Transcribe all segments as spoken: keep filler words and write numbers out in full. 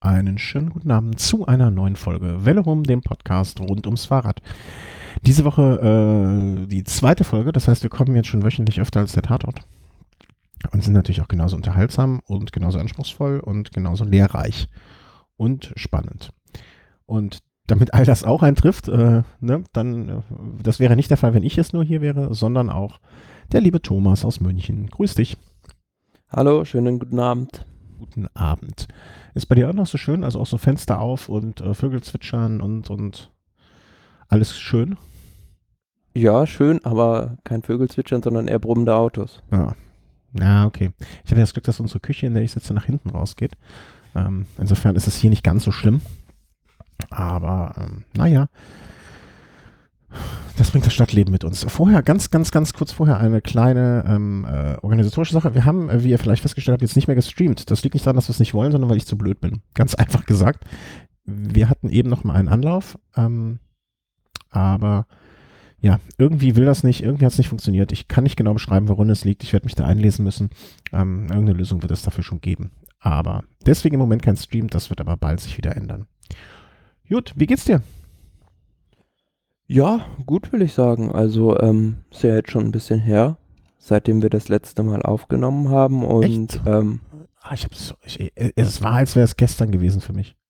Einen schönen guten Abend zu einer neuen Folge Welle rum, dem Podcast rund ums Fahrrad. Diese Woche äh, die zweite Folge, das heißt, wir kommen jetzt schon wöchentlich öfter als der Tatort und sind natürlich auch genauso unterhaltsam und genauso anspruchsvoll und genauso lehrreich und spannend. Und damit all das auch eintrifft, äh, ne, dann, äh, das wäre nicht der Fall, wenn ich jetzt nur hier wäre, sondern auch der liebe Thomas aus München. Grüß dich. Hallo, schönen guten Abend. Guten Abend. Ist bei dir auch noch so schön? Also auch so Fenster auf und äh, Vögel zwitschern und, und alles schön? Ja, schön, aber kein Vögelzwitschern, sondern eher brummende Autos. Ja. Ja, okay. Ich hatte das Glück, dass unsere Küche, in der ich sitze, nach hinten rausgeht. Ähm, insofern ist es hier nicht ganz so schlimm. Aber ähm, naja, das bringt das Stadtleben mit uns. Vorher, ganz, ganz, ganz kurz vorher eine kleine ähm, äh, organisatorische Sache. Wir haben, äh, wie ihr vielleicht festgestellt habt, jetzt nicht mehr gestreamt. Das liegt nicht daran, dass wir es nicht wollen, sondern weil ich zu blöd bin. Ganz einfach gesagt. Wir hatten eben noch mal einen Anlauf, ähm, aber ja, irgendwie will das nicht, irgendwie hat es nicht funktioniert. Ich kann nicht genau beschreiben, worin es liegt. Ich werde mich da einlesen müssen. Ähm, irgendeine Lösung wird es dafür schon geben. Aber deswegen im Moment kein Stream, das wird aber bald sich wieder ändern. Gut, wie geht's dir? Ja, gut will ich sagen. Also, ähm, ist ja jetzt schon ein bisschen her, seitdem wir das letzte Mal aufgenommen haben Echt? und ähm, Ah, ich hab's, ich, äh, es war, als wäre es gestern gewesen für mich.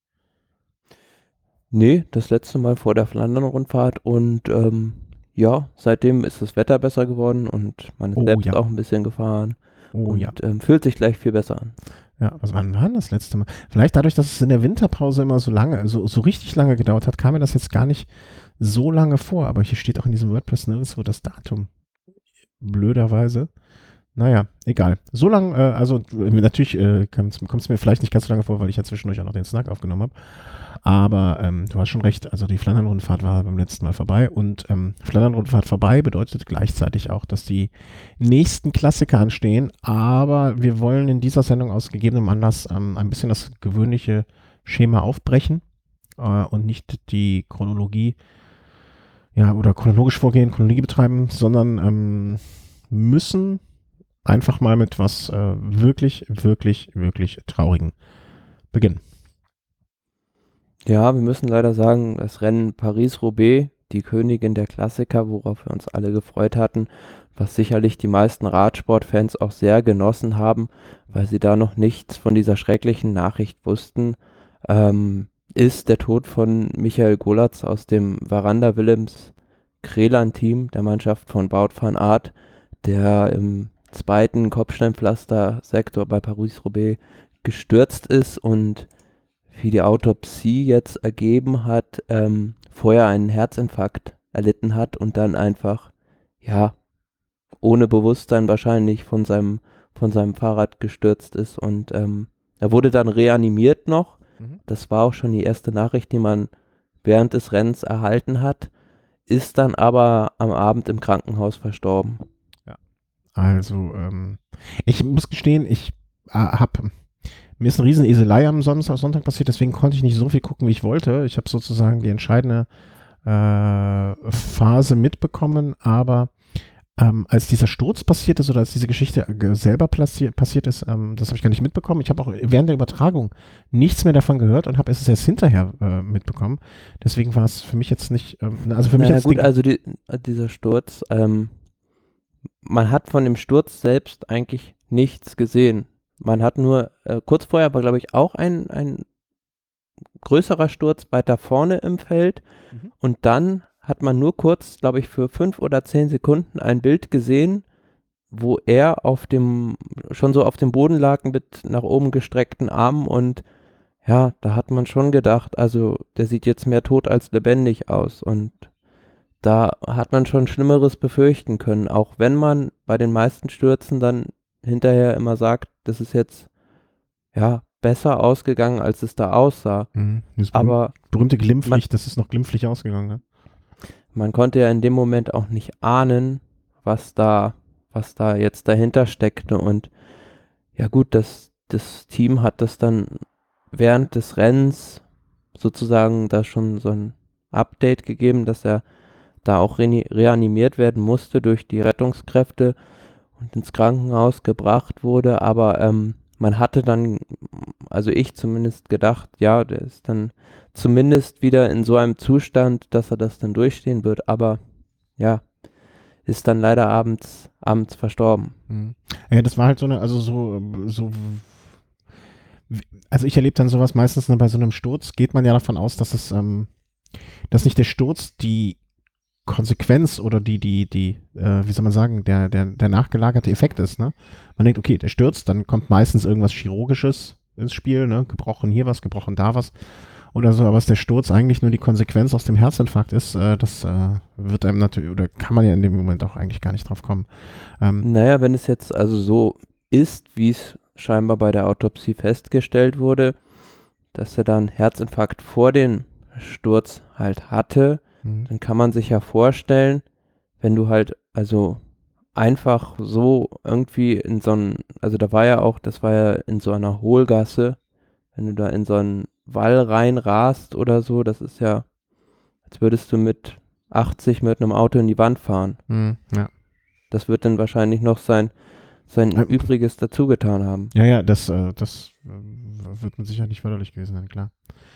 nee, das letzte Mal vor der Flandern-Rundfahrt und ähm, ja, seitdem ist das Wetter besser geworden und man ist Oh selbst ja, auch ein bisschen gefahren oh ja. und ähm, fühlt sich gleich viel besser an. Ja, was wann war denn das letzte Mal? Vielleicht dadurch, dass es in der Winterpause immer so lange, so, so richtig lange gedauert hat, kam mir das jetzt gar nicht so lange vor. Aber hier steht auch in diesem WordPress nirgendwo das Datum. Blöderweise. Naja, egal. So lange, äh, also äh, natürlich äh, kommt es mir vielleicht nicht ganz so lange vor, weil ich ja zwischendurch auch noch den Snack aufgenommen habe. Aber ähm, du hast schon recht, also die Flandern-Rundfahrt war beim letzten Mal vorbei und ähm, Flandern-Rundfahrt vorbei bedeutet gleichzeitig auch, dass die nächsten Klassiker anstehen. Aber wir wollen in dieser Sendung aus gegebenem Anlass ähm, ein bisschen das gewöhnliche Schema aufbrechen äh, und nicht die Chronologie, ja, oder chronologisch vorgehen, Chronologie betreiben, sondern ähm, müssen einfach mal mit was äh, wirklich, wirklich, wirklich Traurigen beginnen. Ja, wir müssen leider sagen, das Rennen Paris-Roubaix, die Königin der Klassiker, worauf wir uns alle gefreut hatten, was sicherlich die meisten Radsportfans auch sehr genossen haben, weil sie da noch nichts von dieser schrecklichen Nachricht wussten, ähm, ist der Tod von Michael Golatz aus dem Varanda Willems Krelan-Team der Mannschaft von Wout van Aert, der im zweiten Kopfsteinpflaster-Sektor bei Paris-Roubaix gestürzt ist und wie die Autopsie jetzt ergeben hat, ähm, vorher einen Herzinfarkt erlitten hat und dann einfach, ja, ohne Bewusstsein wahrscheinlich von seinem, von seinem Fahrrad gestürzt ist und ähm, er wurde dann reanimiert noch. Mhm. Das war auch schon die erste Nachricht, die man während des Rennens erhalten hat, ist dann aber am Abend im Krankenhaus verstorben. Ja. Also, ähm, ich muss gestehen, ich äh, habe mir ist eine riesen Eselei am Sonntag, Sonntag passiert, deswegen konnte ich nicht so viel gucken, wie ich wollte. Ich habe sozusagen die entscheidende äh, Phase mitbekommen, aber ähm, als dieser Sturz passiert ist oder als diese Geschichte äh, selber passiert, passiert ist, ähm, das habe ich gar nicht mitbekommen. Ich habe auch während der Übertragung nichts mehr davon gehört und habe es erst hinterher äh, mitbekommen. Deswegen war es für mich jetzt nicht, ähm, also für Na, mich na jetzt gut, den, also die, dieser Sturz, ähm, man hat von dem Sturz selbst eigentlich nichts gesehen. Man hat nur, äh, kurz vorher war, glaube ich, auch ein, ein größerer Sturz weiter vorne im Feld Mhm. und dann hat man nur kurz, glaube ich, für fünf oder zehn Sekunden ein Bild gesehen, wo er auf dem, schon so auf dem Boden lag mit nach oben gestreckten Armen und ja, da hat man schon gedacht, also der sieht jetzt mehr tot als lebendig aus und da hat man schon Schlimmeres befürchten können, auch wenn man bei den meisten Stürzen dann hinterher immer sagt, das ist jetzt ja besser ausgegangen, als es da aussah. Mhm. Das berühm Aber berühmte man, Glimpflich, das ist noch glimpflich ausgegangen, ne? man konnte ja in dem Moment auch nicht ahnen, was da, was da jetzt dahinter steckte. Und ja gut, das, das Team hat das dann während des Rennens sozusagen da schon so ein Update gegeben, dass er da auch re reanimiert werden musste durch die Rettungskräfte und ins Krankenhaus gebracht wurde. Aber ähm, man hatte dann, also ich zumindest gedacht, ja, der ist dann zumindest wieder in so einem Zustand, dass er das dann durchstehen wird, aber ja, ist dann leider abends, abends verstorben. Mhm. Ja, das war halt so eine, also so, so, also ich erlebe dann sowas meistens ne, bei so einem Sturz, geht man ja davon aus, dass es, ähm, dass nicht der Sturz die Konsequenz oder die, die, die, äh, wie soll man sagen, der, der, der nachgelagerte Effekt ist, ne? Man denkt, okay, der stürzt, dann kommt meistens irgendwas Chirurgisches ins Spiel, ne? Gebrochen hier was, gebrochen da was oder so, aber was der Sturz eigentlich nur die Konsequenz aus dem Herzinfarkt ist, äh, das äh, wird einem natürlich, oder kann man ja in dem Moment auch eigentlich gar nicht drauf kommen. Ähm, Naja, wenn es jetzt also so ist, wie es scheinbar bei der Autopsie festgestellt wurde, dass er dann Herzinfarkt vor dem Sturz halt hatte, mhm. dann kann man sich ja vorstellen, wenn du halt also einfach so irgendwie in so einen, also da war ja auch, das war ja in so einer Hohlgasse, wenn du da in so einen Wall rein rast oder so, das ist ja, als würdest du mit achtzig mit einem Auto in die Wand fahren. Mhm. Ja. Das wird dann wahrscheinlich noch sein, sein Ähm, Übriges dazu getan haben. Ja, ja, das, äh, das äh, wird mit Sicherheit nicht förderlich gewesen sein, klar.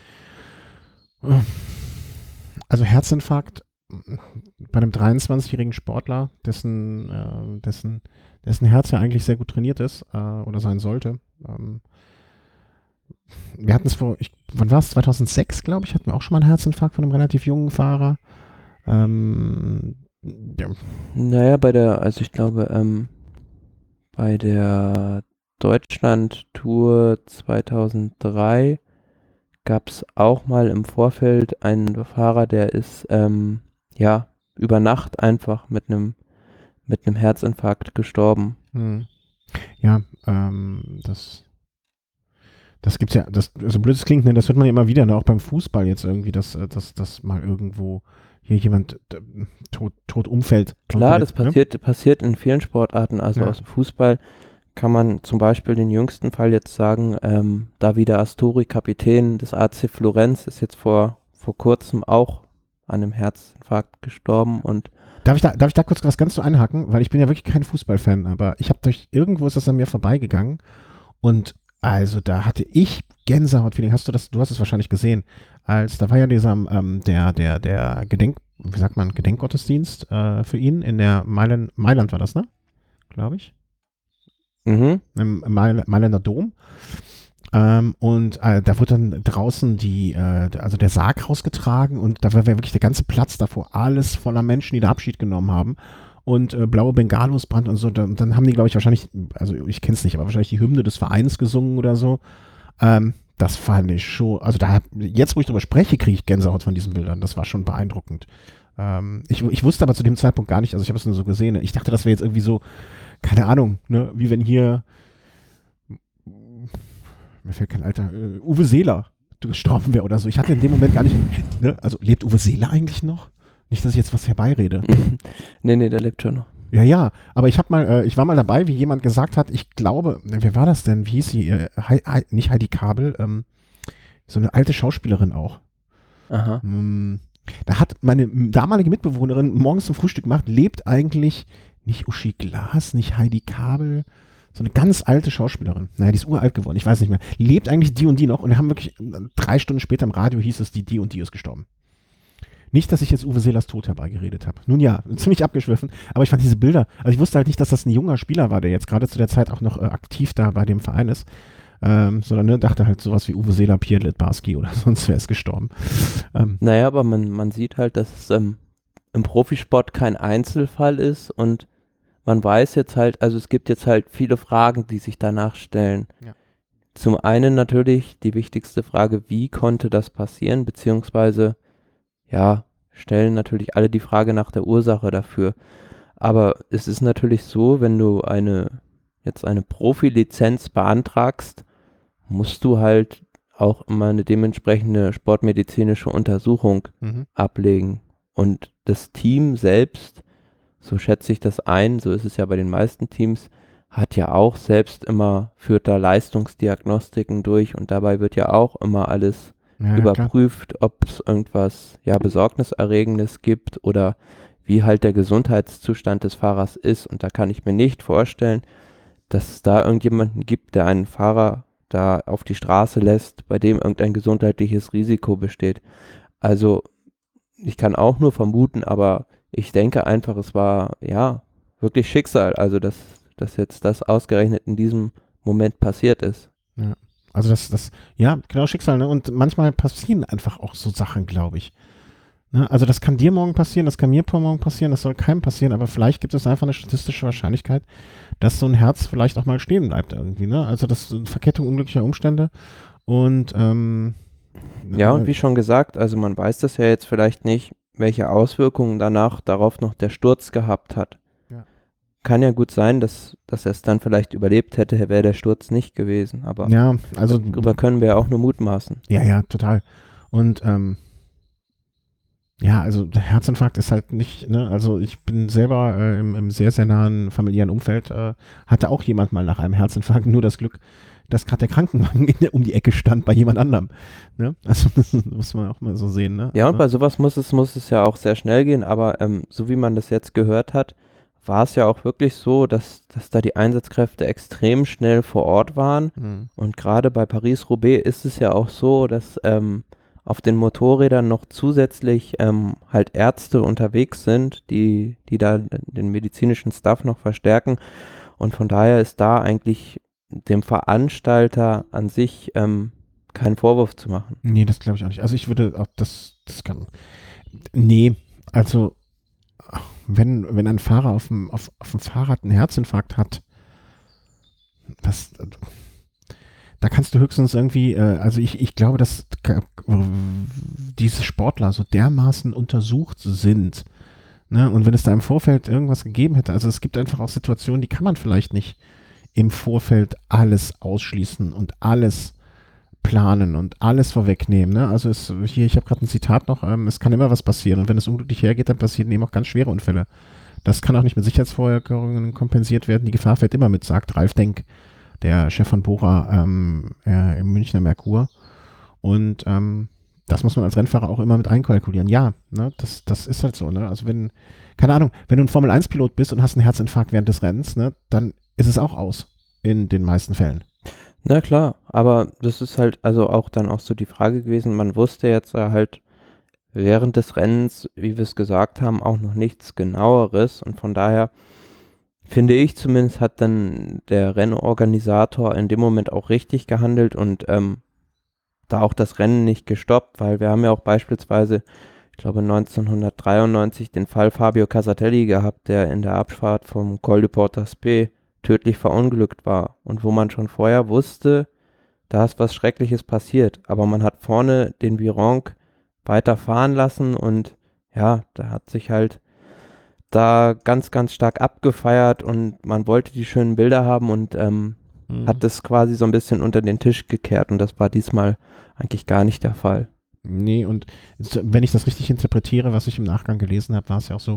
Also Herzinfarkt bei einem dreiundzwanzigjährigen Sportler, dessen, äh, dessen, dessen Herz ja eigentlich sehr gut trainiert ist äh, oder sein sollte. Ähm, wir hatten es vor, ich, wann war es? zweitausendsechs, glaube ich, hatten wir auch schon mal einen Herzinfarkt von einem relativ jungen Fahrer. Ähm, ja. Naja, bei der, also ich glaube, ähm, bei der Deutschland-Tour zweitausenddrei gab es auch mal im Vorfeld einen Fahrer, der ist, ähm, ja, über Nacht einfach mit einem mit einem Herzinfarkt gestorben. Hm. Ja, ähm, das, das gibt's ja, das, so blöd es klingt, ne, das hört man ja immer wieder, ne, auch beim Fußball jetzt irgendwie, dass, äh, dass, dass mal irgendwo hier jemand äh, tot, tot umfällt. Und Klar, der, das ne? passiert, passiert in vielen Sportarten, also Ja. aus dem Fußball kann man zum Beispiel den jüngsten Fall jetzt sagen, ähm, Davide Astori, Kapitän des A C Florenz, ist jetzt vor, vor kurzem auch an einem Herzinfarkt gestorben und Darf ich, da, darf ich da kurz was ganz so einhaken? Weil ich bin ja wirklich kein Fußballfan, aber ich habe durch, irgendwo ist das an mir vorbeigegangen und also da hatte ich Gänsehaut-Feeling. Hast du das, du hast es wahrscheinlich gesehen, als, da war ja dieser, ähm, der, der, der Gedenk, wie sagt man, Gedenkgottesdienst äh, für ihn in der Mailand, Mailand war das, ne? Glaube ich. mhm. Im Mail, Mailänder Dom. Ähm, und äh, da wurde dann draußen die, äh, also der Sarg rausgetragen und da war wirklich der ganze Platz davor, alles voller Menschen, die da Abschied genommen haben. Und äh, blaue Bengalos brand und so. Dann, dann haben die, glaube ich, wahrscheinlich, also ich kenne es nicht, aber wahrscheinlich die Hymne des Vereins gesungen oder so. Ähm, das fand ich schon, also da, jetzt wo ich drüber spreche, kriege ich Gänsehaut von diesen Bildern. Das war schon beeindruckend. Ähm, ich, ich wusste aber zu dem Zeitpunkt gar nicht, also ich habe es nur so gesehen. Ich dachte, das wäre jetzt irgendwie so, keine Ahnung, ne, wie wenn hier mir fällt kein Alter, äh, Uwe Seeler gestorben wäre oder so. Ich hatte in dem Moment gar nicht, ne? Also lebt Uwe Seeler eigentlich noch? Nicht, dass ich jetzt was herbeirede. nee, nee, der lebt schon noch. Ja, ja, aber ich habe mal, äh, ich war mal dabei, wie jemand gesagt hat, ich glaube, wer war das denn? Wie hieß sie? Äh, Hei, Hei, nicht Heidi Kabel, ähm, so eine alte Schauspielerin auch. Aha. Hm, da hat meine damalige Mitbewohnerin morgens zum Frühstück gemacht, lebt eigentlich nicht Uschi Glas, nicht Heidi Kabel, so eine ganz alte Schauspielerin. Naja, die ist uralt geworden, ich weiß nicht mehr. Lebt eigentlich die und die noch und wir haben wirklich drei Stunden später im Radio hieß es, die, die und die ist gestorben. Nicht, dass ich jetzt Uwe Seelers Tod herbeigeredet habe. Nun ja, ziemlich abgeschwiffen, aber ich fand diese Bilder, also ich wusste halt nicht, dass das ein junger Spieler war, der jetzt gerade zu der Zeit auch noch äh, aktiv da bei dem Verein ist, ähm, sondern ne, dachte halt sowas wie Uwe Seeler, Pierre Littbarski oder sonst wer ist gestorben. Ähm, Naja, aber man, man sieht halt, dass es ähm, im Profisport kein Einzelfall ist und man weiß jetzt halt, also es gibt jetzt halt viele Fragen, die sich danach stellen. Ja. Zum einen natürlich die wichtigste Frage, wie konnte das passieren, beziehungsweise, ja, stellen natürlich alle die Frage nach der Ursache dafür. Aber es ist natürlich so, wenn du eine, jetzt eine Profilizenz beantragst, musst du halt auch immer eine dementsprechende sportmedizinische Untersuchung mhm. ablegen. Und das Team selbst, so schätze ich das ein, so ist es ja bei den meisten Teams, hat ja auch selbst immer, führt da Leistungsdiagnostiken durch und dabei wird ja auch immer alles Ja, überprüft, klar, ob es irgendwas ja Besorgniserregendes gibt oder wie halt der Gesundheitszustand des Fahrers ist. Und da kann ich mir nicht vorstellen, dass es da irgendjemanden gibt, der einen Fahrer da auf die Straße lässt, bei dem irgendein gesundheitliches Risiko besteht. Also ich kann auch nur vermuten, aber ich denke einfach, es war ja wirklich Schicksal, also dass, dass jetzt das ausgerechnet in diesem Moment passiert ist. Ja. Also das, das, ja, genau, Schicksal, ne? Und manchmal passieren einfach auch so Sachen, glaube ich. Ne? Also das kann dir morgen passieren, das kann mir morgen passieren, das soll keinem passieren, aber vielleicht gibt es einfach eine statistische Wahrscheinlichkeit, dass so ein Herz vielleicht auch mal stehen bleibt irgendwie, ne? Also das ist eine Verkettung unglücklicher Umstände und ähm, Ja, und wie schon gesagt, also man weiß das ja jetzt vielleicht nicht, welche Auswirkungen danach darauf noch der Sturz gehabt hat. Ja. Kann ja gut sein, dass, dass er es dann vielleicht überlebt hätte, wäre der Sturz nicht gewesen, aber ja, also darüber können wir ja auch nur mutmaßen. ja, ja, total. Und ähm, ja, also der Herzinfarkt ist halt nicht, ne, also ich bin selber äh, im, im sehr, sehr nahen familiären Umfeld, äh, hatte auch jemand mal nach einem Herzinfarkt nur das Glück, dass gerade der Krankenwagen in der, um die Ecke stand bei jemand anderem. Ne? Also das muss man auch mal so sehen. Ne? Ja, und Ne? bei sowas muss es, muss es ja auch sehr schnell gehen, aber ähm, so wie man das jetzt gehört hat, war es ja auch wirklich so, dass, dass da die Einsatzkräfte extrem schnell vor Ort waren. Mhm. Und gerade bei Paris-Roubaix ist es ja auch so, dass ähm, auf den Motorrädern noch zusätzlich ähm, halt Ärzte unterwegs sind, die, die da den medizinischen Staff noch verstärken. Und von daher ist da eigentlich dem Veranstalter an sich ähm, kein Vorwurf zu machen. Nee, das glaube ich auch nicht. Also ich würde auch das, das kann. Nee, also wenn, wenn ein Fahrer auf dem, auf, auf dem Fahrrad einen Herzinfarkt hat, das, da kannst du höchstens irgendwie, äh, also ich, ich glaube, dass äh, diese Sportler so dermaßen untersucht sind, ne? Und wenn es da im Vorfeld irgendwas gegeben hätte, also es gibt einfach auch Situationen, die kann man vielleicht nicht im Vorfeld alles ausschließen und alles planen und alles vorwegnehmen. Ne? Also es, hier, ich habe gerade ein Zitat noch, ähm, es kann immer was passieren und wenn es unglücklich hergeht, dann passieren eben auch ganz schwere Unfälle. Das kann auch nicht mit Sicherheitsvorkehrungen kompensiert werden. Die Gefahr fährt immer mit, sagt Ralf Denk, der Chef von Bora ähm, äh, im Münchner Merkur. Und ähm, das muss man als Rennfahrer auch immer mit einkalkulieren. Ja, ne, das, das ist halt so. Ne? Also wenn, keine Ahnung, wenn du ein Formel eins Pilot bist und hast einen Herzinfarkt während des Rennens, ne, dann ist es auch aus in den meisten Fällen. Na klar, aber das ist halt also auch dann auch so die Frage gewesen, man wusste jetzt äh, halt während des Rennens, wie wir es gesagt haben, auch noch nichts Genaueres und von daher finde ich zumindest, hat dann der Rennorganisator in dem Moment auch richtig gehandelt und ähm, da auch das Rennen nicht gestoppt, weil wir haben ja auch beispielsweise, ich glaube neunzehnhundertdreiundneunzig den Fall Fabio Casatelli gehabt, der in der Abfahrt vom Col du Portaspé tödlich verunglückt war und wo man schon vorher wusste, da ist was Schreckliches passiert, aber man hat vorne den Virenque weiter fahren lassen und ja, da hat sich halt da ganz, ganz stark abgefeiert und man wollte die schönen Bilder haben und ähm, Mhm. hat das quasi so ein bisschen unter den Tisch gekehrt und das war diesmal eigentlich gar nicht der Fall. Nee, und wenn ich das richtig interpretiere, was ich im Nachgang gelesen habe, war es ja auch so,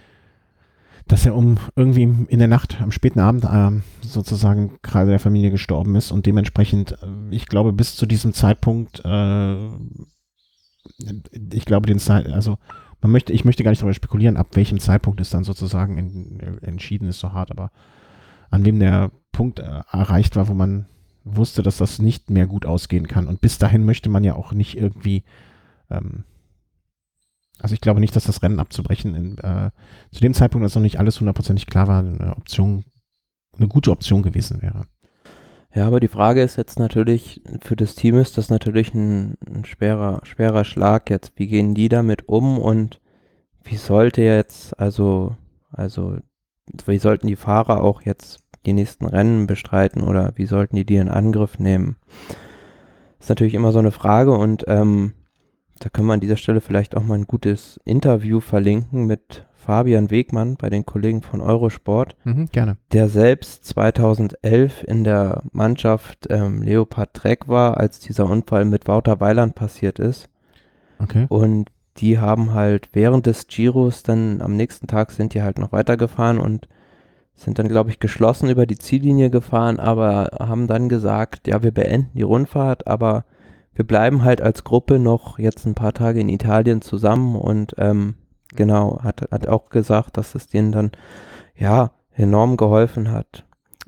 dass er um irgendwie in der Nacht, am späten Abend ähm, sozusagen gerade der Familie gestorben ist und dementsprechend, äh, ich glaube, bis zu diesem Zeitpunkt, äh, ich glaube, den Zeit, also man möchte, ich möchte gar nicht darüber spekulieren, ab welchem Zeitpunkt es dann sozusagen in, entschieden ist, so hart, aber an dem der Punkt äh, erreicht war, wo man wusste, dass das nicht mehr gut ausgehen kann. Und bis dahin möchte man ja auch nicht irgendwie, ähm, also ich glaube nicht, dass das Rennen abzubrechen, in, äh, zu dem Zeitpunkt, als noch nicht alles hundertprozentig klar war, eine Option, eine gute Option gewesen wäre. Ja, aber die Frage ist jetzt natürlich, für das Team ist das natürlich ein, ein schwerer, schwerer Schlag jetzt. Wie gehen die damit um und wie sollte jetzt, also, also, wie sollten die Fahrer auch jetzt die nächsten Rennen bestreiten oder wie sollten die die in Angriff nehmen? Ist natürlich immer so eine Frage und ähm, da können wir an dieser Stelle vielleicht auch mal ein gutes Interview verlinken mit Fabian Wegmann bei den Kollegen von Eurosport, Mhm, gerne. der selbst zweitausendelf in der Mannschaft ähm, Leopard Trek war, als dieser Unfall mit Wouter Weiland passiert ist. Okay. Und die haben halt während des Giros dann am nächsten Tag sind die halt noch weitergefahren und sind dann, glaube ich, geschlossen über die Ziellinie gefahren, aber haben dann gesagt, ja, wir beenden die Rundfahrt, aber wir bleiben halt als Gruppe noch jetzt ein paar Tage in Italien zusammen und ähm, genau, hat, hat auch gesagt, dass es denen dann ja enorm geholfen hat.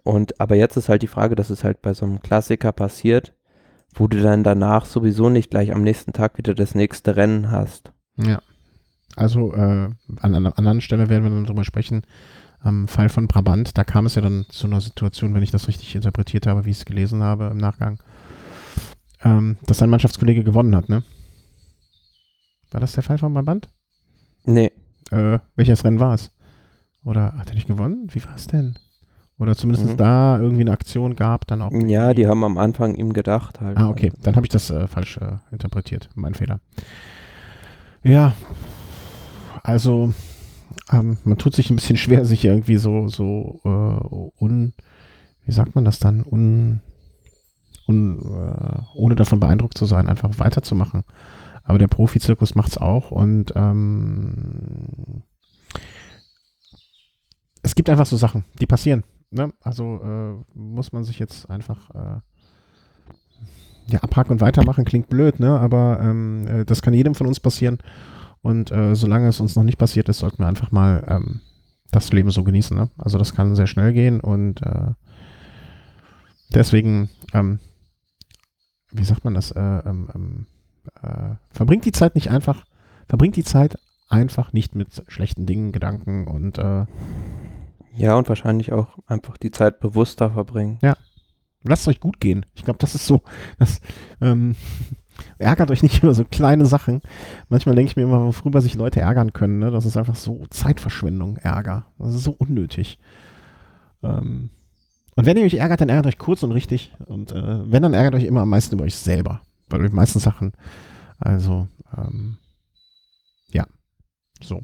Und aber jetzt ist halt die Frage, dass es halt bei so einem Klassiker passiert, wo du dann danach sowieso nicht gleich am nächsten Tag wieder das nächste Rennen hast. Ja. Also äh, an einer anderen Stelle werden wir dann drüber sprechen. Am Fall von Brabant, da kam es ja dann zu einer Situation, wenn ich das richtig interpretiert habe, wie ich es gelesen habe im Nachgang, ähm, dass sein Mannschaftskollege gewonnen hat, ne? War das der Fall von Brabant? Nee. Äh, welches Rennen war es? Oder hat er nicht gewonnen? Wie war es denn? Oder zumindest Mhm. da irgendwie eine Aktion gab, dann auch. Ja, die haben am Anfang ihm gedacht halt. Ah, okay. Dann habe ich das äh, falsch äh, interpretiert. Mein Fehler. Ja, also ähm, man tut sich ein bisschen schwer, sich irgendwie so, so äh, un, wie sagt man das dann, un, un, äh, ohne davon beeindruckt zu sein, einfach weiterzumachen. Aber der Profizirkus macht's auch und ähm, es gibt einfach so Sachen, die passieren. Ne? Also äh, muss man sich jetzt einfach äh, ja, abhaken und weitermachen, klingt blöd, ne? Aber ähm, äh, das kann jedem von uns passieren. Und äh, solange es uns noch nicht passiert ist, sollten wir einfach mal ähm, das Leben so genießen. Ne? Also das kann sehr schnell gehen und äh, deswegen, ähm, wie sagt man das, äh, ähm, ähm, äh, verbringt die Zeit nicht einfach, verbringt die Zeit einfach nicht mit schlechten Dingen, Gedanken und äh, Ja, und wahrscheinlich auch einfach die Zeit bewusster verbringen. ja, lasst es euch gut gehen. Ich glaube, das ist so, das ähm, ärgert euch nicht über so kleine Sachen. Manchmal denke ich mir immer, worüber sich Leute ärgern können. Ne? Das ist einfach so Zeitverschwendung, Ärger. Das ist so unnötig. Ähm, und wenn ihr euch ärgert, dann ärgert euch kurz und richtig. Und äh, wenn, dann ärgert euch immer am meisten über euch selber. Bei den meisten Sachen. Also, ähm, ja, so.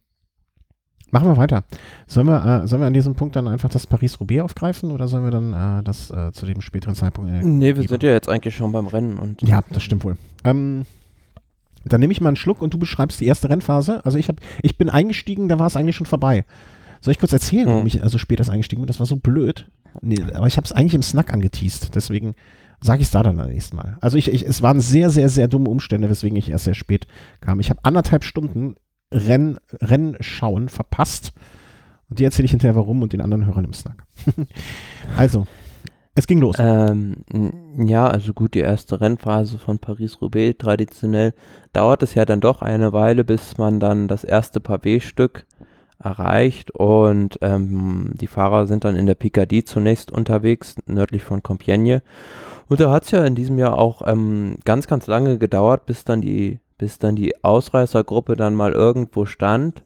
Machen wir weiter. Sollen wir, äh, sollen wir an diesem Punkt dann einfach das Paris-Roubaix aufgreifen oder sollen wir dann äh, das äh, zu dem späteren Zeitpunkt? Äh, Nee, wir geben? sind ja jetzt eigentlich schon beim Rennen. Und Ja, das stimmt wohl. Ähm, dann nehme ich mal einen Schluck und du beschreibst die erste Rennphase. Also ich, hab, ich bin eingestiegen, da war es eigentlich schon vorbei. Soll ich kurz erzählen, warum Hm. ich also spät erst eingestiegen bin? Das war so blöd. Nee, aber ich habe es eigentlich im Snack angeteased. Deswegen sage ich es da dann beim nächsten Mal. Also ich, ich, es waren sehr, sehr, sehr dumme Umstände, weswegen ich erst sehr spät kam. Ich habe anderthalb Stunden Renn, Rennschauen verpasst. Und die erzähle ich hinterher warum und den anderen Hörern im Snack. Also, es ging los. Ähm, n- ja, also gut, die erste Rennphase von Paris-Roubaix traditionell dauert es ja dann doch eine Weile, bis man dann das erste Pavé-Stück erreicht und ähm, die Fahrer sind dann in der Picardie zunächst unterwegs, nördlich von Compiègne. Und da hat es ja in diesem Jahr auch ähm, ganz, ganz lange gedauert, bis dann die, bis dann die Ausreißergruppe dann mal irgendwo stand.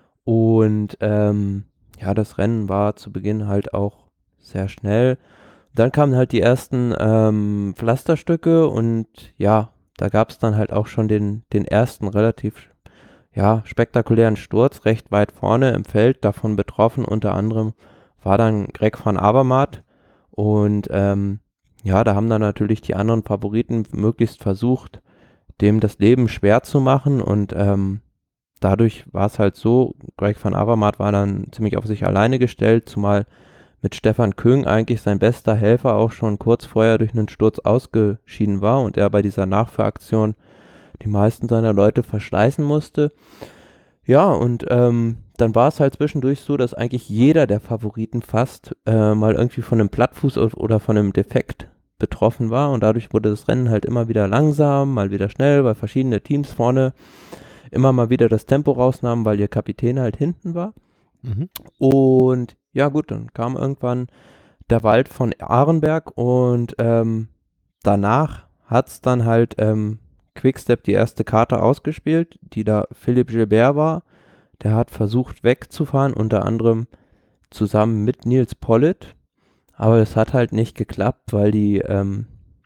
Und ähm, ja, das Rennen war zu Beginn halt auch sehr schnell. Dann kamen halt die ersten ähm, Pflasterstücke und ja, da gab es dann halt auch schon den, den ersten relativ ja, spektakulären Sturz recht weit vorne im Feld. Davon betroffen unter anderem war dann Greg van Avermaet und ähm, ja, da haben dann natürlich die anderen Favoriten möglichst versucht, dem das Leben schwer zu machen und ähm, dadurch war es halt so, Greg van Avermaet war dann ziemlich auf sich alleine gestellt, zumal mit Stefan Küng eigentlich sein bester Helfer auch schon kurz vorher durch einen Sturz ausgeschieden war und er bei dieser Nachfahraktion die meisten seiner Leute verschleißen musste. Ja, und ähm, dann war es halt zwischendurch so, dass eigentlich jeder der Favoriten fast äh, mal irgendwie von einem Plattfuß oder von einem Defekt betroffen war und dadurch wurde das Rennen halt immer wieder langsam, mal wieder schnell, weil verschiedene Teams vorne immer mal wieder das Tempo rausnahmen, weil ihr Kapitän halt hinten war. Mhm. Und ja gut, dann kam irgendwann der Wald von Arenberg und ähm, danach hat es dann halt ähm, Quickstep die erste Karte ausgespielt, die da Philipp Gilbert war. Der hat versucht wegzufahren, unter anderem zusammen mit Nils Pollitt, aber es hat halt nicht geklappt, weil die, ähm,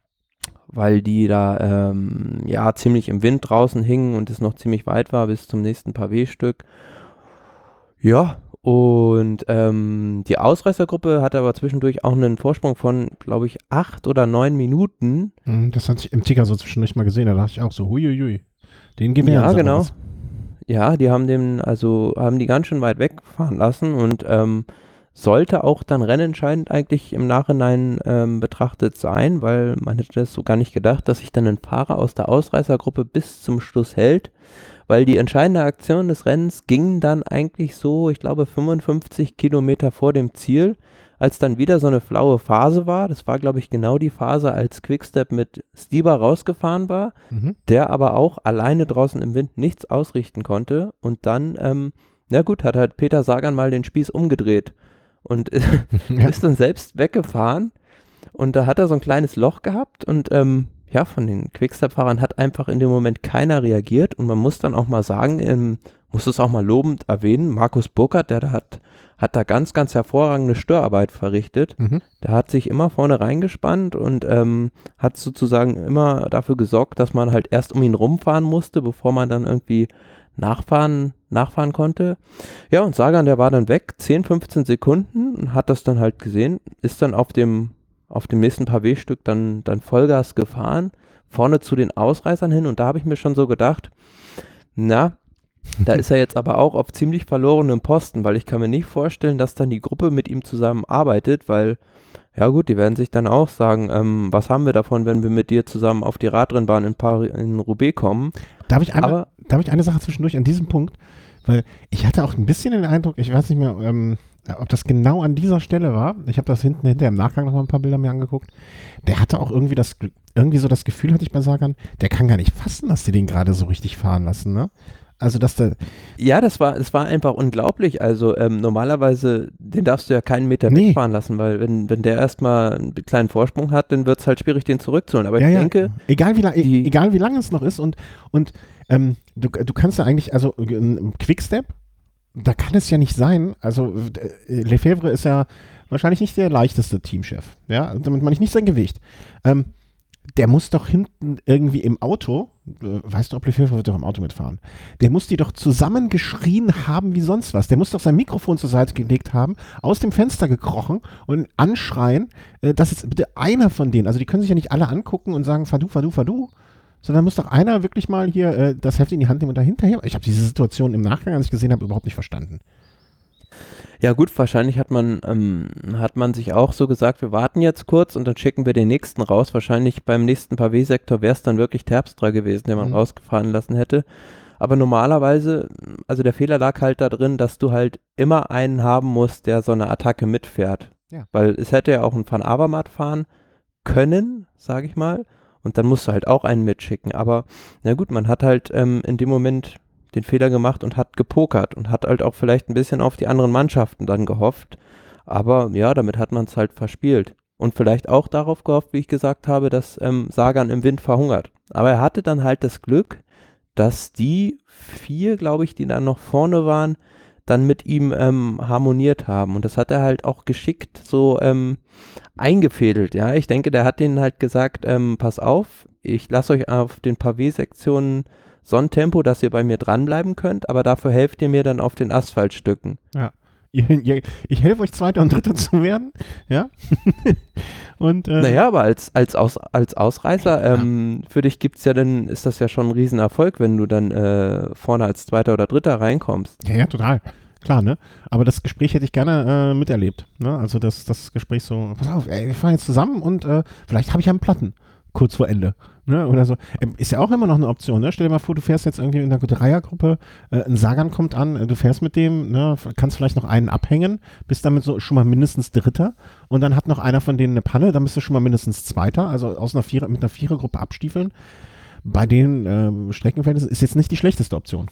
weil die da ähm, ja ziemlich im Wind draußen hingen und es noch ziemlich weit war bis zum nächsten Pavé-Stück. Ja, und ähm, die Ausreißergruppe hatte aber zwischendurch auch einen Vorsprung von, glaube ich, acht oder neun Minuten. Mhm, das hatte ich im Ticker so zwischendurch mal gesehen. Da dachte ich auch so, huiuiui. Den gewähren Ja, sie aber genau. was. Ja, die haben den, also haben die ganz schön weit wegfahren lassen und ähm, sollte auch dann rennentscheidend eigentlich im Nachhinein ähm, betrachtet sein, weil man hätte das so gar nicht gedacht, dass sich dann ein Fahrer aus der Ausreißergruppe bis zum Schluss hält, weil die entscheidende Aktion des Rennens ging dann eigentlich so, ich glaube, fünfundfünfzig Kilometer vor dem Ziel, als dann wieder so eine flaue Phase war, das war glaube ich genau die Phase, als Quickstep mit Stibar rausgefahren war, Mhm. der aber auch alleine draußen im Wind nichts ausrichten konnte und dann, ähm, na gut, hat halt Peter Sagan mal den Spieß umgedreht und Ja. ist dann selbst weggefahren und da hat er so ein kleines Loch gehabt und ähm, ja, von den Quickstep-Fahrern hat einfach in dem Moment keiner reagiert und man muss dann auch mal sagen, ähm, muss es auch mal lobend erwähnen, Markus Burkhardt, der da hat, hat da ganz, ganz hervorragende Störarbeit verrichtet. Mhm. Der hat sich immer vorne reingespannt und ähm, hat sozusagen immer dafür gesorgt, dass man halt erst um ihn rumfahren musste, bevor man dann irgendwie nachfahren, nachfahren konnte. Ja, und Sagan, der war dann weg, zehn, fünfzehn Sekunden und hat das dann halt gesehen, ist dann auf dem, auf dem nächsten Pavé-Stück dann, dann Vollgas gefahren, vorne zu den Ausreißern hin und da habe ich mir schon so gedacht, na, da ist er jetzt aber auch auf ziemlich verlorenem Posten, weil ich kann mir nicht vorstellen, dass dann die Gruppe mit ihm zusammen arbeitet, weil, ja gut, die werden sich dann auch sagen, ähm, was haben wir davon, wenn wir mit dir zusammen auf die Radrennbahn in, Paris, in Roubaix kommen. Darf ich, einmal, Aber, darf ich eine Sache zwischendurch an diesem Punkt? Weil ich hatte auch ein bisschen den Eindruck, ich weiß nicht mehr, ähm, ob das genau an dieser Stelle war. Ich habe das hinten hinterher im Nachgang noch mal ein paar Bilder mir angeguckt. Der hatte auch irgendwie das, irgendwie so das Gefühl, hatte ich bei Sagan, der kann gar nicht fassen, dass die den gerade so richtig fahren lassen, ne? Also, dass der, ja, das war, es war einfach unglaublich. Also ähm, normalerweise, den darfst du ja keinen Meter nee, wegfahren lassen, weil wenn, wenn der erstmal einen kleinen Vorsprung hat, dann wird es halt schwierig, den zurückzuholen. Aber ja, ich ja, denke, egal wie, lang, die, egal wie lang es noch ist und, und ähm, du, du kannst ja eigentlich, also ein Quickstep, da kann es ja nicht sein, also äh, Lefebvre ist ja wahrscheinlich nicht der leichteste Teamchef, ja, damit meine ich nicht sein Gewicht. Ähm, der muss doch hinten irgendwie im Auto, äh, weißt du, ob Lefebvre wird doch im Auto mitfahren, der muss die doch zusammengeschrien haben wie sonst was. Der muss doch sein Mikrofon zur Seite gelegt haben, aus dem Fenster gekrochen und anschreien, äh, dass jetzt bitte einer von denen, also die können sich ja nicht alle angucken und sagen, fahr du, fahr du, fahr du, sondern muss doch einer wirklich mal hier äh, das Heft in die Hand nehmen und dahinterher. Ich habe diese Situation im Nachgang, als ich gesehen habe, überhaupt nicht verstanden. ja gut, wahrscheinlich hat man, ähm, hat man sich auch so gesagt, wir warten jetzt kurz und dann schicken wir den nächsten raus. Wahrscheinlich beim nächsten Pavé-Sektor wäre es dann wirklich Terpstra gewesen, der man Mhm. rausgefahren lassen hätte. Aber normalerweise, also der Fehler lag halt da drin, dass du halt immer einen haben musst, der so eine Attacke mitfährt. Ja. Weil es hätte ja auch ein Van Avermaet fahren können, sage ich mal. Und dann musst du halt auch einen mitschicken. Aber na gut, man hat halt ähm, in dem Moment den Fehler gemacht und hat gepokert und hat halt auch vielleicht ein bisschen auf die anderen Mannschaften dann gehofft. Aber ja, damit hat man es halt verspielt. Und vielleicht auch darauf gehofft, wie ich gesagt habe, dass ähm, Sagan im Wind verhungert. Aber er hatte dann halt das Glück, dass die vier, glaube ich, die dann noch vorne waren, dann mit ihm ähm, harmoniert haben. Und das hat er halt auch geschickt so ähm, eingefädelt. Ja, ich denke, der hat denen halt gesagt, ähm, pass auf, ich lasse euch auf den Pavé-Sektionen so ein Tempo, dass ihr bei mir dranbleiben könnt, aber dafür helft ihr mir dann auf den Asphaltstücken. Ja. Ihr, ihr, ich helfe euch Zweiter und Dritter zu werden. Ja. und, äh, Naja, aber als, als, Aus, als Ausreißer, ähm, für dich gibt's ja dann, ist das ja schon ein Riesenerfolg, wenn du dann äh, vorne als Zweiter oder Dritter reinkommst. ja, ja, total. Klar, ne? Aber das Gespräch hätte ich gerne äh, miterlebt. Ne? Also das, das Gespräch so, pass auf, ey, wir fahren jetzt zusammen und äh, vielleicht habe ich ja einen Platten. Kurz vor Ende. Ne? Oder so. Ähm, ist ja auch immer noch eine Option. Ne? Stell dir mal vor, du fährst jetzt irgendwie in einer Dreiergruppe, äh, ein Sagan kommt an, äh, du fährst mit dem, ne? Kannst vielleicht noch einen abhängen, bist damit so schon mal mindestens Dritter und dann hat noch einer von denen eine Panne, dann bist du schon mal mindestens Zweiter, also aus einer Vierer, mit einer Vierergruppe abstiefeln. Bei den ähm, Streckenverhältnissen ist jetzt nicht die schlechteste Option.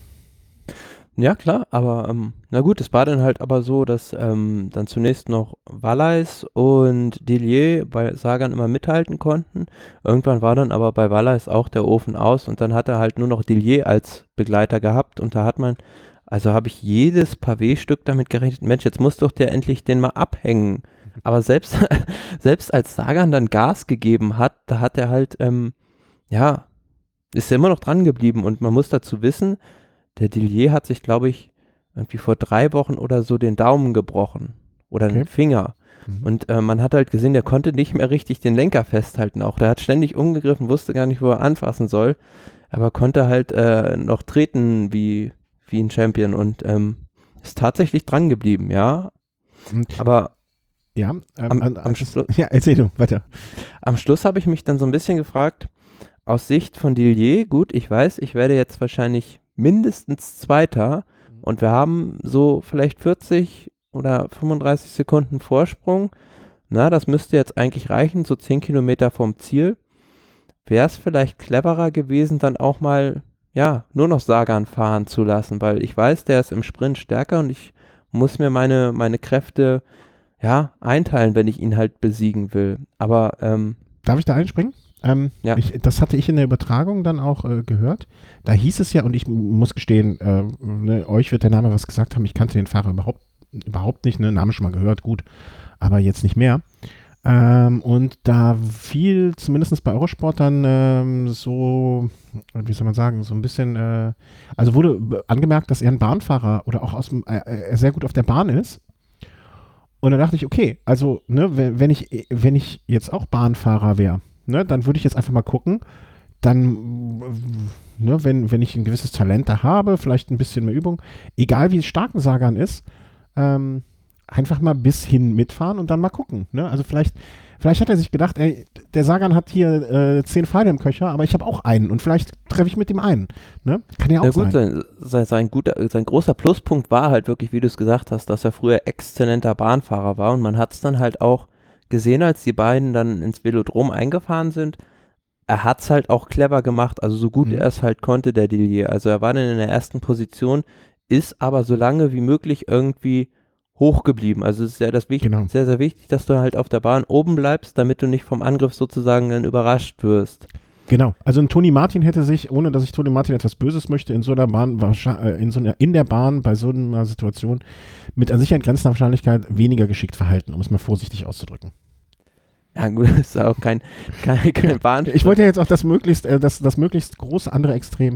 Ja, klar, aber ähm, na gut, es war dann halt aber so, dass ähm, dann zunächst noch Valais und Dillier bei Sagan immer mithalten konnten. Irgendwann war dann aber bei Valais auch der Ofen aus und dann hat er halt nur noch Dillier als Begleiter gehabt und da hat man, also habe ich jedes Pavé-Stück damit gerechnet, Mensch, jetzt muss doch der endlich den mal abhängen. Aber selbst, selbst als Sagan dann Gas gegeben hat, da hat er halt, ähm, ja, ist er immer noch dran geblieben und man muss dazu wissen, der Dillier hat sich, glaube ich, irgendwie vor drei Wochen oder so den Daumen gebrochen oder Okay. den Finger. Mhm. Und äh, man hat halt gesehen, der konnte nicht mehr richtig den Lenker festhalten auch. Der hat ständig umgegriffen, wusste gar nicht, wo er anfassen soll, aber konnte halt äh, noch treten wie, wie ein Champion und ähm, ist tatsächlich dran geblieben, ja. Und, Aber ja, ähm, am, an- am, das- Schlu ja, erzähl du, weiter. am Schluss habe ich mich dann so ein bisschen gefragt, aus Sicht von Dillier, gut, ich weiß, ich werde jetzt wahrscheinlich mindestens Zweiter und wir haben so vielleicht vierzig, oder fünfunddreißig Sekunden Vorsprung. Na, das müsste jetzt eigentlich reichen, so zehn Kilometer vom Ziel. Wäre es vielleicht cleverer gewesen, dann auch mal, ja, nur noch Sagan fahren zu lassen, weil ich weiß, der ist im Sprint stärker und ich muss mir meine, meine Kräfte, ja, einteilen, wenn ich ihn halt besiegen will. Aber, ähm, Darf ich da einspringen? Ähm, ja. ich, das hatte ich in der Übertragung dann auch äh, gehört. Da hieß es ja, und ich muss gestehen, äh, ne, euch wird der Name was gesagt haben, ich kannte den Fahrer überhaupt, überhaupt nicht, ne, Name schon mal gehört, gut, aber jetzt nicht mehr. Ähm, und da fiel zumindest bei Eurosport dann ähm, so, wie soll man sagen, so ein bisschen, äh, also wurde angemerkt, dass er ein Bahnfahrer oder auch aus dem, äh, er sehr gut auf der Bahn ist. Und dann dachte ich, okay, also ne, wenn, wenn ich, wenn ich jetzt auch Bahnfahrer wäre, ne, dann würde ich jetzt einfach mal gucken, dann, ne, wenn, wenn ich ein gewisses Talent da habe, vielleicht ein bisschen mehr Übung, egal wie stark ein Sagan ist, ähm, einfach mal bis hin mitfahren und dann mal gucken. Ne? Also vielleicht, vielleicht hat er sich gedacht, ey, der Sagan hat hier äh, zehn Pfeile im Köcher, aber ich habe auch einen und vielleicht treffe ich mit dem einen. Ne? Kann ja auch Ja gut, sein. sein, sein, sein, guter, sein großer Pluspunkt war halt wirklich, wie du es gesagt hast, dass er früher exzellenter Bahnfahrer war und man hat es dann halt auch gesehen, als die beiden dann ins Velodrom eingefahren sind. Er hat es halt auch clever gemacht, also so gut Mhm. er es halt konnte, der Dillier. Also er war dann in der ersten Position, ist aber so lange wie möglich irgendwie hoch geblieben. Also es ist ja das wichtig, Genau. sehr, sehr wichtig, dass du halt auf der Bahn oben bleibst, damit du nicht vom Angriff sozusagen dann überrascht wirst. Genau. Also ein Toni Martin hätte sich, ohne dass ich Toni Martin etwas Böses möchte, in so einer Bahn, wahrscheinlich, in, so einer, in der Bahn bei so einer Situation mit an Sicherheit grenzender Wahrscheinlichkeit weniger geschickt verhalten, um es mal vorsichtig auszudrücken. Ja gut, ist auch kein, kein, kein Bahn. Ich wollte ja jetzt auch das möglichst, äh, das, das möglichst große andere Extrem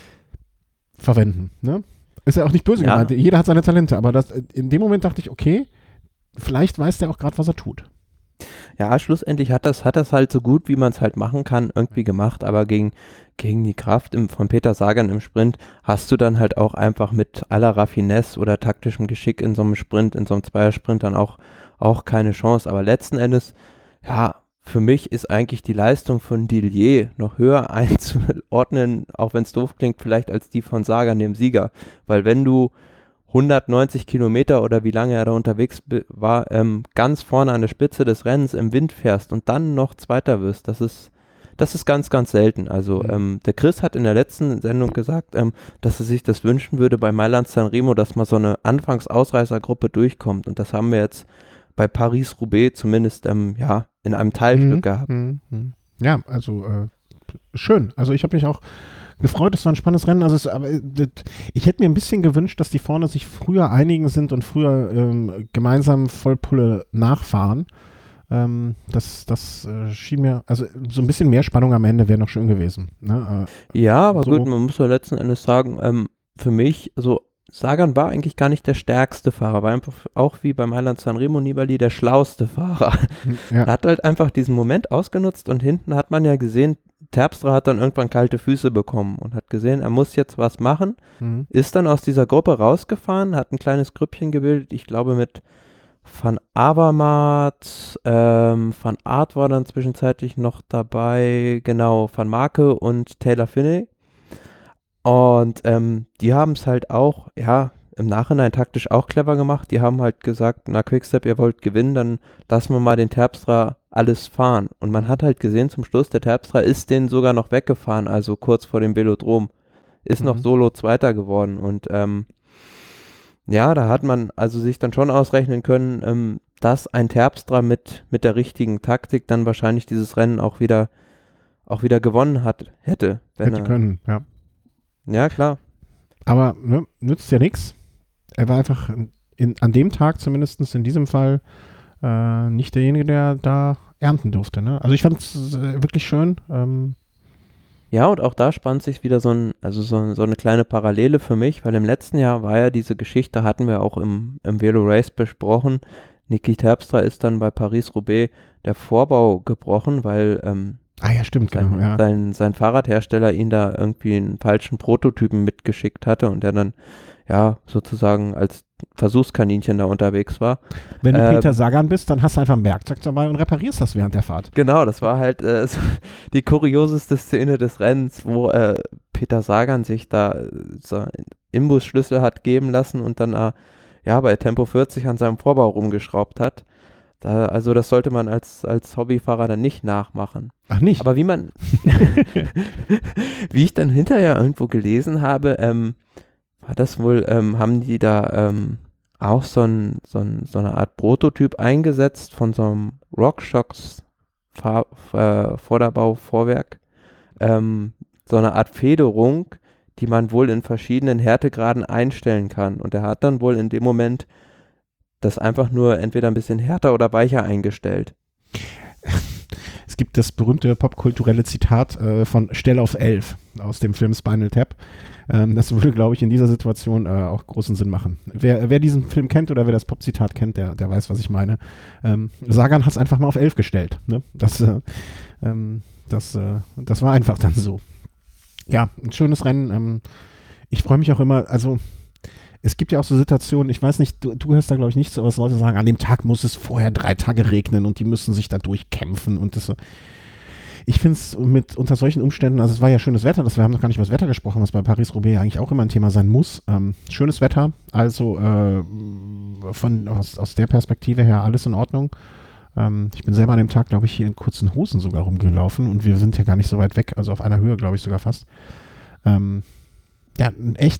verwenden. Ne? Ist ja auch nicht böse Ja. gemeint. Jeder hat seine Talente, aber das, in dem Moment dachte ich, okay, vielleicht weiß der auch gerade, was er tut. Ja, schlussendlich hat das, hat das halt so gut, wie man es halt machen kann, irgendwie gemacht, aber gegen, gegen die Kraft im, von Peter Sagan im Sprint hast du dann halt auch einfach mit aller Raffinesse oder taktischem Geschick in so einem Sprint, in so einem Zweiersprint dann auch, auch keine Chance. Aber letzten Endes, ja, für mich ist eigentlich die Leistung von Dillier noch höher einzuordnen, auch wenn es doof klingt, vielleicht als die von Sagan, dem Sieger. Weil wenn du hundertneunzig Kilometer oder wie lange er da unterwegs war, ähm, ganz vorne an der Spitze des Rennens im Wind fährst und dann noch Zweiter wirst, das ist, das ist ganz, ganz selten. Also Mhm. ähm, der Chris hat in der letzten Sendung gesagt, ähm, dass er sich das wünschen würde bei Mailand Sanremo, dass mal so eine Anfangs-Ausreißergruppe durchkommt. Und das haben wir jetzt bei Paris-Roubaix zumindest ähm, ja, in einem Teilstück Mhm. gehabt. Mhm. Mhm. Ja, also äh, schön. Also ich habe mich auch gefreut, es war ein spannendes Rennen. Also es, aber, äh, das, ich hätte mir ein bisschen gewünscht, dass die vorne sich früher einigen sind und früher ähm, gemeinsam Vollpulle nachfahren. Ähm, das das äh, schien mir, also so ein bisschen mehr Spannung am Ende wäre noch schön gewesen. Ne? Ja, Äh, aber gut, so, man muss ja letzten Endes sagen, ähm, für mich, also Sagan war eigentlich gar nicht der stärkste Fahrer, war einfach auch wie beim Mailand Sanremo Nibali der schlauste Fahrer. ja. Er hat halt einfach diesen Moment ausgenutzt und hinten hat man ja gesehen, Terpstra hat dann irgendwann kalte Füße bekommen und hat gesehen, er muss jetzt was machen, Mhm. ist dann aus dieser Gruppe rausgefahren, hat ein kleines Grüppchen gebildet, ich glaube mit Van Avermaet, ähm, Van Aert war dann zwischenzeitlich noch dabei, genau, Van Marke und Taylor Phinney. Und ähm, die haben es halt auch, ja, im Nachhinein taktisch auch clever gemacht. Die haben halt gesagt, na Quickstep, ihr wollt gewinnen, dann lassen wir mal den Terpstra alles fahren. Und man hat halt gesehen zum Schluss, der Terpstra ist den sogar noch weggefahren, also kurz vor dem Velodrom. Ist noch Mhm. solo Zweiter geworden. Und ähm, ja, da hat man also sich dann schon ausrechnen können, ähm, dass ein Terpstra mit, mit der richtigen Taktik dann wahrscheinlich dieses Rennen auch wieder, auch wieder gewonnen hat, hätte, wenn Hätte er. können, ja. Ja, klar. Aber ne, nützt ja nichts. Er war einfach in, an dem Tag zumindest in diesem Fall äh, nicht derjenige, der da ernten durfte. Ne? Also ich fand es äh, wirklich schön. Ähm, Ja, und auch da spannt sich wieder so ein, also so, so eine kleine Parallele für mich, weil im letzten Jahr war ja diese Geschichte, hatten wir auch im, im Velo Race besprochen. Niki Terpstra ist dann bei Paris-Roubaix der Vorbau gebrochen, weil ähm, ah ja, stimmt, sein, genau. Ja. sein, sein Fahrradhersteller ihn da irgendwie einen falschen Prototypen mitgeschickt hatte und der dann ja sozusagen als Versuchskaninchen da unterwegs war. Wenn du Ähm, Peter Sagan bist, dann hast du einfach ein Werkzeug dabei und reparierst das während der Fahrt. Genau, das war halt äh, so die kurioseste Szene des Rennens, wo äh, Peter Sagan sich da äh, so einen Imbusschlüssel hat geben lassen und dann äh, ja, bei Tempo vierzig an seinem Vorbau rumgeschraubt hat. Da, also das sollte man als, als Hobbyfahrer dann nicht nachmachen. Ach nicht? Aber wie man, wie ich dann hinterher irgendwo gelesen habe, ähm, war das wohl, ähm, haben die da ähm, auch so, ein, so, ein, so eine Art Prototyp eingesetzt von so einem RockShox Fahr äh, Vorderbau-Vorwerk, ähm, so eine Art Federung, die man wohl in verschiedenen Härtegraden einstellen kann. Und er hat dann wohl in dem Moment das einfach nur entweder ein bisschen härter oder weicher eingestellt. Es gibt das berühmte popkulturelle Zitat äh, von Stell auf elf aus dem Film Spinal Tap. Ähm, das würde, glaube ich, in dieser Situation äh, auch großen Sinn machen. Wer, wer diesen Film kennt oder wer das Pop-Zitat kennt, der, der weiß, was ich meine. Ähm, Sagan hat es einfach mal auf elf gestellt. Ne? Das, äh, ähm, das, äh, das war einfach dann so. Ja, ein schönes Rennen. Ähm, ich freue mich auch immer, also es gibt ja auch so Situationen, ich weiß nicht, du, du hörst da glaube ich nicht so, was Leute sagen, an dem Tag muss es vorher drei Tage regnen und die müssen sich da durchkämpfen und das so. Ich finde es mit unter solchen Umständen, also es war ja schönes Wetter, das, wir haben noch gar nicht über das Wetter gesprochen, was bei Paris-Roubaix eigentlich auch immer ein Thema sein muss. Ähm, schönes Wetter, also äh, von, aus, aus der Perspektive her alles in Ordnung. Ähm, ich bin selber an dem Tag, glaube ich, hier in kurzen Hosen sogar rumgelaufen und wir sind ja gar nicht so weit weg, also auf einer Höhe, glaube ich, sogar fast. Ähm, ja, ein echt.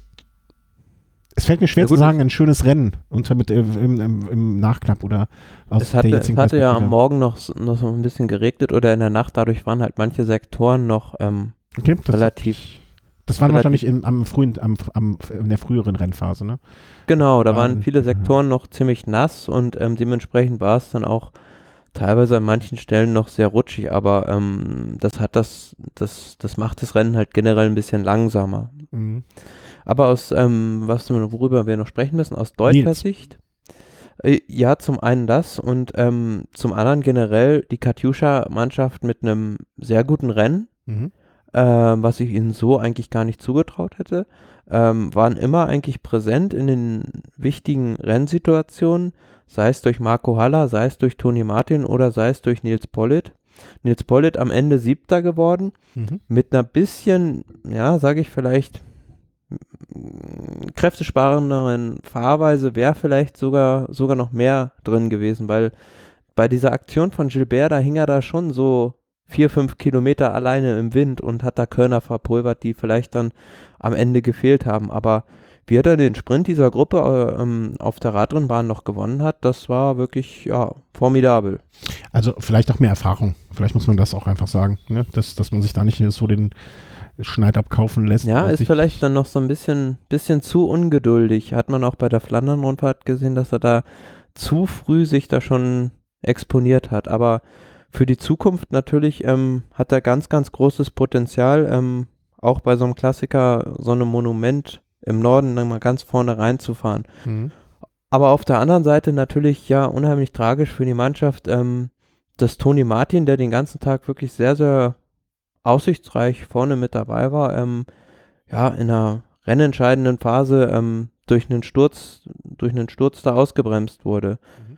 Es fällt mir schwer Ja, zu gut, sagen, ein schönes Rennen unter mit, äh, im, im, im Nachklapp oder aus es hatte, der es jetzigen hatte ja am Perspektive. Morgen noch, s- noch so ein bisschen geregnet oder in der Nacht, dadurch waren halt manche Sektoren noch ähm, Okay, das, relativ, das waren relativ, wahrscheinlich im, am frühen, am, am, in der früheren Rennphase, ne? genau, da waren Waren, viele Sektoren noch ziemlich nass und ähm, dementsprechend war es dann auch teilweise an manchen Stellen noch sehr rutschig, aber ähm, das hat das, das, das macht das Rennen halt generell ein bisschen langsamer. mhm. Aber aus, ähm, was, worüber wir noch sprechen müssen, aus deutscher Nils. Sicht, äh, ja, zum einen das und ähm, zum anderen generell die Katjuscha-Mannschaft mit einem sehr guten Rennen, Mhm. ähm, was ich ihnen so eigentlich gar nicht zugetraut hätte, ähm, waren immer eigentlich präsent in den wichtigen Rennsituationen, sei es durch Marco Haller, sei es durch Toni Martin oder sei es durch Nils Politt. Nils Politt am Ende Siebter geworden, Mhm. mit einer bisschen, ja, sage ich vielleicht, m- kräftesparenderen Fahrweise wäre vielleicht sogar, sogar noch mehr drin gewesen, weil bei dieser Aktion von Gilbert, da hing er da schon so vier, fünf Kilometer alleine im Wind und hat da Körner verpulvert, die vielleicht dann am Ende gefehlt haben. Aber wie er dann den Sprint dieser Gruppe äh, ähm, auf der Radrennbahn noch gewonnen hat, das war wirklich, ja, formidabel. Also vielleicht auch mehr Erfahrung. Vielleicht muss man das auch einfach sagen, ne? dass, dass man sich da nicht so den Schneid abkaufen lässt. Ja, Weil ist sich, vielleicht dann noch so ein bisschen, bisschen zu ungeduldig. Hat man auch bei der Flandern-Rundfahrt gesehen, dass er da zu früh sich da schon exponiert hat. Aber für die Zukunft natürlich ähm, hat er ganz, ganz großes Potenzial, ähm, auch bei so einem Klassiker, so einem Monument im Norden dann mal ganz vorne reinzufahren. mhm. Aber auf der anderen Seite natürlich ja unheimlich tragisch für die Mannschaft, ähm, dass Toni Martin, der den ganzen Tag wirklich sehr, sehr aussichtsreich vorne mit dabei war, ähm, ja, in einer rennentscheidenden Phase ähm, durch einen Sturz, durch einen Sturz da ausgebremst wurde. Mhm.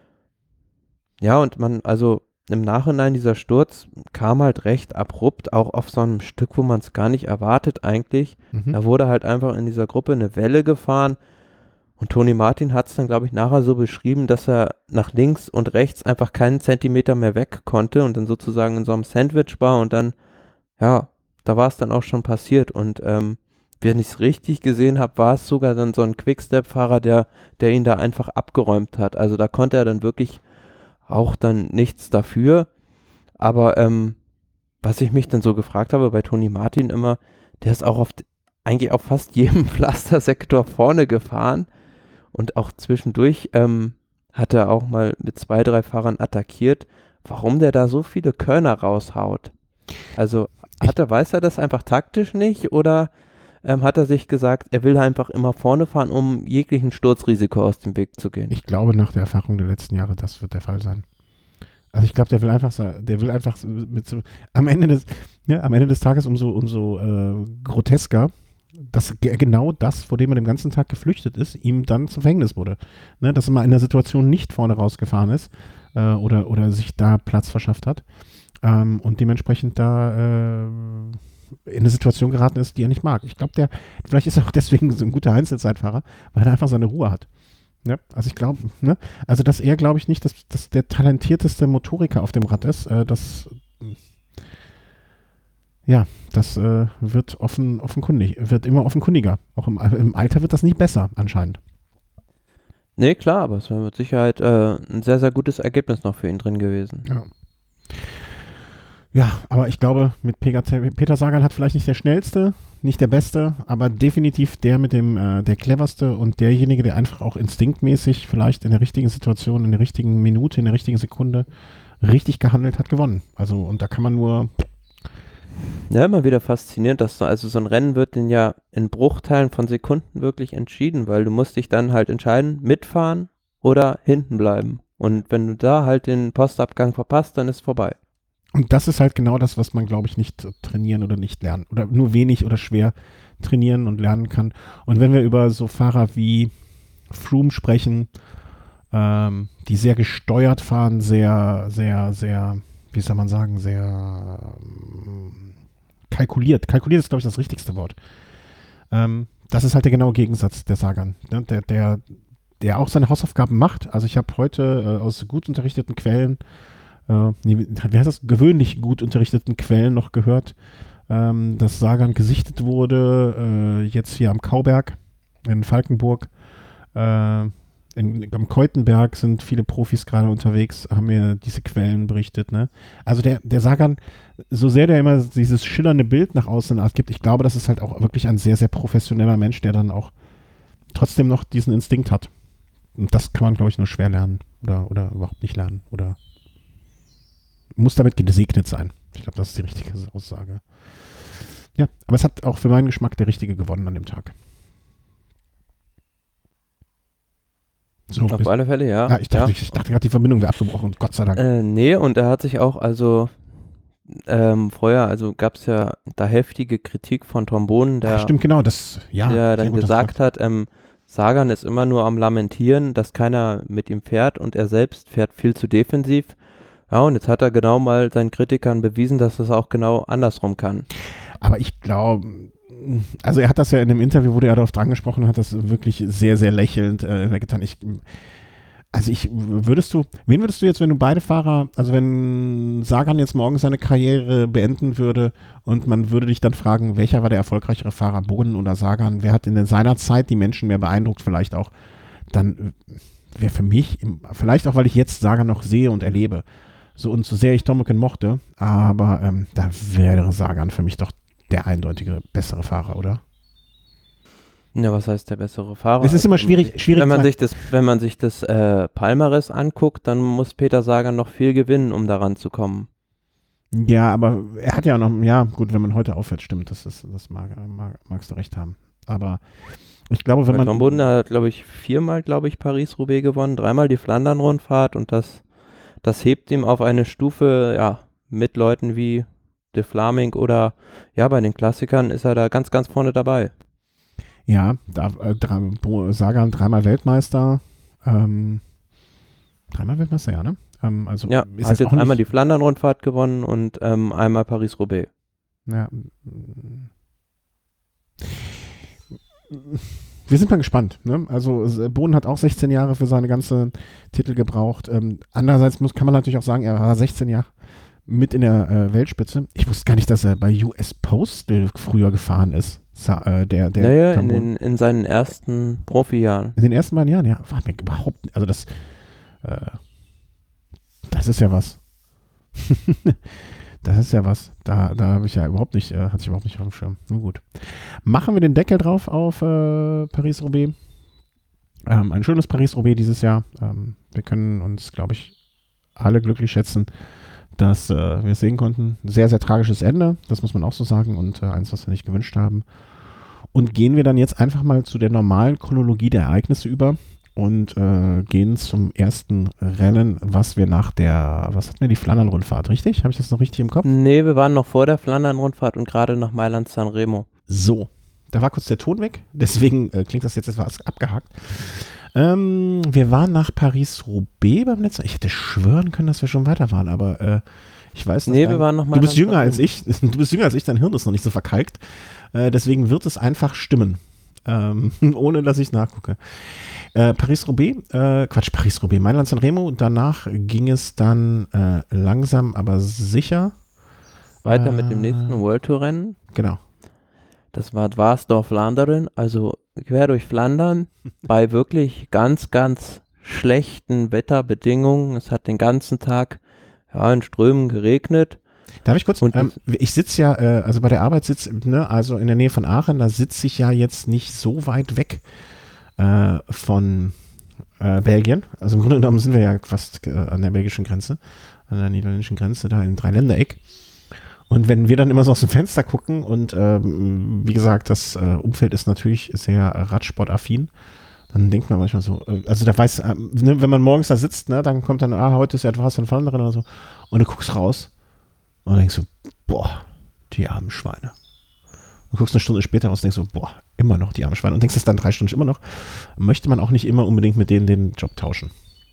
Ja, und man, also im Nachhinein dieser Sturz kam halt recht abrupt, auch auf so einem Stück, wo man es gar nicht erwartet eigentlich. Mhm. Da wurde halt einfach in dieser Gruppe eine Welle gefahren und Toni Martin hat es dann, glaube ich, nachher so beschrieben, dass er nach links und rechts einfach keinen Zentimeter mehr weg konnte und dann sozusagen in so einem Sandwich war und dann, ja, da war es dann auch schon passiert und ähm, wenn ich es richtig gesehen habe, war es sogar dann so ein Quickstep-Fahrer, der, der ihn da einfach abgeräumt hat. Also da konnte er dann wirklich auch dann nichts dafür. Aber ähm, was ich mich dann so gefragt habe bei Toni Martin immer, der ist auch auf, eigentlich auf fast jedem Pflastersektor vorne gefahren und auch zwischendurch ähm, hat er auch mal mit zwei, drei Fahrern attackiert. Warum der da so viele Körner raushaut? Also Ich, hat er, weiß er das einfach taktisch nicht oder ähm, hat er sich gesagt, er will einfach immer vorne fahren, um jeglichen Sturzrisiko aus dem Weg zu gehen? ich glaube, nach der Erfahrung der letzten Jahre, das wird der Fall sein. Also ich glaube, der will einfach, sa- der will einfach so mit so, am Ende des, ja, am Ende des Tages umso, umso äh, grotesker, dass ge- genau das, vor dem er den ganzen Tag geflüchtet ist, ihm dann zum Verhängnis wurde. Ne, dass er mal in der Situation nicht vorne rausgefahren ist äh, oder, oder sich da Platz verschafft hat ähm, und dementsprechend da äh, in eine Situation geraten ist, die er nicht mag. Ich glaube, der, vielleicht ist er auch deswegen so ein guter Einzelzeitfahrer, weil er einfach seine Ruhe hat. Ja, also ich glaube, ne, also dass er, glaube ich, nicht dass, dass der talentierteste Motoriker auf dem Rad ist, äh, das, ja, das äh, wird offen, offenkundig, wird immer offenkundiger. Auch im, im Alter wird das nicht besser, anscheinend. Nee, klar, aber es wäre mit Sicherheit äh, ein sehr, sehr gutes Ergebnis noch für ihn drin gewesen. Ja. Ja, aber ich glaube, mit Peter, Peter Sagan hat vielleicht nicht der schnellste, nicht der beste, aber definitiv der mit dem, äh, der cleverste und derjenige, der einfach auch instinktmäßig vielleicht in der richtigen Situation, in der richtigen Minute, in der richtigen Sekunde richtig gehandelt hat, gewonnen. Also, und da kann man nur. Ja, immer wieder faszinierend, dass so, also so ein Rennen wird dann ja in Bruchteilen von Sekunden wirklich entschieden, weil du musst dich dann halt entscheiden, mitfahren oder hinten bleiben. Und wenn du da halt den Postabgang verpasst, dann ist vorbei. Und das ist halt genau das, was man, glaube ich, nicht trainieren oder nicht lernen oder nur wenig oder schwer trainieren und lernen kann. Und wenn wir über so Fahrer wie Froome sprechen, ähm, die sehr gesteuert fahren, sehr, sehr, sehr, wie soll man sagen, sehr ähm, kalkuliert. Kalkuliert ist, glaube ich, das richtigste Wort. Ähm, das ist halt der genaue Gegensatz der Sagan, ne? der, der, der auch seine Hausaufgaben macht. Also ich habe heute äh, aus gut unterrichteten Quellen äh, nee, wie heißt das, gewöhnlich gut unterrichteten Quellen noch gehört, ähm, dass Sagan gesichtet wurde, äh, jetzt hier am Kauberg in Falkenburg. Äh, in, am Keutenberg sind viele Profis gerade unterwegs, haben mir diese Quellen berichtet. Ne? Also der, der Sagan, so sehr der immer dieses schillernde Bild nach außen gibt, ich glaube, das ist halt auch wirklich ein sehr, sehr professioneller Mensch, der dann auch trotzdem noch diesen Instinkt hat. Und das kann man, glaube ich, nur schwer lernen oder, oder überhaupt nicht lernen oder muss damit gesegnet sein. Ich glaube, das ist die richtige Aussage. Ja, aber es hat auch für meinen Geschmack der Richtige gewonnen an dem Tag. So, Auf bis, alle Fälle, ja. ja, ich dachte, ja. ich, ich dachte gerade, die Verbindung wäre abgebrochen. Gott sei Dank. Äh, nee, und er hat sich auch, also ähm, vorher, also gab es ja da heftige Kritik von Tom Bohnen, der, Ach, stimmt, genau. Das, ja, der dann sehr gut, gesagt hat, ähm, Sagan ist immer nur am Lamentieren, dass keiner mit ihm fährt und er selbst fährt viel zu defensiv. Ja, und jetzt hat er genau mal seinen Kritikern bewiesen, dass es auch genau andersrum kann. Aber ich glaube, also er hat das ja in dem Interview, wo er darauf dran gesprochen hat, das wirklich sehr, sehr lächelnd äh, getan. Ich, also ich, würdest du, wen würdest du jetzt, wenn du beide Fahrer, also wenn Sagan jetzt morgen seine Karriere beenden würde und man würde dich dann fragen, welcher war der erfolgreichere Fahrer, Bohnen oder Sagan, wer hat in seiner Zeit die Menschen mehr beeindruckt, vielleicht auch, dann wäre für mich, vielleicht auch, weil ich jetzt Sagan noch sehe und erlebe, so und so sehr ich Tommeken mochte, aber ähm, da wäre Sagan für mich doch der eindeutige bessere Fahrer, oder? Ja, was heißt der bessere Fahrer? Es ist immer schwierig, schwierig. Wenn man sich das, wenn man sich das äh, Palmares anguckt, dann muss Peter Sagan noch viel gewinnen, um daran zu kommen. Ja, aber er hat ja noch, ja gut, wenn man heute aufhört, stimmt, das, ist, das mag, mag, magst du recht haben. Aber ich glaube, wenn Weil man... Tom Boden hat, glaube ich, viermal, glaube ich, Paris-Roubaix gewonnen, dreimal die Flandern-Rundfahrt und das Das hebt ihm auf eine Stufe, ja, mit Leuten wie De Vlaming oder, ja, bei den Klassikern ist er da ganz, ganz vorne dabei. Ja, da, äh, drei, Sagan dreimal Weltmeister, ähm, dreimal Weltmeister, ja, ne? Ähm, also Ja, ist hat jetzt einmal nicht, die Flandern-Rundfahrt gewonnen und ähm, einmal Paris-Roubaix. Ja. Wir sind mal gespannt. Ne? Also Bohnen hat auch sechzehn Jahre für seine ganzen Titel gebraucht. Ähm, andererseits muss, kann man natürlich auch sagen, er war sechzehn Jahre mit in der äh, Weltspitze. Ich wusste gar nicht, dass er bei U S Postal früher gefahren ist. Sa äh, der, der Naja, in, den, in seinen ersten Profijahren. In den ersten beiden Jahren, ja. War mir überhaupt nicht. Also das, äh, das ist ja was. Das ist ja was. Da, da habe ich ja überhaupt nicht, äh, hatte ich überhaupt nicht auf dem Schirm. Nun gut. Machen wir den Deckel drauf auf äh, Paris-Roubaix. Ähm, ein schönes Paris-Roubaix dieses Jahr. Ähm, wir können uns, glaube ich, alle glücklich schätzen, dass äh, wir es sehen konnten. Sehr, sehr tragisches Ende, das muss man auch so sagen, und äh, eins, was wir nicht gewünscht haben. Und gehen wir dann jetzt einfach mal zu der normalen Chronologie der Ereignisse über und äh, gehen zum ersten Rennen, was wir nach der, was hatten wir, die Flandern-Rundfahrt, richtig? Habe ich das noch richtig im Kopf? Nee, wir waren noch vor der Flandern-Rundfahrt und gerade nach Mailand-San Remo. So, da war kurz der Ton weg, deswegen äh, klingt das jetzt etwas abgehakt. Ähm, wir waren nach Paris-Roubaix beim letzten Mal. Ich hätte schwören können, dass wir schon weiter waren, aber äh, ich weiß nicht. Nee, wir waren noch mal. Du bist jünger als ich. Du bist jünger als ich, dein Hirn ist noch nicht so verkalkt. Äh, deswegen wird es einfach stimmen. ähm, ohne dass ich nachgucke. Äh, Paris-Roubaix, äh, Quatsch, Paris-Roubaix, Mailand-San Remo. Danach ging es dann äh, langsam, aber sicher. Weiter mit dem nächsten Äh, World Tour Rennen. genau. Das war Dwars-Dorf-Vlaanderen, also quer durch Flandern, bei wirklich ganz, ganz schlechten Wetterbedingungen. Es hat den ganzen Tag ja, in Strömen geregnet. Darf ich kurz? Und Ähm, ich sitze ja, äh, also bei der Arbeit sitze, ne, also in der Nähe von Aachen, da sitze ich ja jetzt nicht so weit weg äh, von äh, Belgien. Also im Grunde genommen sind wir ja fast äh, an der belgischen Grenze, an der niederländischen Grenze, da im Dreiländereck. Und wenn wir dann immer so aus dem Fenster gucken und ähm, wie gesagt, das äh, Umfeld ist natürlich sehr äh, radsportaffin, dann denkt man manchmal so, äh, also da weiß, äh, ne, wenn man morgens da sitzt, ne, dann kommt dann, ah, heute ist ja etwas von Flandern oder so, und du guckst raus und denkst so, boah, die armen Schweine. Du guckst eine Stunde später raus und denkst so, boah, immer noch die armen Schweine. Und denkst es dann drei Stunden immer noch, möchte man auch nicht immer unbedingt mit denen den Job tauschen.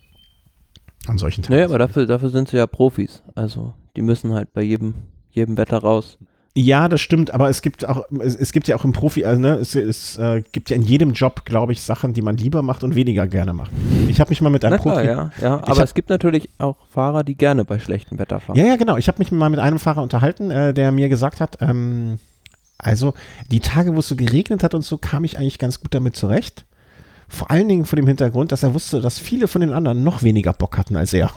An solchen Tagen. naja, aber dafür, dafür sind sie ja Profis. Also die müssen halt bei jedem, jedem Wetter raus. Ja, das stimmt, aber es gibt auch, es, es gibt ja auch im Profi, also, ne, es, es äh, gibt ja in jedem Job, glaube ich, Sachen, die man lieber macht und weniger gerne macht. Ich habe mich mal mit einem Na klar, Profi. ja, ja. Aber hab, es gibt natürlich auch Fahrer, die gerne bei schlechtem Wetter fahren. Ja, ja, genau. Ich habe mich mal mit einem Fahrer unterhalten, äh, der mir gesagt hat, ähm, also die Tage, wo es so geregnet hat und so, kam ich eigentlich ganz gut damit zurecht. Vor allen Dingen vor dem Hintergrund, dass er wusste, dass viele von den anderen noch weniger Bock hatten als er.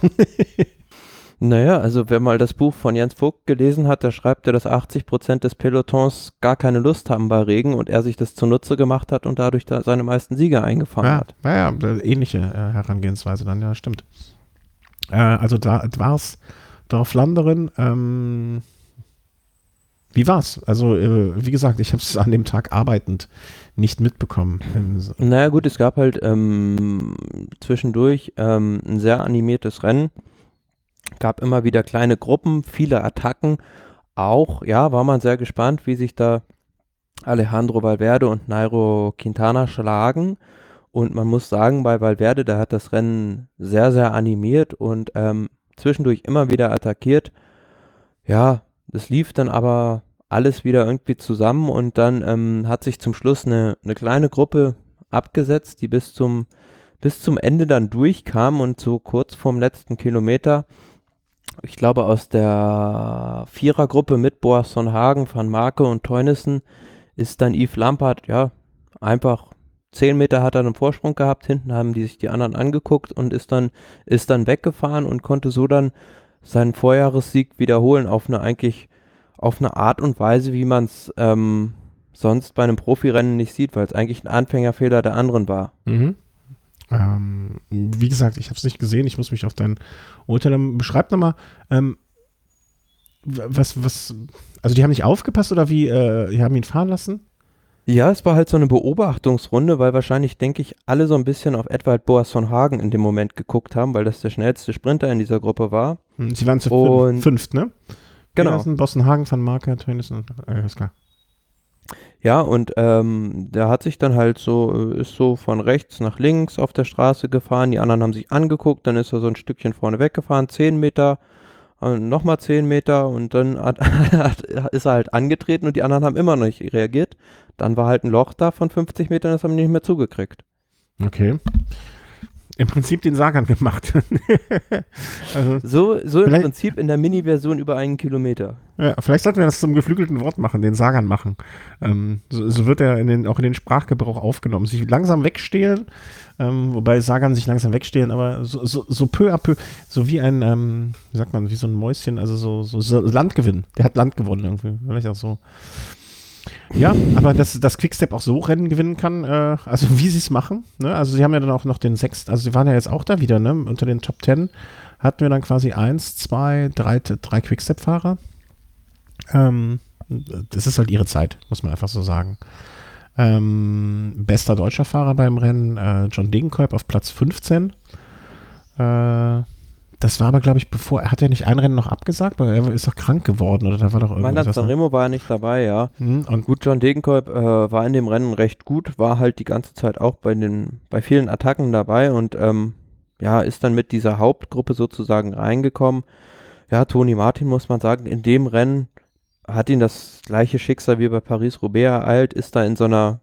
Naja, also wer mal das Buch von Jens Vogt gelesen hat, da schreibt er, dass achtzig Prozent des Pelotons gar keine Lust haben bei Regen und er sich das zunutze gemacht hat und dadurch da seine meisten Siege eingefahren Ja, hat. ja, ja, ähnliche äh, Herangehensweise dann, ja, stimmt. Äh, also da war's Dorf Flanderen. Ähm, wie war's? Also, äh, wie gesagt, ich habe es an dem Tag arbeitend nicht mitbekommen. Naja gut, es gab halt ähm, zwischendurch ähm, ein sehr animiertes Rennen. Gab immer wieder kleine Gruppen, viele Attacken. Auch, ja, war man sehr gespannt, wie sich da Alejandro Valverde und Nairo Quintana schlagen. Und man muss sagen, bei Valverde, der hat das Rennen sehr, sehr animiert und ähm, zwischendurch immer wieder attackiert. Ja, das lief dann aber alles wieder irgendwie zusammen und dann ähm, hat sich zum Schluss eine, eine kleine Gruppe abgesetzt, die bis zum, bis zum Ende dann durchkam und so kurz vorm letzten Kilometer, ich glaube aus der Vierergruppe mit Boasson Hagen, Van Marke und Teunissen, ist dann Yves Lampaert, ja, einfach zehn Meter hat er einen Vorsprung gehabt, hinten haben die sich die anderen angeguckt und ist dann, ist dann weggefahren und konnte so dann seinen Vorjahressieg wiederholen auf eine eigentlich, auf eine Art und Weise, wie man es ähm, sonst bei einem Profirennen nicht sieht, weil es eigentlich ein Anfängerfehler der anderen war. Mhm. Ähm, wie gesagt, ich habe es nicht gesehen, ich muss mich auf dein Urteil, beschreib nochmal, ähm, was, was, also die haben nicht aufgepasst oder wie, äh, die haben ihn fahren lassen? Ja, es war halt so eine Beobachtungsrunde, weil wahrscheinlich, denke ich, alle so ein bisschen auf Edward Boasson Hagen in dem Moment geguckt haben, weil das der schnellste Sprinter in dieser Gruppe war. Sie waren zu Und- fünf, fünft, ne? Genau. Bossen Hagen, Van Marke, Teunissen, äh, ist klar. Ja, und ähm, der hat sich dann halt so, äh, ist so von rechts nach links auf der Straße gefahren, die anderen haben sich angeguckt, dann ist er so ein Stückchen vorne weggefahren, zehn Meter, äh, nochmal zehn Meter und dann hat, hat, ist er halt angetreten und die anderen haben immer noch nicht reagiert. Dann war halt ein Loch da von fünfzig Metern, das haben die nicht mehr zugekriegt. Okay. Im Prinzip den Sagan gemacht. also, So, so im Vielleicht- Prinzip in der Mini-Version über einen Kilometer. ja, vielleicht sollten wir das zum geflügelten Wort machen, den Sagan machen. Ähm, so, so wird er in den, auch in den Sprachgebrauch aufgenommen. Sich langsam wegstehlen, ähm, wobei Sagan sich langsam wegstehlen, aber so, so, so peu à peu, so wie ein, ähm, wie sagt man, wie so ein Mäuschen, also so, so, so Landgewinn. Der hat Land gewonnen irgendwie. Vielleicht auch so. Ja, aber dass, dass Quickstep auch so Rennen gewinnen kann, äh, also wie sie es machen, ne? Also sie haben ja dann auch noch den sechsten, also sie waren ja jetzt auch da wieder, ne? Unter den Top Ten hatten wir dann quasi eins, zwei, drei, drei Quickstep-Fahrer. Ähm, das ist halt ihre Zeit, muss man einfach so sagen. Ähm, bester deutscher Fahrer beim Rennen, äh, John Degenkolb auf Platz fünfzehn. Äh, das war aber, glaube ich, bevor, hat er nicht ein Rennen noch abgesagt, weil er ist doch krank geworden oder da war doch irgendwas. Mailand San Remo war ja nicht dabei, ja. Hm, und Gut, John Degenkolb äh, war in dem Rennen recht gut, war halt die ganze Zeit auch bei den, bei vielen Attacken dabei und ähm, ja, ist dann mit dieser Hauptgruppe sozusagen reingekommen. Ja, Toni Martin, muss man sagen, in dem Rennen hat ihn das gleiche Schicksal wie bei Paris-Roubaix ereilt, ist da in so einer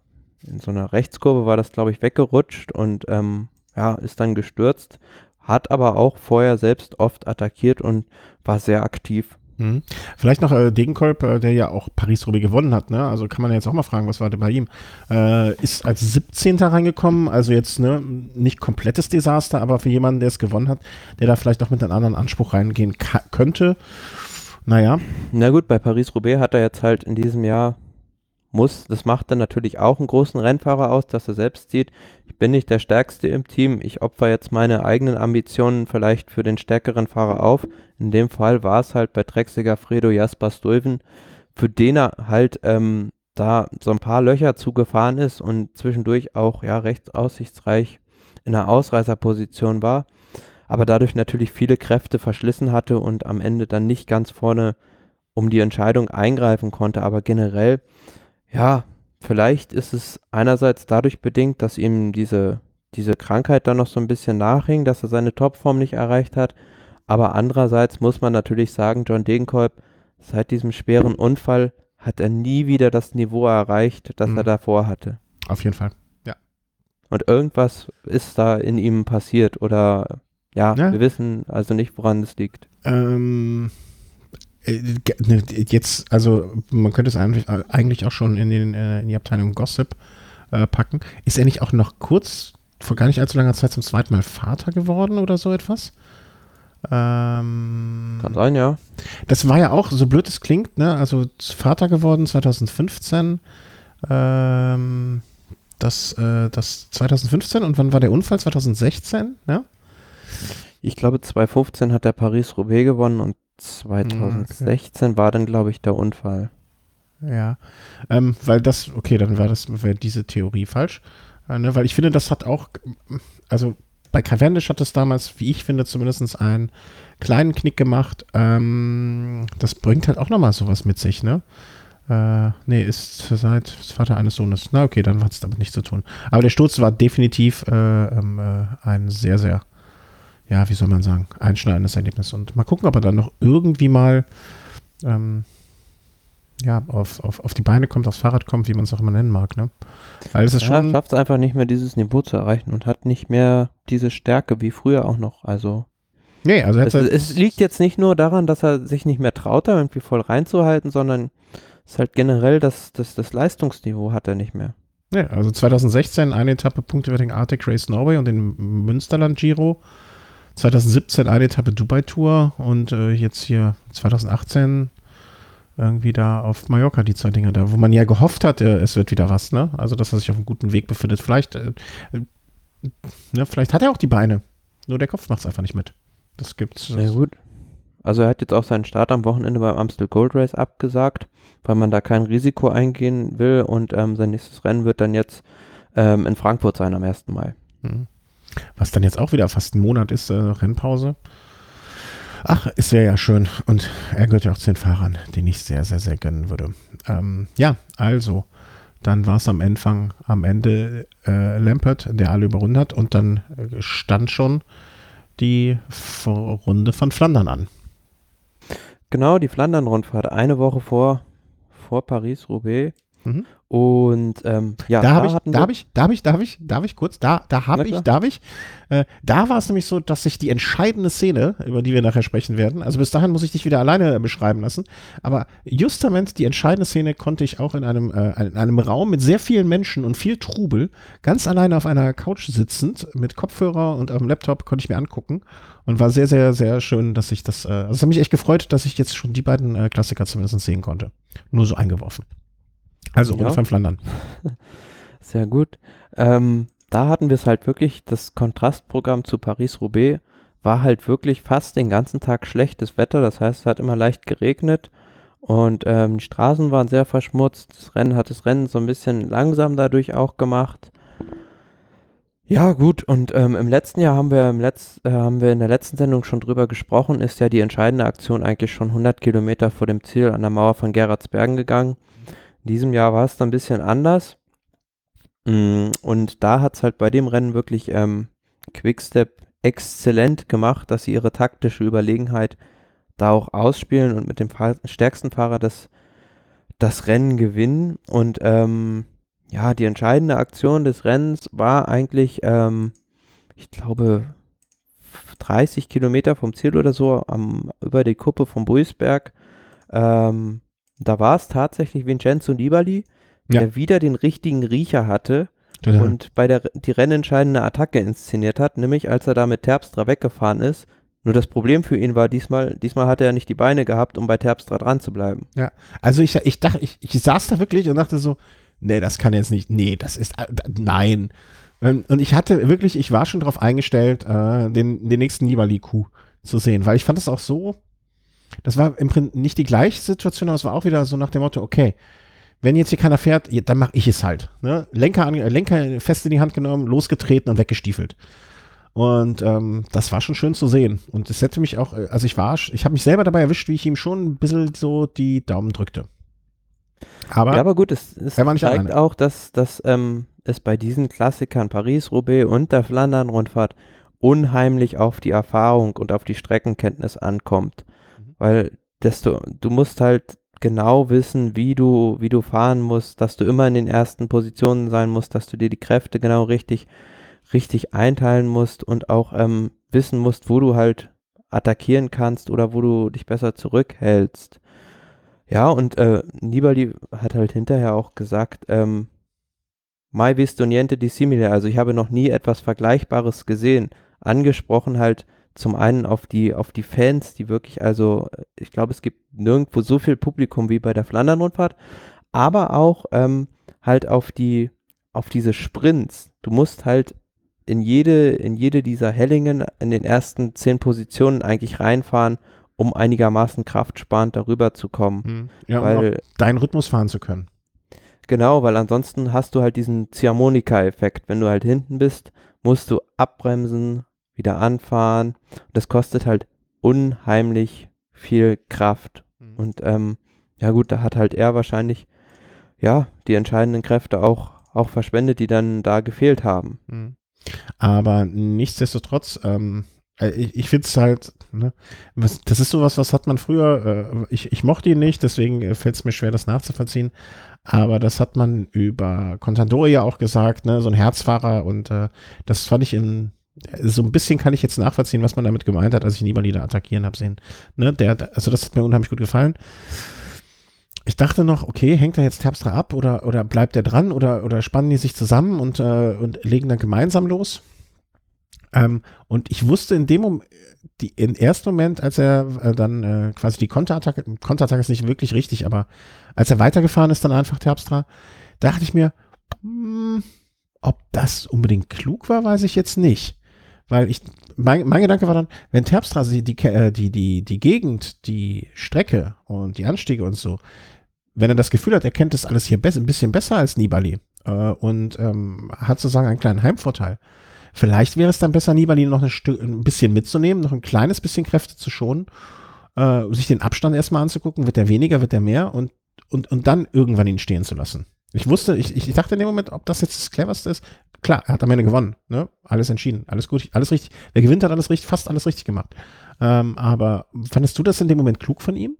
in so einer Rechtskurve war das, glaube ich, weggerutscht und ähm, ja, ist dann gestürzt, hat aber auch vorher selbst oft attackiert und war sehr aktiv. Mhm. Vielleicht noch äh, Degenkolb, äh, der ja auch Paris-Roubaix gewonnen hat, ne? Also kann man jetzt auch mal fragen, was war denn bei ihm? Äh, ist als siebzehnter reingekommen, also jetzt ne, nicht komplettes Desaster, aber für jemanden, der es gewonnen hat, der da vielleicht auch mit einem anderen Anspruch reingehen könnte. Naja. Na gut, bei Paris-Roubaix hat er jetzt halt in diesem Jahr muss, das macht dann natürlich auch einen großen Rennfahrer aus, dass er selbst sieht, ich bin nicht der Stärkste im Team, ich opfer jetzt meine eigenen Ambitionen vielleicht für den stärkeren Fahrer auf. In dem Fall war es halt bei Trek Segafredo Jasper Stuyven, für den er halt ähm, da so ein paar Löcher zugefahren ist und zwischendurch auch ja recht aussichtsreich in einer Ausreißerposition war, aber dadurch natürlich viele Kräfte verschlissen hatte und am Ende dann nicht ganz vorne um die Entscheidung eingreifen konnte, aber generell ja, vielleicht ist es einerseits dadurch bedingt, dass ihm diese, diese Krankheit dann noch so ein bisschen nachhing, dass er seine Topform nicht erreicht hat. Aber andererseits muss man natürlich sagen, John Degenkolb, seit diesem schweren Unfall hat er nie wieder das Niveau erreicht, das Mhm. er davor hatte. Auf jeden Fall. Ja. Und irgendwas ist da in ihm passiert oder ja, Ja. wir wissen also nicht, woran es liegt. Ähm, äh, ge- ne, jetzt, also man könnte es eigentlich, eigentlich auch schon in, den, äh, in die Abteilung Gossip äh, packen. Ist er nicht auch noch kurz, vor gar nicht allzu langer Zeit zum zweiten Mal Vater geworden oder so etwas? Ähm, Kann sein, ja. Das war ja auch, so blöd es klingt, ne? Also Vater geworden zwanzig fünfzehn. Ähm, das, äh, das zwanzig fünfzehn und wann war der Unfall? zwanzig sechzehn, ja? Ich glaube, zwanzig fünfzehn hat er Paris-Roubaix gewonnen und zwanzig sechzehn okay. war dann, glaube ich, der Unfall. Ja, ähm, weil das, okay, dann war das, wäre diese Theorie falsch. Äh, ne? Weil ich finde, das hat auch, also bei Cavendish hat es damals, wie ich finde, zumindest einen kleinen Knick gemacht. Ähm, das bringt halt auch nochmal sowas mit sich, ne? Äh, nee, ist seit Vater eines Sohnes. Na okay, dann hat es damit nichts zu tun. Aber der Sturz war definitiv äh, ähm, äh, ein sehr, sehr, ja, wie soll man sagen, einschneidendes Erlebnis. Und mal gucken, ob er dann noch irgendwie mal ähm, ja, auf, auf, auf die Beine kommt, aufs Fahrrad kommt, wie man es auch immer nennen mag, ne? Weil es ist Ja, schon. schafft es einfach nicht mehr, dieses Niveau zu erreichen und hat nicht mehr diese Stärke wie früher auch noch. Also Nee, also es, hätte es liegt jetzt nicht nur daran, dass er sich nicht mehr traut, da irgendwie voll reinzuhalten, sondern es ist halt generell das, das, das Leistungsniveau hat er nicht mehr. nee, also zwanzig sechzehn eine Etappe Punkte über den Arctic Race Norway und den Münsterland Giro. zwanzig siebzehn eine Etappe Dubai Tour und äh, jetzt hier zwanzig achtzehn irgendwie da auf Mallorca die zwei Dinger da, wo man ja gehofft hat, äh, es wird wieder was, ne? Also, dass er sich auf einem guten Weg befindet. Vielleicht, äh, äh, ne, vielleicht hat er auch die Beine. Nur der Kopf macht es einfach nicht mit. Das gibt's. Sehr gut. Also er hat jetzt auch seinen Start am Wochenende beim Amstel Gold Race abgesagt, weil man da kein Risiko eingehen will und ähm, sein nächstes Rennen wird dann jetzt ähm, in Frankfurt sein am ersten Mai. Mhm. Was dann jetzt auch wieder fast ein Monat ist, äh, Rennpause. Ach, ist ja ja schön. Und er gehört ja auch zu den Fahrern, den ich sehr, sehr, sehr gönnen würde. Ähm, ja, also, dann war es am Anfang, am Ende äh, Lampert, der alle überrundet hat. Und dann äh, stand schon die Runde von Flandern an. Genau, die Flandern-Rundfahrt, eine Woche vor, vor Paris-Roubaix. Mhm. Und ähm, ja, da da habe ich, hatten da wir, habe ich, darf ich, darf ich, darf ich kurz, da, da Na habe ich, klar. darf ich, äh, da war es nämlich so, dass sich die entscheidende Szene, über die wir nachher sprechen werden, also bis dahin muss ich dich wieder alleine beschreiben lassen, aber justament die entscheidende Szene konnte ich auch in einem, äh, in einem Raum mit sehr vielen Menschen und viel Trubel, ganz alleine auf einer Couch sitzend, mit Kopfhörer und am Laptop konnte ich mir angucken und war sehr, sehr, sehr schön, dass ich das, äh, also es hat mich echt gefreut, dass ich jetzt schon die beiden äh, Klassiker zumindest sehen konnte. Nur so eingeworfen. Also Runde Ja. von Flandern. Sehr gut. Ähm, da hatten wir es halt wirklich, das Kontrastprogramm zu Paris-Roubaix war halt wirklich fast den ganzen Tag schlechtes Wetter. Das heißt, es hat immer leicht geregnet und ähm, die Straßen waren sehr verschmutzt. Das Rennen hat das Rennen so ein bisschen langsam dadurch auch gemacht. Ja, gut, und ähm, im letzten Jahr haben wir, im Letz-, äh, haben wir in der letzten Sendung schon drüber gesprochen, ist ja die entscheidende Aktion eigentlich schon hundert Kilometer vor dem Ziel an der Mauer von Gerardsbergen gegangen. In diesem Jahr war es dann ein bisschen anders. Mm, Und da hat es halt bei dem Rennen wirklich ähm, Quickstep exzellent gemacht, dass sie ihre taktische Überlegenheit da auch ausspielen und mit dem Fahr stärksten Fahrer das, das Rennen gewinnen. Und ähm, Ja, die entscheidende Aktion des Rennens war eigentlich, ähm, ich glaube, dreißig Kilometer vom Ziel oder so, am, über die Kuppe vom Buisberg. Ähm, da war es tatsächlich Vincenzo Nibali, Ja, der wieder den richtigen Riecher hatte total. und bei der die rennentscheidende Attacke inszeniert hat, nämlich als er da mit Terpstra weggefahren ist. Nur das Problem für ihn war diesmal, diesmal hat er nicht die Beine gehabt, um bei Terpstra dran zu bleiben. Ja, also ich, ich dachte, ich, ich saß da wirklich und dachte so, nee, das kann jetzt nicht, nee, das ist, äh, nein. Und, und ich hatte wirklich, ich war schon darauf eingestellt, äh, den, den nächsten Nibali-Coup zu sehen, weil ich fand es auch so, das war im Prinzip nicht die gleiche Situation, aber es war auch wieder so nach dem Motto, okay, wenn jetzt hier keiner fährt, ja, dann mache ich es halt. Ne? Lenker, an, äh, Lenker fest in die Hand genommen, losgetreten und weggestiefelt. Und ähm, das war schon schön zu sehen. Und es hätte mich auch, äh, also ich war, ich habe mich selber dabei erwischt, wie ich ihm schon ein bisschen so die Daumen drückte. Ja, Aber aber gut, es, es er war nicht zeigt alleine. auch, dass, dass ähm, es bei diesen Klassikern Paris-Roubaix und der Flandern-Rundfahrt unheimlich auf die Erfahrung und auf die Streckenkenntnis ankommt. Mhm. Weil desto, du musst halt genau wissen, wie du, wie du fahren musst, dass du immer in den ersten Positionen sein musst, dass du dir die Kräfte genau richtig, richtig einteilen musst und auch ähm, wissen musst, wo du halt attackieren kannst oder wo du dich besser zurückhältst. Ja, und äh, Nibali hat halt hinterher auch gesagt, ähm, Mai visto niente di simile, also ich habe noch nie etwas Vergleichbares gesehen. Angesprochen halt zum einen auf die, auf die Fans, die wirklich, also äh, ich glaube, es gibt nirgendwo so viel Publikum wie bei der Flandern-Rundfahrt, aber auch ähm, halt auf die, auf diese Sprints. Du musst halt in jede, in jede dieser Hellingen in den ersten zehn Positionen eigentlich reinfahren, um einigermaßen kraftsparend darüber zu kommen. Mhm. Ja, um auch Weil deinen Rhythmus fahren zu können. Genau, weil ansonsten hast du halt diesen Ziehharmonika-Effekt. Wenn du halt hinten bist, musst du abbremsen, wieder anfahren. Das kostet halt unheimlich viel Kraft. Mhm. Und ähm, ja gut, da hat halt er wahrscheinlich ja die entscheidenden Kräfte auch, auch verschwendet, die dann da gefehlt haben. Mhm. Aber nichtsdestotrotz, ähm, äh, ich, ich finde es halt, ne, was, das ist sowas, was hat man früher, äh, ich, ich mochte ihn nicht, deswegen äh, fällt es mir schwer, das nachzuvollziehen. Aber das hat man über Contador ja auch gesagt, ne, so ein Herzfahrer und äh, das fand ich in, so ein bisschen kann ich jetzt nachvollziehen, was man damit gemeint hat, als ich Nibali da attackieren habe sehen. Ne, der, also das hat mir unheimlich gut gefallen. Ich dachte noch, okay, hängt er jetzt Terpstra ab oder, oder bleibt er dran oder, oder spannen die sich zusammen und, äh, und legen dann gemeinsam los? Ähm, und ich wusste in dem Moment, die, im ersten Moment, als er äh, dann äh, quasi die Konterattacke, Konterattacke ist nicht wirklich richtig, aber als er weitergefahren ist, dann einfach Terpstra, dachte ich mir, hm, ob das unbedingt klug war, weiß ich jetzt nicht. Weil ich, mein, mein Gedanke war dann, wenn Terpstra die, die, äh, die, die, die Gegend, die Strecke und die Anstiege und so, wenn er das Gefühl hat, er kennt das alles hier besser, ein bisschen besser als Nibali äh, und ähm, hat sozusagen einen kleinen Heimvorteil. Vielleicht wäre es dann besser, Nibali noch ein, Stück, ein bisschen mitzunehmen, noch ein kleines bisschen Kräfte zu schonen, äh, sich den Abstand erstmal anzugucken, wird der weniger, wird der mehr und, und, und dann irgendwann ihn stehen zu lassen. Ich wusste, ich, ich dachte in dem Moment, ob das jetzt das cleverste ist. Klar, er hat am Ende gewonnen, ne? Alles entschieden, alles gut, alles richtig. Wer gewinnt, hat alles richtig, fast alles richtig gemacht. Ähm, aber fandest du das in dem Moment klug von ihm?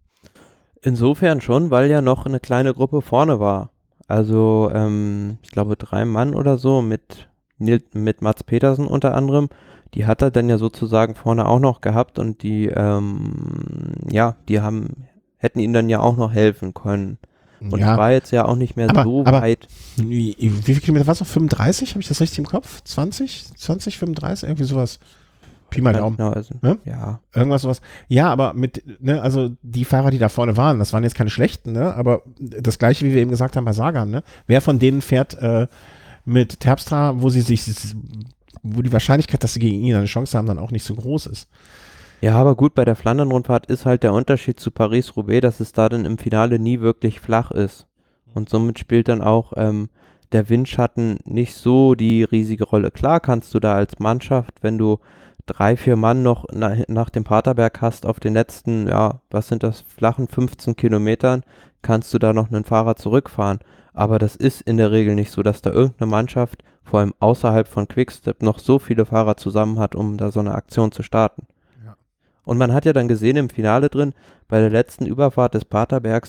Insofern schon, weil ja noch eine kleine Gruppe vorne war. Also ähm, ich glaube drei Mann oder so mit, Nil- mit Mats Petersen unter anderem. Die hat er dann ja sozusagen vorne auch noch gehabt und die, ähm, ja, die haben, hätten ihm dann ja auch noch helfen können. Und es Ja, war jetzt ja auch nicht mehr aber, so aber weit. wie, wie viele Kilometer war es noch? fünfunddreißig? Habe ich das richtig im Kopf? zwanzig? zwanzig, fünfunddreißig? Irgendwie sowas. Pi Weiß mal gar nicht Daumen. genau, also, Ne? ja. Irgendwas sowas. Ja, aber mit, ne, also die Fahrer, die da vorne waren, das waren jetzt keine schlechten, ne? Aber das gleiche, wie wir eben gesagt haben bei Sagan, ne? Wer von denen fährt äh, mit Terpstra, wo sie sich, wo die Wahrscheinlichkeit, dass sie gegen ihn eine Chance haben, dann auch nicht so groß ist. Ja, aber gut, bei der Flandern-Rundfahrt ist halt der Unterschied zu Paris-Roubaix, dass es da dann im Finale nie wirklich flach ist. Und somit spielt dann auch ähm, der Windschatten nicht so die riesige Rolle. Klar kannst du da als Mannschaft, wenn du drei, vier Mann noch na, nach dem Paterberg hast, auf den letzten, ja, was sind das, flachen fünfzehn Kilometern, kannst du da noch einen Fahrer zurückfahren. Aber das ist in der Regel nicht so, dass da irgendeine Mannschaft, vor allem außerhalb von Quickstep, noch so viele Fahrer zusammen hat, um da so eine Aktion zu starten. Ja. Und man hat ja dann gesehen im Finale drin, bei der letzten Überfahrt des Paterbergs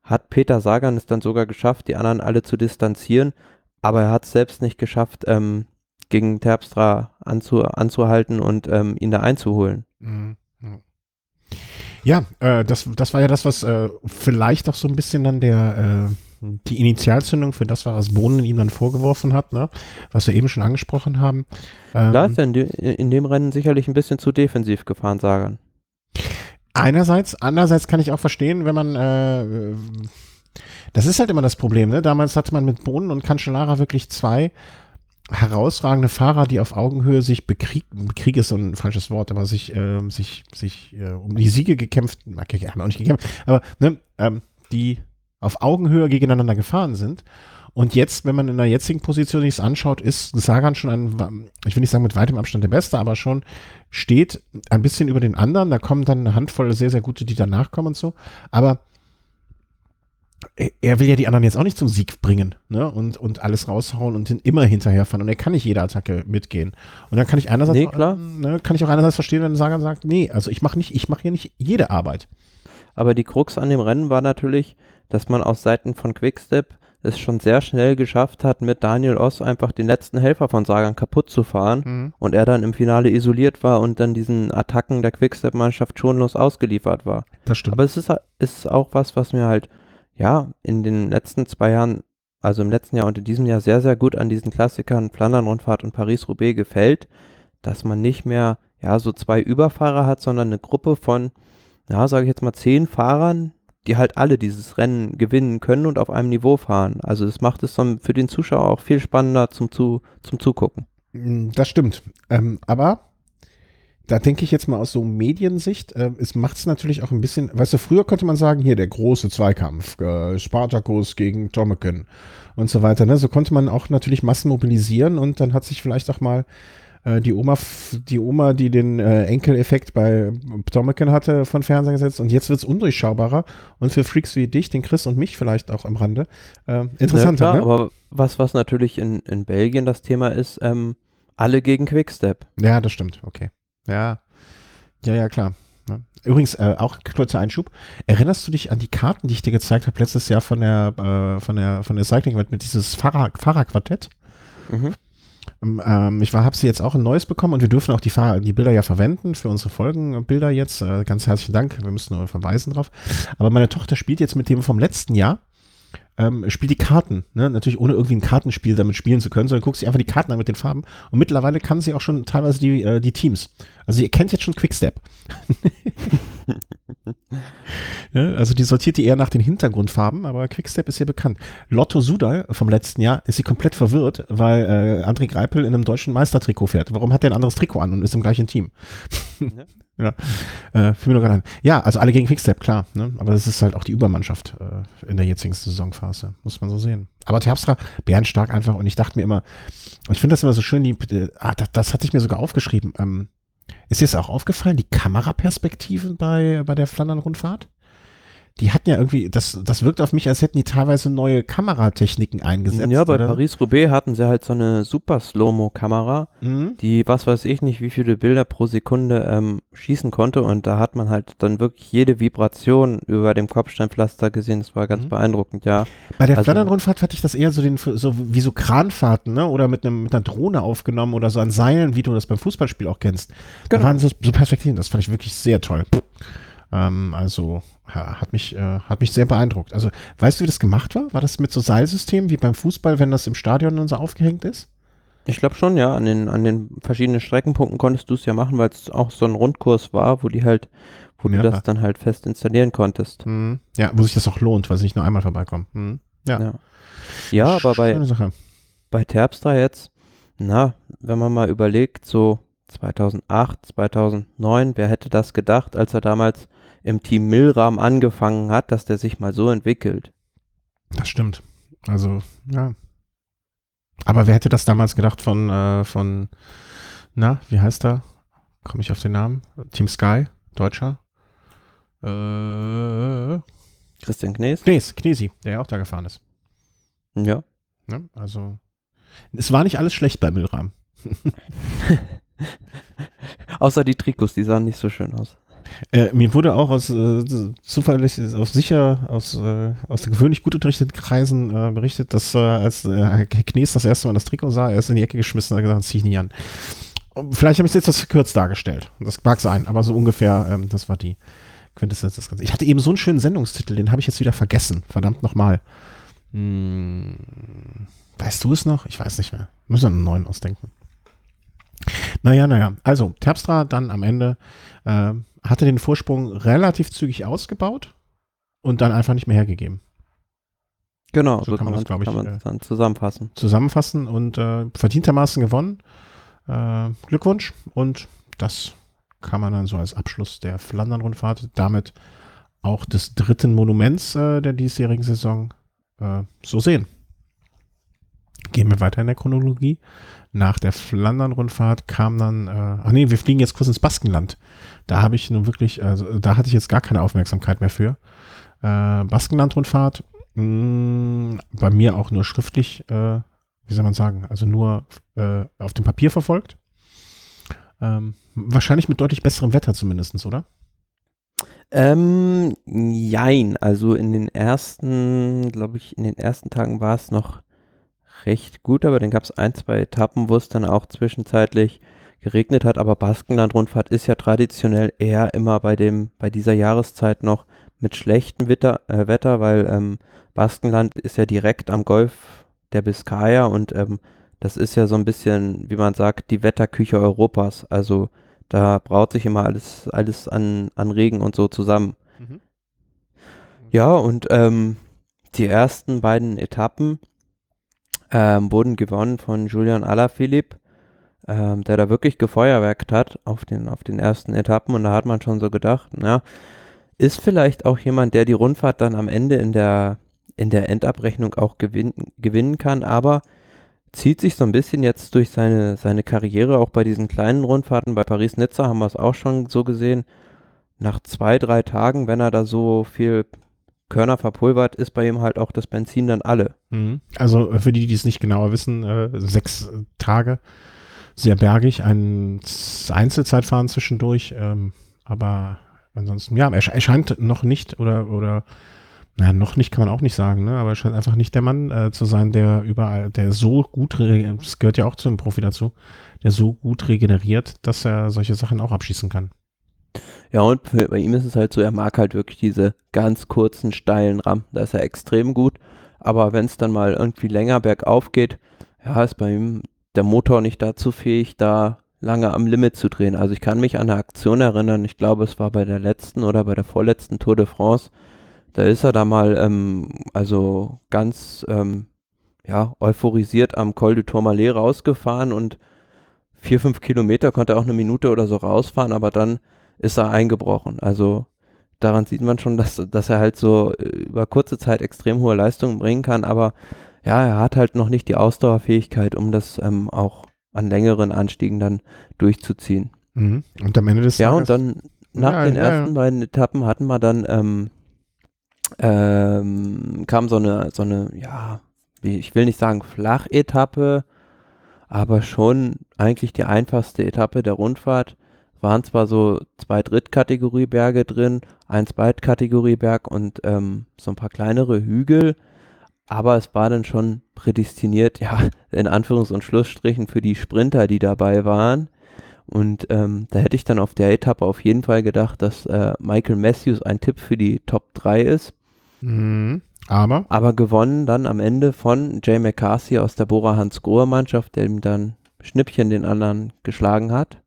hat Peter Sagan es dann sogar geschafft, die anderen alle zu distanzieren, aber er hat es selbst nicht geschafft, ähm, gegen Terpstra anzu, anzuhalten und ähm, ihn da einzuholen. Mhm. Ja, äh, das, das war ja das, was äh, vielleicht auch so ein bisschen dann der, äh, die Initialzündung für das war, was Bohnen ihm dann vorgeworfen hat, ne? Was wir eben schon angesprochen haben. Ähm, Da ist er in, de, in dem Rennen sicherlich ein bisschen zu defensiv gefahren, Sagan. Einerseits, andererseits kann ich auch verstehen, wenn man, äh, das ist halt immer das Problem, ne? Damals hatte man mit Bohnen und Cancellara wirklich zwei herausragende Fahrer, die auf Augenhöhe sich bekrieg, Bekrieg ist so ein falsches Wort, aber sich, äh, sich, sich äh, um die Siege gekämpft, okay, haben auch nicht gekämpft, aber ne, ähm, die auf Augenhöhe gegeneinander gefahren sind. Und jetzt, wenn man in der jetzigen Position sich anschaut, ist Sagan schon ein, ich will nicht sagen mit weitem Abstand der Beste, aber schon steht ein bisschen über den anderen. Da kommen dann eine Handvoll sehr, sehr gute, die danach kommen und so. Aber er will ja die anderen jetzt auch nicht zum Sieg bringen, ne? Und, und alles raushauen und hin, immer hinterherfahren. Und er kann nicht jede Attacke mitgehen. Und dann kann ich einerseits, Nee, klar. ne, kann ich auch einerseits verstehen, wenn Sagan sagt, nee, also ich mache nicht, ich mache hier nicht jede Arbeit. Aber die Krux an dem Rennen war natürlich, dass man aus Seiten von Quickstep es schon sehr schnell geschafft hat, mit Daniel Oss einfach den letzten Helfer von Sagan kaputt zu fahren Mhm. und er dann im Finale isoliert war und dann diesen Attacken der Quickstep-Mannschaft schonlos ausgeliefert war. Das stimmt. Aber es ist, ist auch was, was mir halt, ja, in den letzten zwei Jahren, also im letzten Jahr und in diesem Jahr sehr, sehr gut an diesen Klassikern Flandern-Rundfahrt und Paris-Roubaix gefällt, dass man nicht mehr, ja, so zwei Überfahrer hat, sondern eine Gruppe von, ja, sage ich jetzt mal, zehn Fahrern, die halt alle dieses Rennen gewinnen können und auf einem Niveau fahren. Also das macht es dann für den Zuschauer auch viel spannender zum, zu, zum Zugucken. Das stimmt. Ähm, aber da denke ich jetzt mal aus so Mediensicht, äh, es macht es natürlich auch ein bisschen, weißt du, früher konnte man sagen, hier der große Zweikampf, äh, Spartacus gegen Tommeken und so weiter, ne? So konnte man auch natürlich Massen mobilisieren und dann hat sich vielleicht auch mal äh, die Oma, die Oma, die den äh, Enkeleffekt bei Tommeken hatte, von Fernseher gesetzt und jetzt wird es undurchschaubarer und für Freaks wie dich, den Chris und mich vielleicht auch am Rande, äh, interessanter, Ja, klar, ne? aber was, was natürlich in, in Belgien das Thema ist, ähm, alle gegen Quickstep. Ja, das stimmt, okay. Ja, ja, ja, klar. Ja. Übrigens, äh, auch kurzer Einschub. Erinnerst du dich an die Karten, die ich dir gezeigt habe letztes Jahr von der, äh, von der, von der Cycling-Welt mit dieses Fahrer, Fahrerquartett? Mhm. Ähm, ich habe sie jetzt auch ein neues bekommen und wir dürfen auch die, Fahrer, die Bilder ja verwenden für unsere Folgenbilder jetzt. Äh, ganz herzlichen Dank. Wir müssen nur verweisen drauf. Aber meine Tochter spielt jetzt mit dem vom letzten Jahr. Ähm, spielt die Karten, ne? Natürlich ohne irgendwie ein Kartenspiel damit spielen zu können, sondern guckt sich einfach die Karten an mit den Farben. Und mittlerweile kann sie auch schon teilweise die, äh, die Teams. Also ihr kennt jetzt schon Quickstep. Ja, also die sortiert die eher nach den Hintergrundfarben, aber Quickstep ist ja bekannt. Lotto Sudal vom letzten Jahr ist sie komplett verwirrt, weil äh, André Greipel in einem deutschen Meistertrikot fährt. Warum hat der ein anderes Trikot an und ist im gleichen Team? Ja. Ja, äh, fiel mir nur gerade ein. Ja, also alle gegen Quickstep, klar. Ne? Aber das ist halt auch die Übermannschaft äh, in der jetzigen Saisonphase. Muss man so sehen. Aber Terpstra, bärenstark einfach. Und ich dachte mir immer, ich finde das immer so schön, die, äh, ah, das, das hatte ich mir sogar aufgeschrieben. Ähm, ist dir das auch aufgefallen, die Kameraperspektiven bei, bei der Flandern-Rundfahrt? Die hatten ja irgendwie, das, das wirkt auf mich, als hätten die teilweise neue Kameratechniken eingesetzt. Ja, bei oder? Paris-Roubaix hatten sie halt so eine super Slow-Mo-Kamera, Mhm. die, was weiß ich nicht, wie viele Bilder pro Sekunde ähm, schießen konnte und da hat man halt dann wirklich jede Vibration über dem Kopfsteinpflaster gesehen. Das war ganz Mhm. beeindruckend, ja. Bei der Also- Flandern-Rundfahrt hatte ich das eher so, den, so wie so Kranfahrten, ne? Oder mit, einem, mit einer Drohne aufgenommen oder so an Seilen, wie du das beim Fußballspiel auch kennst. Da Genau. waren so, so Perspektiven, das fand ich wirklich sehr toll. Ähm, also ja, hat mich, äh, hat mich sehr beeindruckt. Also weißt du, wie das gemacht war? War das mit so Seilsystemen wie beim Fußball, wenn das im Stadion und so aufgehängt ist? Ich glaube schon, ja, an den, an den verschiedenen Streckenpunkten konntest du es ja machen, weil es auch so ein Rundkurs war, wo die halt, wo Ja. du das dann halt fest installieren konntest. Mhm. Ja, wo sich das auch lohnt, weil es nicht nur einmal vorbeikommt. Mhm. Ja, Ja, ja aber bei, schöne Sache. bei Terpstra jetzt, na, wenn man mal überlegt, so zweitausendacht, zweitausendneun, wer hätte das gedacht, als er damals im Team Milram angefangen hat, dass der sich mal so entwickelt. Das stimmt. Also, ja. Aber wer hätte das damals gedacht von, äh, von, na, wie heißt er? Komme ich auf den Namen? Team Sky, Deutscher? Äh, Christian Knees? Knes, Knesi, der ja auch da gefahren ist. Ja. Ne? Also, es war nicht alles schlecht bei Milram. Außer die Trikots, die sahen nicht so schön aus. Äh, mir wurde auch aus äh, zufällig aus sicher aus äh, aus den gewöhnlich gut unterrichteten Kreisen äh, berichtet, dass äh, als äh, Herr Knies das erste Mal das Trikot sah, er ist in die Ecke geschmissen und hat gesagt, das zieh ich nicht an. Und vielleicht habe ich es jetzt das verkürzt dargestellt. Das mag sein, aber so ungefähr, ähm, das war die Quintessenz des Ganzen. Ich hatte eben so einen schönen Sendungstitel, den habe ich jetzt wieder vergessen. Verdammt nochmal. Hm, weißt du es noch? Ich weiß nicht mehr. Müssen wir einen neuen ausdenken. Naja, naja. Also, Terpstra dann am Ende äh, hatte den Vorsprung relativ zügig ausgebaut und dann einfach nicht mehr hergegeben. Genau, So so kann kann man man das, glaube ich, kann man äh, es dann zusammenfassen. zusammenfassen und äh, verdientermaßen gewonnen. Äh, Glückwunsch und das kann man dann so als Abschluss der Flandern-Rundfahrt, damit auch des dritten Monuments äh, der diesjährigen Saison äh, so sehen. Gehen wir weiter in der Chronologie. Nach der Flandern-Rundfahrt kam dann, äh, ach nee, wir fliegen jetzt kurz ins Baskenland. Da habe ich nun wirklich, also da hatte ich jetzt gar keine Aufmerksamkeit mehr für. Äh, Baskenland-Rundfahrt, mh, bei mir auch nur schriftlich, äh, wie soll man sagen, also nur äh, auf dem Papier verfolgt. Ähm, wahrscheinlich mit deutlich besserem Wetter zumindest, oder? Ähm, jein, also in den ersten, glaube ich, in den ersten Tagen war es noch recht gut, aber dann gab es ein, zwei Etappen, wo es dann auch zwischenzeitlich geregnet hat, aber Baskenland-Rundfahrt ist ja traditionell eher immer bei dem, bei dieser Jahreszeit noch mit schlechtem Wetter, äh, Wetter, weil ähm, Baskenland ist ja direkt am Golf der Biskaya und ähm, das ist ja so ein bisschen, wie man sagt, die Wetterküche Europas. Also da braut sich immer alles, alles an, an Regen und so zusammen. Mhm. Ja, und ähm, die ersten beiden Etappen ähm, wurden gewonnen von Julian Alaphilippe, ähm, der da wirklich gefeuerwerkt hat auf den, auf den ersten Etappen. Und da hat man schon so gedacht, na, ist vielleicht auch jemand, der die Rundfahrt dann am Ende in der, in der Endabrechnung auch gewin gewinnen kann, aber zieht sich so ein bisschen jetzt durch seine, seine Karriere, auch bei diesen kleinen Rundfahrten. Bei Paris-Nizza haben wir es auch schon so gesehen. Nach zwei, drei Tagen, wenn er da so viel Körner verpulvert, ist bei ihm halt auch das Benzin dann alle. Mhm. Also äh, für die, die es nicht genauer wissen, äh, sechs Tage, sehr bergig, ein Z- Einzelzeitfahren zwischendurch, ähm, aber ansonsten, ja, er, sch- er scheint noch nicht oder, oder, naja, noch nicht kann man auch nicht sagen, ne, aber er scheint einfach nicht der Mann äh, zu sein, der überall, der so gut, re- das gehört ja auch zum Profi dazu, der so gut regeneriert, dass er solche Sachen auch abschießen kann. Ja, und für, bei ihm ist es halt so, er mag halt wirklich diese ganz kurzen, steilen Rampen. Da ist er extrem gut. Aber wenn es dann mal irgendwie länger bergauf geht, ja, ist bei ihm der Motor nicht dazu fähig, da lange am Limit zu drehen. Also ich kann mich an eine Aktion erinnern, ich glaube, es war bei der letzten oder bei der vorletzten Tour de France. Da ist er da mal, ähm, also ganz, ähm, ja, euphorisiert am Col du Tourmalet rausgefahren und vier, fünf Kilometer konnte er auch eine Minute oder so rausfahren, aber dann ist er eingebrochen. Also daran sieht man schon, dass, dass er halt so äh, über kurze Zeit extrem hohe Leistungen bringen kann, aber ja, er hat halt noch nicht die Ausdauerfähigkeit, um das ähm, auch an längeren Anstiegen dann durchzuziehen. Mhm. Und am Ende des Ja, und Tages, dann nach ja, den ja, ja. ersten beiden Etappen hatten wir dann, ähm, ähm, kam so eine, so eine, ja, wie, ich will nicht sagen Flachetappe, aber schon eigentlich die einfachste Etappe der Rundfahrt. Waren zwar so zwei Drittkategorie-Berge drin, ein Zweitkategorie-Berg und ähm, so ein paar kleinere Hügel, aber es war dann schon prädestiniert, ja, in Anführungs- und Schlussstrichen für die Sprinter, die dabei waren. Und ähm, da hätte ich dann auf der Etappe auf jeden Fall gedacht, dass äh, Michael Matthews ein Tipp für die Top drei ist. Mhm. Aber, Aber gewonnen dann am Ende von Jay McCarthy aus der Bora Hansgrohe Mannschaft, der ihm dann Schnippchen den anderen geschlagen hat.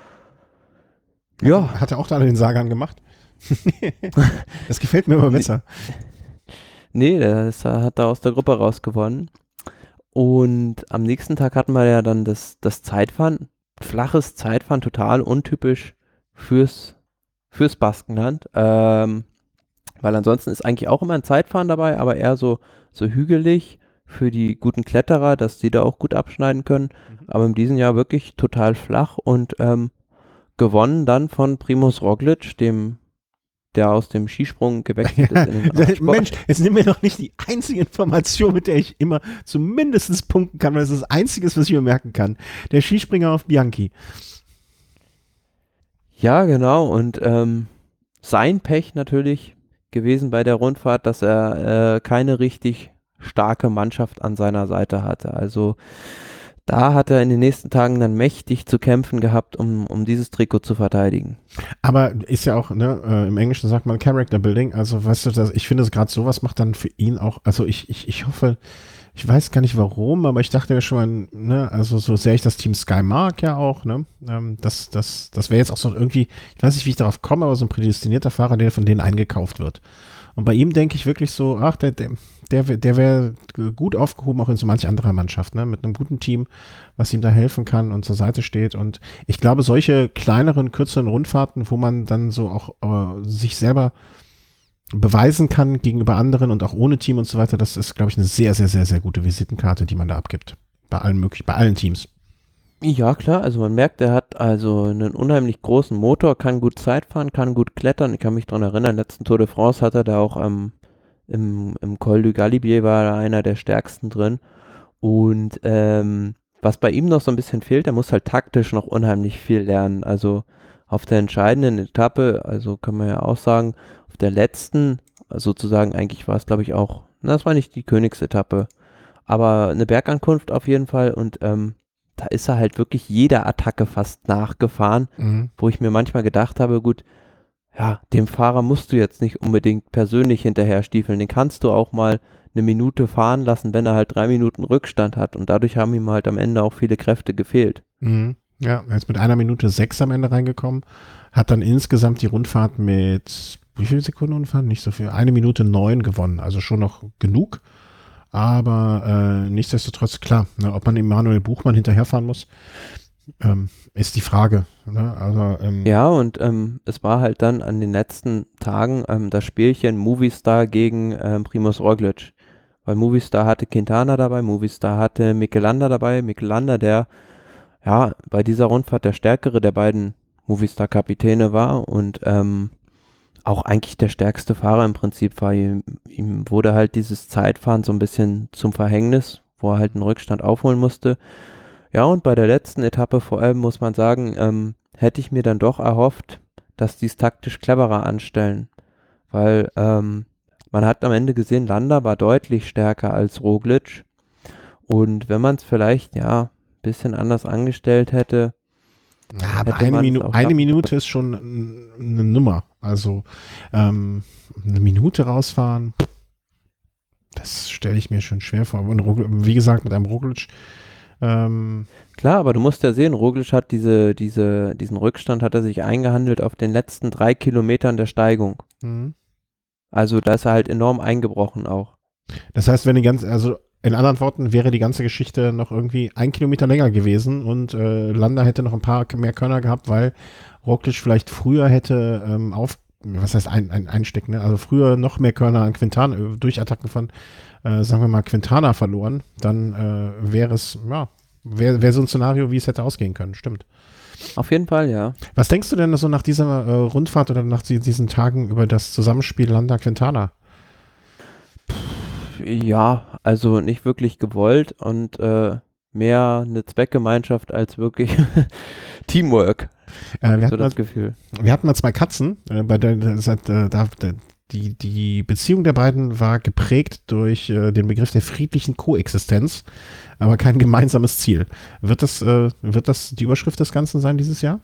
Ja, hat er auch da den Sagan gemacht? Das gefällt mir immer nee, besser. nee, der ist, hat da aus der Gruppe rausgewonnen. Und am nächsten Tag hatten wir ja dann das, das Zeitfahren. Flaches Zeitfahren, total untypisch fürs, fürs Baskenland. Ähm, weil ansonsten ist eigentlich auch immer ein Zeitfahren dabei, aber eher so, so hügelig für die guten Kletterer, dass die da auch gut abschneiden können. Mhm. Aber in diesem Jahr wirklich total flach und ähm, gewonnen dann von Primus Roglic, dem, der aus dem Skisprung gewechselt ist in den Radsport. Mensch, jetzt nimm mir doch nicht die einzige Information, mit der ich immer zumindest punkten kann, weil das ist das Einzige, was ich mir merken kann. Der Skispringer auf Bianchi. Ja, genau. Und ähm, sein Pech natürlich gewesen bei der Rundfahrt, dass er äh, keine richtig starke Mannschaft an seiner Seite hatte. Also da hat er in den nächsten Tagen dann mächtig zu kämpfen gehabt, um, um dieses Trikot zu verteidigen. Aber ist ja auch, ne, äh, im Englischen sagt man Character Building, also weißt du, das, ich finde gerade sowas macht dann für ihn auch, also ich, ich, ich hoffe, ich weiß gar nicht warum, aber ich dachte mir schon mal, ne, also so sehr ich das Team Sky mag ja auch, ne, ähm, das, das, das wäre jetzt auch so irgendwie, ich weiß nicht, wie ich darauf komme, aber so ein prädestinierter Fahrer, der von denen eingekauft wird. Und bei ihm denke ich wirklich so, ach, der, der, der, wär- der wäre gut aufgehoben, auch in so manch anderer Mannschaft, ne, mit einem guten Team, was ihm da helfen kann und zur Seite steht. Und ich glaube, solche kleineren, kürzeren Rundfahrten, wo man dann so auch äh, sich selber beweisen kann gegenüber anderen und auch ohne Team und so weiter, das ist, glaube ich, eine sehr, sehr, sehr, sehr gute Visitenkarte, die man da abgibt. Bei allen möglichen, bei allen Teams. Ja, klar, also man merkt, er hat also einen unheimlich großen Motor, kann gut Zeit fahren, kann gut klettern. Ich kann mich daran erinnern, letzten Tour de France hat er da auch ähm, im, im Col du Galibier war er einer der stärksten drin. Und ähm, was bei ihm noch so ein bisschen fehlt, er muss halt taktisch noch unheimlich viel lernen. Also auf der entscheidenden Etappe, also kann man ja auch sagen, auf der letzten, sozusagen eigentlich war es glaube ich auch, na, das war nicht die Königsetappe, aber eine Bergankunft auf jeden Fall und ähm, da ist er halt wirklich jeder Attacke fast nachgefahren, Mhm. wo ich mir manchmal gedacht habe, gut, ja, dem Fahrer musst du jetzt nicht unbedingt persönlich hinterher stiefeln, den kannst du auch mal eine Minute fahren lassen, wenn er halt drei Minuten Rückstand hat und dadurch haben ihm halt am Ende auch viele Kräfte gefehlt. Mhm. Ja, er ist mit einer Minute sechs am Ende reingekommen, hat dann insgesamt die Rundfahrt mit, wie viele Sekunden Rundfahrt? Nicht so viel. Eine Minute neun gewonnen, also schon noch genug. Aber äh, nichtsdestotrotz, klar, ne, ob man Emanuel Buchmann hinterherfahren muss, ähm, ist die Frage. Ne? Also, ähm, Ja, und ähm, es war halt dann an den letzten Tagen ähm, das Spielchen Movistar gegen ähm, Primož Roglič. Weil Movistar hatte Quintana dabei, Movistar hatte Michelanda dabei. Michelanda, der ja bei dieser Rundfahrt der stärkere der beiden Movistar-Kapitäne war und ähm, auch eigentlich der stärkste Fahrer im Prinzip war. Ihm, ihm wurde halt dieses Zeitfahren so ein bisschen zum Verhängnis, wo er halt einen Rückstand aufholen musste. Ja, und bei der letzten Etappe vor allem muss man sagen, ähm, hätte ich mir dann doch erhofft, dass die es taktisch cleverer anstellen, weil ähm, man hat am Ende gesehen, Landa war deutlich stärker als Roglič und wenn man es vielleicht, ja, ein bisschen anders angestellt hätte, ja, aber hätte eine, man es Minu auch eine schaffen Minute können. ist schon n- eine Nummer. Also ähm, eine Minute rausfahren, das stelle ich mir schon schwer vor. Und Rogl- wie gesagt, mit einem Roglic, ähm, Klar, aber du musst ja sehen, Roglič hat diese, diese, diesen Rückstand hat er sich eingehandelt auf den letzten drei Kilometern der Steigung. mhm. Also da ist er halt enorm eingebrochen auch. Das heißt, wenn die ganze, also in anderen Worten wäre die ganze Geschichte noch irgendwie ein Kilometer länger gewesen und äh, Landa hätte noch ein paar mehr Körner gehabt, weil Roglic vielleicht früher hätte ähm, auf, was heißt ein, ein Einstecken, ne? Also früher noch mehr Körner an Quintana, äh, durch Attacken von, äh, sagen wir mal, Quintana verloren, dann äh, wäre es, ja, wäre wär so ein Szenario, wie es hätte ausgehen können, stimmt. Auf jeden Fall, ja. Was denkst du denn so nach dieser äh, Rundfahrt oder nach die, diesen Tagen über das Zusammenspiel Landa-Quintana? Ja, also nicht wirklich gewollt und äh, mehr eine Zweckgemeinschaft als wirklich Teamwork, Äh, habe wir ich so hatten mal das Gefühl. Wir hatten mal zwei Katzen. Äh, bei der, der, der, der, der, die, die Beziehung der beiden war geprägt durch äh, den Begriff der friedlichen Koexistenz, aber kein gemeinsames Ziel. Wird das, äh, wird das die Überschrift des Ganzen sein dieses Jahr?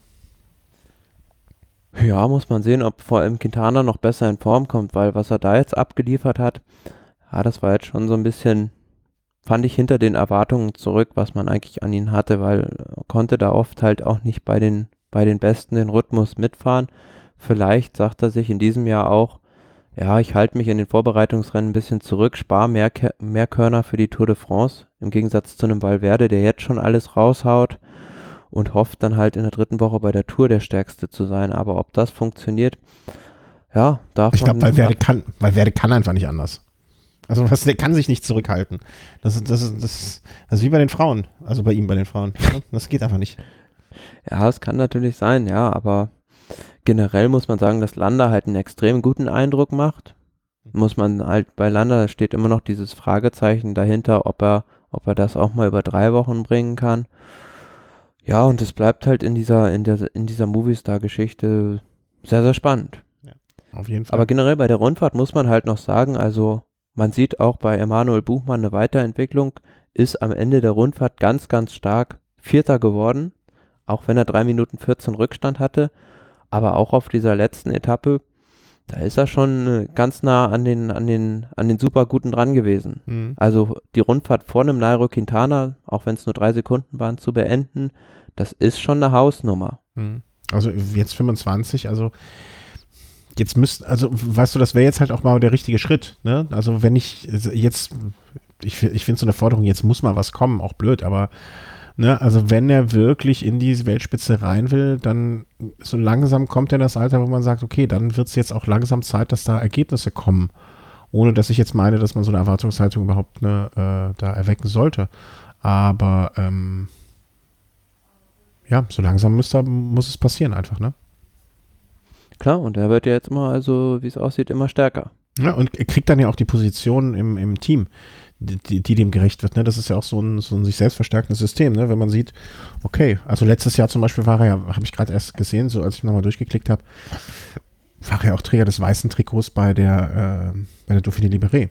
Ja, muss man sehen, ob vor allem Quintana noch besser in Form kommt, weil was er da jetzt abgeliefert hat, ja, das war jetzt schon so ein bisschen, fand ich hinter den Erwartungen zurück, was man eigentlich an ihn hatte, weil er konnte da oft halt auch nicht bei den, bei den Besten den Rhythmus mitfahren. Vielleicht sagt er sich in diesem Jahr auch, ja, ich halte mich in den Vorbereitungsrennen ein bisschen zurück, spare mehr, Ke- mehr Körner für die Tour de France, im Gegensatz zu einem Valverde, der jetzt schon alles raushaut und hofft dann halt in der dritten Woche bei der Tour der Stärkste zu sein. Aber ob das funktioniert, ja, darf Ich glaube, man Valverde ab. kann, Valverde kann einfach nicht anders. Also was, der kann sich nicht zurückhalten. Das, ist- das, ist- das, das ist wie bei den Frauen. Also bei ihm bei den Frauen. Das geht einfach nicht. Ja, es kann natürlich sein, ja, aber generell muss man sagen, dass Landa halt einen extrem guten Eindruck macht. Muss man halt bei Landa steht immer noch dieses Fragezeichen dahinter, ob er, ob er das auch mal über drei Wochen bringen kann. Ja, und es bleibt halt in dieser, in der, in dieser Movistar-Geschichte sehr, sehr spannend. Ja, auf jeden Fall. Aber generell bei der Rundfahrt muss man halt noch sagen, also man sieht auch bei Emanuel Buchmann eine Weiterentwicklung, ist am Ende der Rundfahrt ganz, ganz stark Vierter geworden, auch wenn er drei Minuten vierzehn Rückstand hatte, aber auch auf dieser letzten Etappe, da ist er schon äh, ganz nah an den, an den, an den Superguten dran gewesen. Mhm. Also die Rundfahrt vor einem Nairo Quintana, auch wenn es nur drei Sekunden waren, zu beenden, das ist schon eine Hausnummer. Mhm. Also jetzt fünfundzwanzig, also jetzt müsst, also weißt du, das wäre jetzt halt auch mal der richtige Schritt, ne? Also wenn ich jetzt, ich, ich finde so eine Forderung, jetzt muss mal was kommen, auch blöd, aber ne, also wenn er wirklich in die Weltspitze rein will, dann so langsam kommt er in das Alter, wo man sagt, okay, dann wird es jetzt auch langsam Zeit, dass da Ergebnisse kommen. Ohne dass ich jetzt meine, dass man so eine Erwartungshaltung überhaupt ne, äh, da erwecken sollte. Aber ähm, ja, so langsam müsste, muss es passieren einfach, ne? Klar, und er wird ja jetzt immer, also wie es aussieht, immer stärker. Ja, und er kriegt dann ja auch die Position im, im Team, die, die, die dem gerecht wird. Ne? Das ist ja auch so ein, so ein sich selbst verstärkendes System, ne? Wenn man sieht, okay, also letztes Jahr zum Beispiel war er ja, habe ich gerade erst gesehen, so als ich nochmal durchgeklickt habe, war er auch Träger des weißen Trikots bei der, äh, bei der Dauphiné Libéré.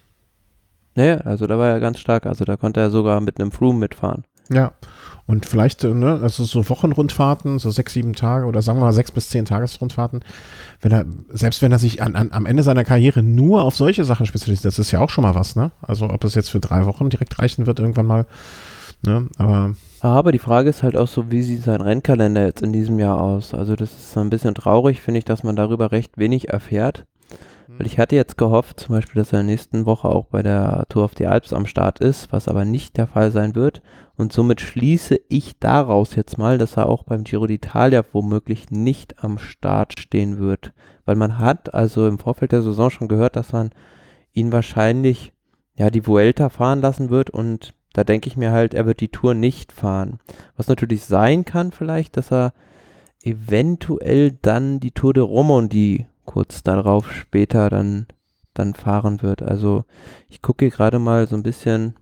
Naja, also da war er ganz stark, also da konnte er sogar mit einem Froome mitfahren. Ja, und vielleicht, äh, ne, also so Wochenrundfahrten, so sechs, sieben Tage oder sagen wir mal sechs bis zehn Tagesrundfahrten, wenn er, selbst wenn er sich an, an, am Ende seiner Karriere nur auf solche Sachen spezialisiert, das ist ja auch schon mal was, ne? Also ob es jetzt für drei Wochen direkt reichen wird, irgendwann mal, ne? Aber Aber die Frage ist halt auch so, wie sieht sein Rennkalender jetzt in diesem Jahr aus? Also das ist so ein bisschen traurig, finde ich, dass man darüber recht wenig erfährt. Weil ich hatte jetzt gehofft, zum Beispiel, dass er in der nächsten Woche auch bei der Tour of the Alps am Start ist, was aber nicht der Fall sein wird. Und somit schließe ich daraus jetzt mal, dass er auch beim Giro d'Italia womöglich nicht am Start stehen wird. Weil man hat also im Vorfeld der Saison schon gehört, dass man ihn wahrscheinlich ja die Vuelta fahren lassen wird, und da denke ich mir halt, er wird die Tour nicht fahren. Was natürlich sein kann vielleicht, dass er eventuell dann die Tour de Romandie kurz darauf später dann, dann fahren wird. Also ich gucke hier gerade mal so ein bisschen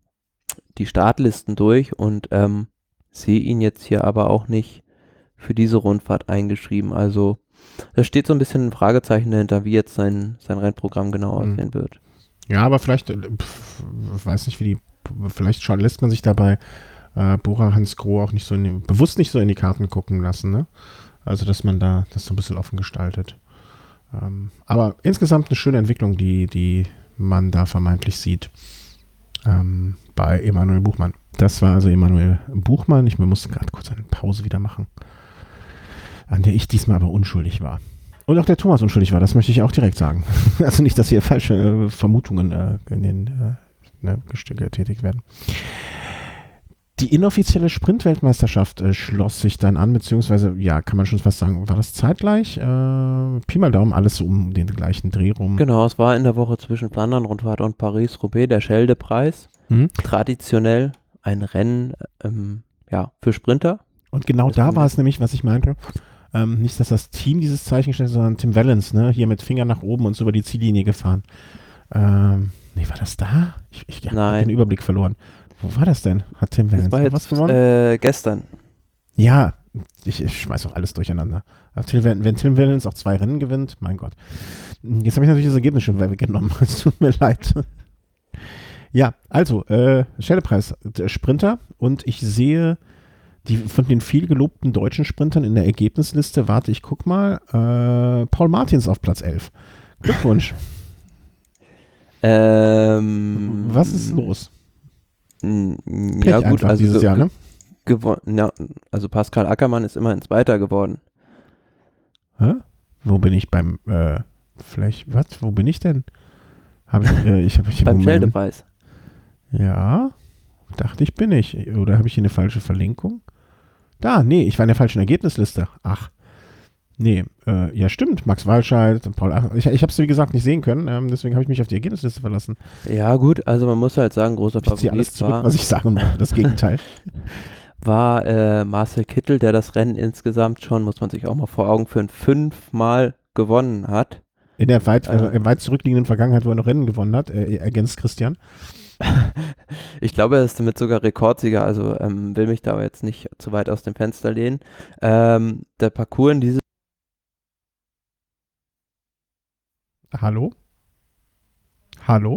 die Startlisten durch und ähm, sehe ihn jetzt hier aber auch nicht für diese Rundfahrt eingeschrieben. Also da steht so ein bisschen ein Fragezeichen dahinter, wie jetzt sein, sein Rennprogramm genau Mhm. aussehen wird. ja, aber vielleicht, äh, pf, weiß nicht, wie die, vielleicht schon lässt man sich dabei äh, Bora Hansgrohe auch nicht so in die, bewusst nicht so in die Karten gucken lassen, ne? Also dass man da das so ein bisschen offen gestaltet. Ähm, aber insgesamt eine schöne Entwicklung, die, die man da vermeintlich sieht ähm, bei Emanuel Buchmann. Das war also Emanuel Buchmann. Ich musste gerade kurz eine Pause wieder machen, an der ich diesmal aber unschuldig war. Und auch der Thomas unschuldig war, das möchte ich auch direkt sagen. Also nicht, dass hier falsche äh, Vermutungen äh, in den äh, ne, getätigt werden. Die inoffizielle Sprintweltmeisterschaft äh, schloss sich dann an, beziehungsweise, ja, kann man schon fast sagen, war das zeitgleich? Äh, Pi mal Daumen, alles so um den gleichen Dreh rum. Genau, es war in der Woche zwischen Flandern-Rundfahrt und Paris-Roubaix der Schelde-Preis. Mhm. Traditionell ein Rennen ähm, ja, für Sprinter. Und genau Das da haben war wir- es nämlich, was ich meinte. Ähm, nicht, dass das Team dieses Zeichen stellt, sondern Tim Wellens, ne? Hier mit Finger nach oben und so über die Ziellinie gefahren. Ähm, nee, war das da? Ich, ich habe Nein. den Überblick verloren. Wo war das denn? Hat Tim Wellens Das war noch jetzt was gewonnen? äh, gestern. Ja, ich, ich schmeiß auch alles durcheinander. Aber Tim, wenn, wenn Tim Wellens auch zwei Rennen gewinnt, mein Gott. Jetzt habe ich natürlich das Ergebnis schon weggenommen. Es tut mir leid. Ja, also, äh, Schellepreis, der Sprinter, und ich sehe die von den viel gelobten deutschen Sprintern in der Ergebnisliste, warte, ich guck mal, äh, Paul Martins auf Platz elf. Glückwunsch. Ähm, Was ist los? m, Pech Ja gut, einfach also, dieses ge- Jahr, ne? gewonnen, ja, also Pascal Ackermann ist immerhin Zweiter geworden. Hä? Wo bin ich beim, äh, vielleicht, was, wo bin ich denn? Hab ich, äh, ich habe ich Beim Moment. Scheldepreis. Ja, dachte ich bin ich. Oder habe ich hier eine falsche Verlinkung? Da, nee, ich war in der falschen Ergebnisliste. Ach, nee, äh, ja stimmt, Max Walscheid, Paul Ach, ich, ich habe es wie gesagt nicht sehen können, ähm, deswegen habe ich mich auf die Ergebnisliste verlassen. Ja gut, also man muss halt sagen, großer Ich ziehe alles Favorit zurück, war, was ich sagen wollte, das Gegenteil. war äh, Marcel Kittel, der das Rennen insgesamt schon, muss man sich auch mal vor Augen führen, fünfmal gewonnen hat. In der weit, Äh. äh, weit zurückliegenden Vergangenheit, wo er noch Rennen gewonnen hat, äh, ergänzt Christian. Ich glaube, er ist damit sogar Rekordsieger, also ähm, will mich da aber jetzt nicht zu weit aus dem Fenster lehnen. Ähm, der Parcours in dieses Hallo? Hallo?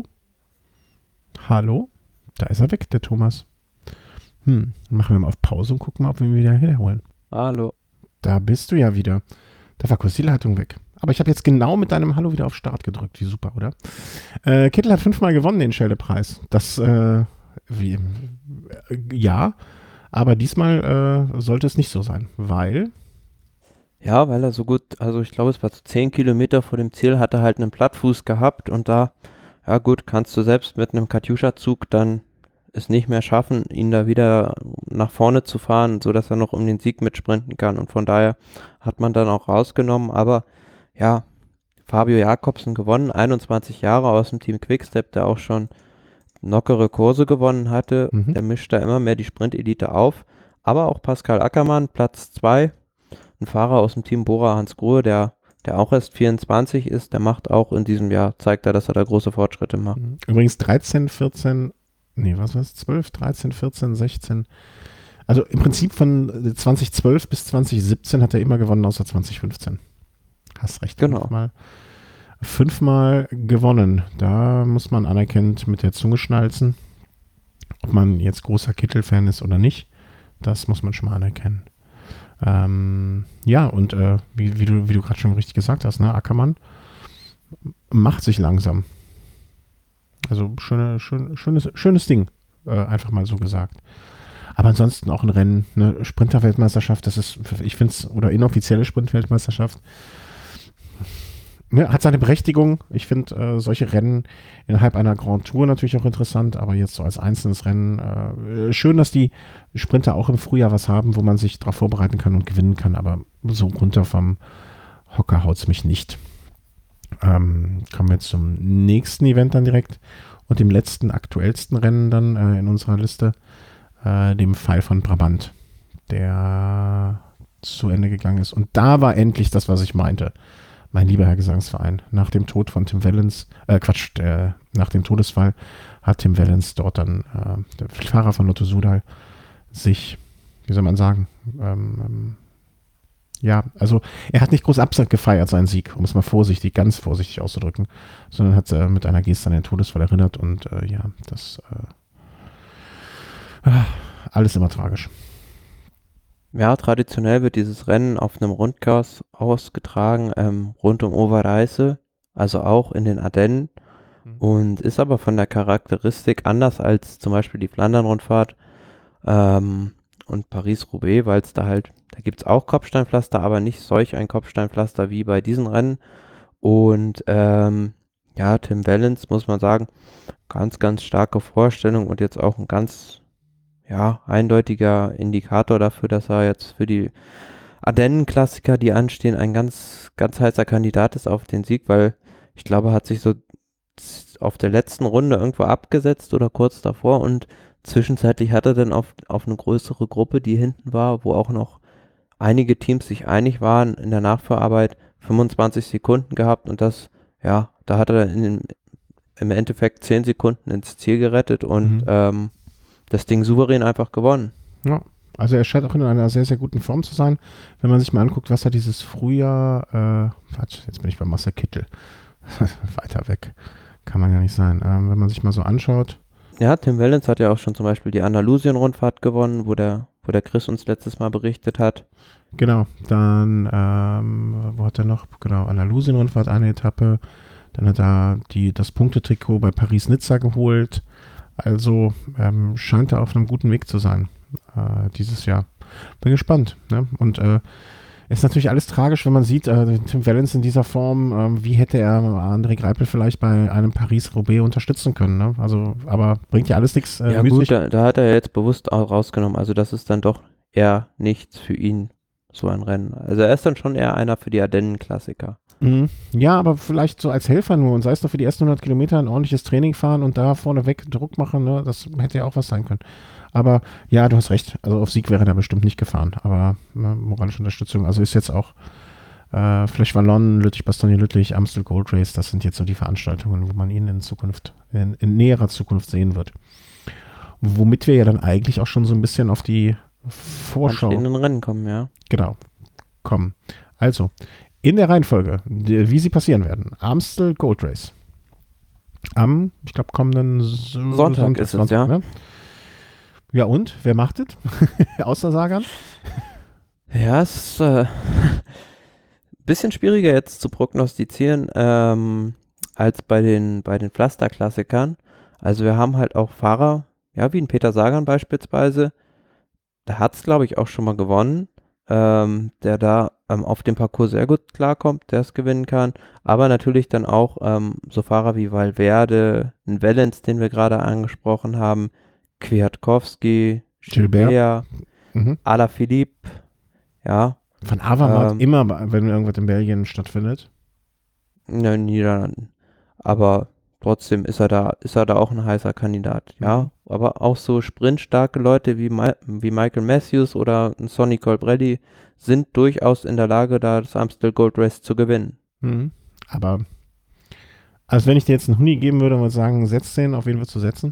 Hallo? Da ist er weg, der Thomas. Hm, machen wir mal auf Pause und gucken mal, ob wir ihn wieder herholen. Hallo. Da bist du ja wieder. Da war kurz die Leitung weg. Aber ich habe jetzt genau mit deinem Hallo wieder auf Start gedrückt. Wie super, oder? Äh, Kittel hat fünfmal gewonnen den Schelde-Preis. Das, äh, wie, äh, ja, aber diesmal äh, sollte es nicht so sein, weil, Ja, weil er so gut, also ich glaube, es war so zehn Kilometer vor dem Ziel, hat er halt einen Plattfuß gehabt und da, ja gut, kannst du selbst mit einem Katjuscha-Zug dann es nicht mehr schaffen, ihn da wieder nach vorne zu fahren, sodass er noch um den Sieg mitsprinten kann. Und von daher hat man dann auch rausgenommen. Aber ja, Fabio Jakobsen gewonnen, einundzwanzig Jahre aus dem Team Quickstep, der auch schon lockere Kurse gewonnen hatte. mhm, Der mischt da immer mehr die Sprint-Elite auf. Aber auch Pascal Ackermann, Platz zwei, ein Fahrer aus dem Team Bora Hansgrohe, der, der auch erst vierundzwanzig ist, der macht auch in diesem Jahr, zeigt er, dass er da große Fortschritte macht. übrigens dreizehn, vierzehn, nee, was war es? zwölf, dreizehn, vierzehn, sechzehn. Also im Prinzip von zwanzig zwölf bis zwanzig siebzehn hat er immer gewonnen, außer zwanzig fünfzehn. Hast recht, Genau. fünfmal, fünfmal gewonnen. Da muss man anerkennend mit der Zunge schnalzen. Ob man jetzt großer Kittel-Fan ist oder nicht, das muss man schon mal anerkennen. Ähm, ja, und äh, wie, wie du, wie du gerade schon richtig gesagt hast, ne, Ackermann macht sich langsam. Also schöne, schön, schönes, schönes Ding, äh, einfach mal so gesagt. Aber ansonsten auch ein Rennen, eine Sprinter-Weltmeisterschaft, das ist, ich finde es, oder inoffizielle Sprint-Weltmeisterschaft, ne, hat seine Berechtigung. Ich finde äh, solche Rennen innerhalb einer Grand Tour natürlich auch interessant, aber jetzt so als einzelnes Rennen, äh, schön, dass die Sprinter auch im Frühjahr was haben, wo man sich darauf vorbereiten kann und gewinnen kann, aber so runter vom Hocker haut es mich nicht. Ähm, kommen wir jetzt zum nächsten Event dann direkt und dem letzten, aktuellsten Rennen dann äh, in unserer Liste, äh, dem Pfeil von Brabant, der zu Ende gegangen ist. Und da war endlich das, was ich meinte. Mein lieber Herr Gesangsverein, nach dem Tod von Tim Wellens, äh, Quatsch, der, nach dem Todesfall hat Tim Wellens dort dann, äh, der Fahrer von Lotto Sudal, sich, wie soll man sagen, ähm, ähm, ja, also er hat nicht groß abgefeiert, seinen Sieg, um es mal vorsichtig, ganz vorsichtig auszudrücken, sondern hat äh, mit einer Geste an den Todesfall erinnert und äh, ja, das äh, alles immer tragisch. Ja, traditionell wird dieses Rennen auf einem Rundkurs ausgetragen, ähm, rund um Overijse, also auch in den Ardennen, und ist aber von der Charakteristik anders als zum Beispiel die Flandern-Rundfahrt ähm, und Paris-Roubaix, weil es da halt, da gibt es auch Kopfsteinpflaster, aber nicht solch ein Kopfsteinpflaster wie bei diesen Rennen. Und ähm, ja, Tim Wellens, muss man sagen, ganz, ganz starke Vorstellung und jetzt auch ein ganz, ja, eindeutiger Indikator dafür, dass er jetzt für die Ardennen-Klassiker, die anstehen, ein ganz, ganz heißer Kandidat ist auf den Sieg, weil ich glaube, er hat sich so auf der letzten Runde irgendwo abgesetzt oder kurz davor und zwischenzeitlich hat er dann auf, auf eine größere Gruppe, die hinten war, wo auch noch einige Teams sich einig waren in der Nachfahrarbeit, fünfundzwanzig Sekunden gehabt und das, ja, da hat er in, im Endeffekt zehn Sekunden ins Ziel gerettet und Mhm. ähm, das Ding souverän einfach gewonnen. Ja, also er scheint auch in einer sehr, sehr guten Form zu sein. Wenn man sich mal anguckt, was er dieses Frühjahr, äh, Quatsch, jetzt bin ich bei Marcel Kittel, weiter weg, kann man ja nicht sein. Ähm, wenn man sich mal so anschaut. Ja, Tim Wellens hat ja auch schon zum Beispiel die Andalusien-Rundfahrt gewonnen, wo der, wo der Chris uns letztes Mal berichtet hat. Genau, dann, ähm, wo hat er noch? Genau, Andalusien-Rundfahrt, eine Etappe. Dann hat er die, das Punktetrikot bei Paris-Nizza geholt. Also ähm, scheint er auf einem guten Weg zu sein äh, dieses Jahr. Bin gespannt. Ne? Und äh, ist natürlich alles tragisch, wenn man sieht, äh, Tim Wellens in dieser Form, äh, wie hätte er André Greipel vielleicht bei einem Paris-Roubaix unterstützen können. Ne? Also, aber bringt ja alles nichts. Äh, Ja gut, da, da hat er jetzt bewusst auch rausgenommen. Also das ist dann doch eher nichts für ihn, so ein Rennen. Also er ist dann schon eher einer für die Ardennen-Klassiker. Mhm. Ja, aber vielleicht so als Helfer nur und sei es nur für die ersten hundert Kilometer ein ordentliches Training fahren und da vorneweg Druck machen, ne? Das hätte ja auch was sein können. Aber ja, du hast recht. Also auf Sieg wäre er da bestimmt nicht gefahren. Aber ne, moralische Unterstützung. Also ist jetzt auch Äh, Flash Wallon, Lüttich-Bastogne-Lüttich, Amstel Gold Race, das sind jetzt so die Veranstaltungen, wo man ihn in Zukunft, in, in näherer Zukunft sehen wird. Womit wir ja dann eigentlich auch schon so ein bisschen auf die Vorschau anstehenden Rennen kommen, ja. Genau, kommen. Also, in der Reihenfolge, die, wie sie passieren werden. Amstel Gold Race. Am, ich glaube, kommenden S- Sonntag ist es, ja. Ne? Ja und? Wer macht es? Außer Sagan? Ja, es ist äh, bisschen schwieriger jetzt zu prognostizieren ähm, als bei den, bei den Pflasterklassikern. Also wir haben halt auch Fahrer, ja, wie ein Peter Sagan beispielsweise, der hat es, glaube ich, auch schon mal gewonnen, ähm, der da ähm, auf dem Parcours sehr gut klarkommt, der es gewinnen kann. Aber natürlich dann auch ähm, so Fahrer wie Valverde, ein Wellens, den wir gerade angesprochen haben, Kwiatkowski, Gilbert. Gilbert, Mhm. Alaphilippe, ja, Van Avermaet Ähm, immer, wenn irgendwas in Belgien stattfindet. in den Niederlanden. Aber trotzdem ist er da, ist er da auch ein heißer Kandidat, ja. Mhm. Aber auch so sprintstarke Leute wie, Ma wie Michael Matthews oder ein Sonny Colbrelli sind durchaus in der Lage, da das Amstel Gold Race zu gewinnen. Mhm. Aber, als wenn ich dir jetzt einen Huni geben würde und würde sagen, setz den, auf wen würdest du setzen?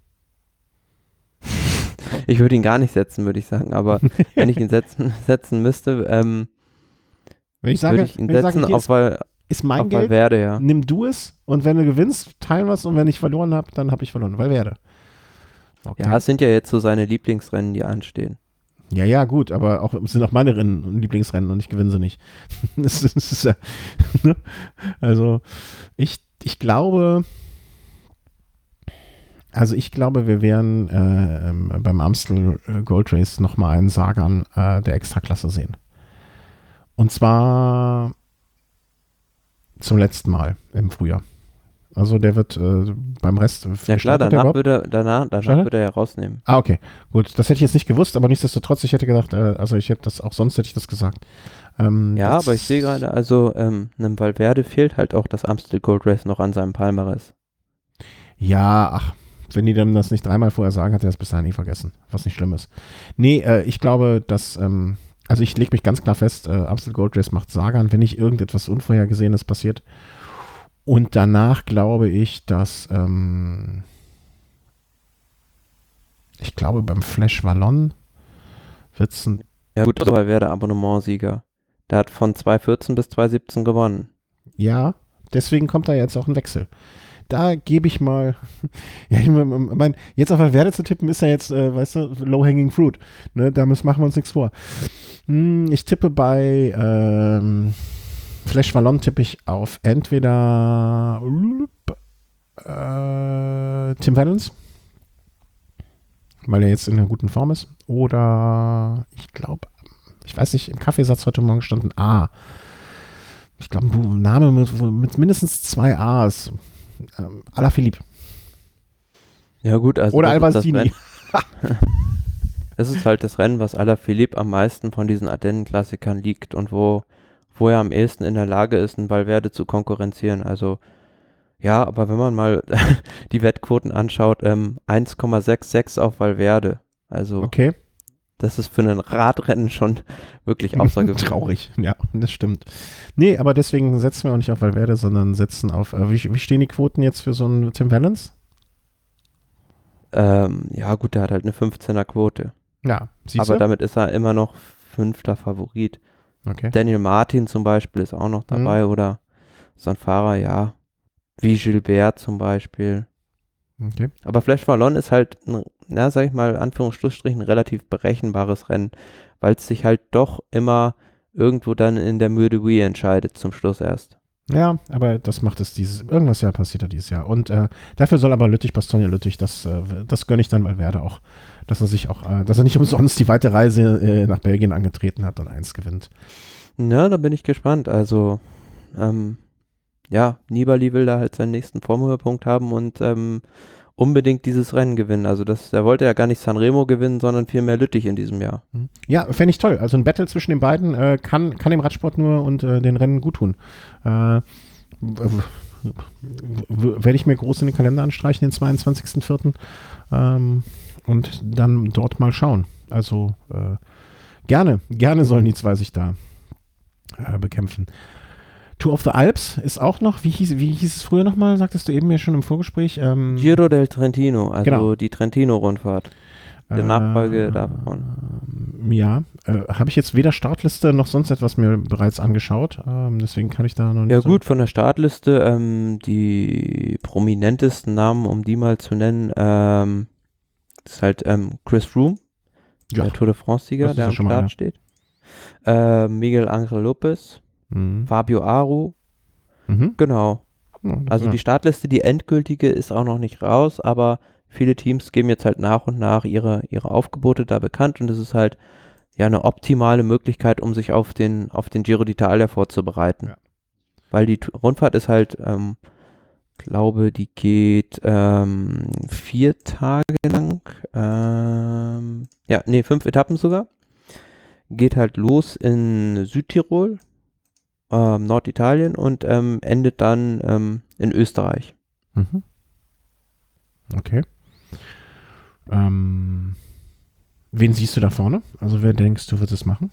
Ich würde ihn gar nicht setzen, würde ich sagen, aber wenn ich ihn setzen, setzen müsste, ähm, Wenn ich würde sage, ich ihn wenn ich sage, setzen hier auf, ist, Val ist mein auf Geld, Valverde, ja. nimm du es und wenn du gewinnst, teilen wir es und wenn ich verloren habe, dann habe ich verloren. Valverde. Okay. Ja, es sind ja jetzt so seine Lieblingsrennen, die anstehen. Ja, ja, gut, aber auch, es sind auch meine Rennen, Lieblingsrennen und ich gewinne sie nicht. das ist, das ist ja, ne? Also, ich, ich glaube, also ich glaube, wir werden äh, ähm, beim Amstel äh, Gold Race nochmal einen Sagan äh, der Extraklasse sehen. Und zwar zum letzten Mal im Frühjahr. Also der wird äh, beim Rest. Ja klar, startet der danach überhaupt? würde er, danach, danach Startet? würde er ja rausnehmen. Ah, okay. Gut, das hätte ich jetzt nicht gewusst, aber nichtsdestotrotz, ich hätte gedacht, äh, also ich hätte das, auch sonst hätte ich das gesagt. Ähm, Ja, das, aber ich sehe gerade, also ähm, einem Valverde fehlt halt auch das Amstel Gold Race noch an seinem Palmares. Ja, ach, wenn die dem das nicht dreimal vorher sagen, hat er das bis dahin eh vergessen. Was nicht schlimm ist. Nee, äh, ich glaube, dass, ähm, also ich lege mich ganz klar fest, äh, Amstel Gold Race macht Sagan, wenn nicht irgendetwas Unvorhergesehenes passiert. Und danach glaube ich, dass, ähm, ich glaube, beim Flash Wallon wird es ein, Ja gut, also Valverde Abonnementsieger. Der hat von zweitausendvierzehn bis zweitausendsiebzehn gewonnen. ja, deswegen kommt da jetzt auch ein Wechsel. Da gebe ich mal, ja, ich meine, jetzt auf Valverde zu tippen, ist ja jetzt, äh, weißt du, low-hanging fruit. Ne, damit machen wir uns nichts vor. Hm, ich tippe bei ähm, Flash Wallon tippe ich auf entweder äh, Tim Valens, weil er jetzt in einer guten Form ist, oder ich glaube, ich weiß nicht, im Kaffeesatz heute Morgen stand ein A. Ich glaube, ein Name mit, mit mindestens zwei A's. Ähm, Alaphilippe. Ja gut, also Oder das ist das Albastini. Rennen. Es ist halt das Rennen, was Alaphilippe am meisten von diesen Ardennen-Klassikern liegt und wo, wo er am ehesten in der Lage ist, einen Valverde zu konkurrenzieren. Also ja, aber wenn man mal die Wettquoten anschaut, ähm, eins Komma sechsundsechzig auf Valverde. Also Okay. das ist für ein Radrennen schon wirklich außergewöhnlich. Traurig, ja, das stimmt. Nee, aber deswegen setzen wir auch nicht auf Valverde, sondern setzen auf, äh, wie, wie stehen die Quoten jetzt für so einen Tim Valens? Ähm, ja gut, der hat halt eine fünfzehner Quote. Ja, siehst Aber du? damit ist er immer noch fünfter Favorit. Okay. Daniel Martin zum Beispiel ist auch noch dabei Mhm. oder so ein Fahrer, ja, wie Gilbert zum Beispiel. Okay. Aber Flash Wallon ist halt, ein, na, sag ich mal, Anführungsstrichen, ein relativ berechenbares Rennen, weil es sich halt doch immer irgendwo dann in der Mur de Huy entscheidet, zum Schluss erst. Ja, aber das macht es dieses, irgendwas Jahr passiert da dieses Jahr. Und äh, dafür soll aber Lüttich, Bastogne Lüttich, das, äh, das gönne ich dann Valverde auch. Dass er sich auch, äh, dass er nicht umsonst die weite Reise äh, nach Belgien angetreten hat und eins gewinnt. Ja, da bin ich gespannt. Also, ähm, ja, Nibali will da halt seinen nächsten Formhöhepunkt haben und ähm, unbedingt dieses Rennen gewinnen. Also das, der wollte ja gar nicht Sanremo gewinnen, sondern vielmehr Lüttich in diesem Jahr. Ja, fände ich toll. Also ein Battle zwischen den beiden äh, kann, kann dem Radsport nur und äh, den Rennen gut tun. Äh, werde ich mir groß in den Kalender anstreichen, den zweiundzwanzigsten vierten Ähm, und dann dort mal schauen. Also äh, gerne, gerne sollen die zwei sich da äh, bekämpfen. Tour of the Alps ist auch noch, wie hieß, wie hieß es früher nochmal, sagtest du eben ja schon im Vorgespräch? Ähm, Giro del Trentino, also genau. die Trentino-Rundfahrt. Der Nachfolge davon. Äh, ja, äh, habe ich jetzt weder Startliste noch sonst etwas mir bereits angeschaut, ähm, deswegen kann ich da noch nicht Ja so. gut, von der Startliste, ähm, die prominentesten Namen, um die mal zu nennen, ähm, ist halt ähm, Chris Froome, Ja, der Tour de France-Sieger, das ist der ja am schon mal Start einer. steht. Äh, Miguel Angel Lopez, Mhm. Fabio Aru, Mhm. genau. Ja, das, Also ja. die Startliste, die endgültige, ist auch noch nicht raus, aber viele Teams geben jetzt halt nach und nach ihre, ihre Aufgebote da bekannt und es ist halt ja eine optimale Möglichkeit, um sich auf den, auf den Giro d'Italia vorzubereiten. Ja. Weil die Tu- Rundfahrt ist halt, ähm, glaube, die geht ähm, vier Tage lang. Ähm, ja, nee, fünf Etappen sogar. Geht halt los in Südtirol, ähm, Norditalien und ähm, endet dann ähm, in Österreich. Mhm. Okay. Ähm, wen siehst du da vorne? Also wer denkst du, wird es machen?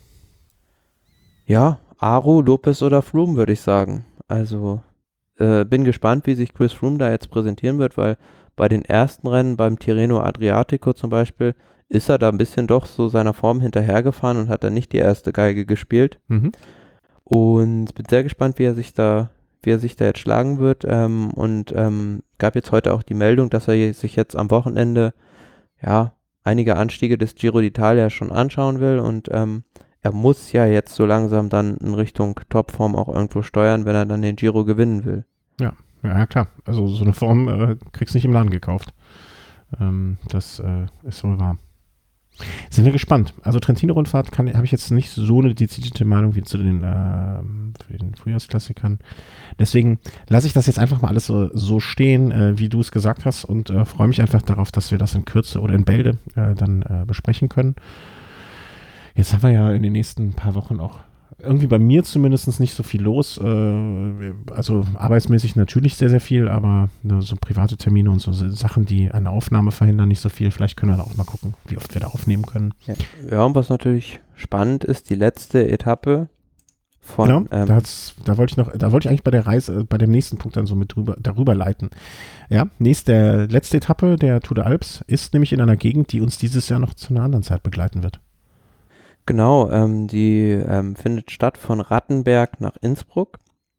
Ja, Aru, Lopez oder Froome, würde ich sagen. Also äh, bin gespannt, wie sich Chris Froome da jetzt präsentieren wird, weil bei den ersten Rennen, beim Tirreno Adriatico zum Beispiel, ist er da ein bisschen doch so seiner Form hinterhergefahren und hat dann nicht die erste Geige gespielt. Mhm. Und bin sehr gespannt, wie er sich da, wie er sich da jetzt schlagen wird. Ähm, und ähm, gab jetzt heute auch die Meldung, dass er je- sich jetzt am Wochenende ja einige Anstiege des Giro d'Italia schon anschauen will und ähm, er muss ja jetzt so langsam dann in Richtung Topform auch irgendwo steuern, wenn er dann den Giro gewinnen will. Ja. Ja, ja, klar. Also so eine Form äh, kriegst nicht im Laden gekauft. Ähm, das äh, ist wohl wahr. Sind wir gespannt. Also Trentino-Rundfahrt habe ich jetzt nicht so eine dezidierte Meinung wie zu den, äh, für den Frühjahrsklassikern. Deswegen lasse ich das jetzt einfach mal alles so, so stehen, äh, wie du es gesagt hast und äh, freue mich einfach darauf, dass wir das in Kürze oder in Bälde äh, dann äh, besprechen können. Jetzt haben wir ja in den nächsten paar Wochen auch irgendwie bei mir zumindest nicht so viel los. Äh, also arbeitsmäßig natürlich sehr, sehr viel, aber ne, so private Termine und so Sachen, die eine Aufnahme verhindern, nicht so viel. Vielleicht können wir da auch mal gucken, wie oft wir da aufnehmen können. Ja, ja und was natürlich spannend ist, die letzte Etappe Genau, von, ähm, da, hat's, da wollte ich noch, da wollte ich eigentlich bei der Reise, bei dem nächsten Punkt dann so mit drüber, darüber leiten. Ja, nächste, letzte Etappe der Tour de Alps ist nämlich in einer Gegend, die uns dieses Jahr noch zu einer anderen Zeit begleiten wird. genau, ähm, die ähm, findet statt von Rattenberg nach Innsbruck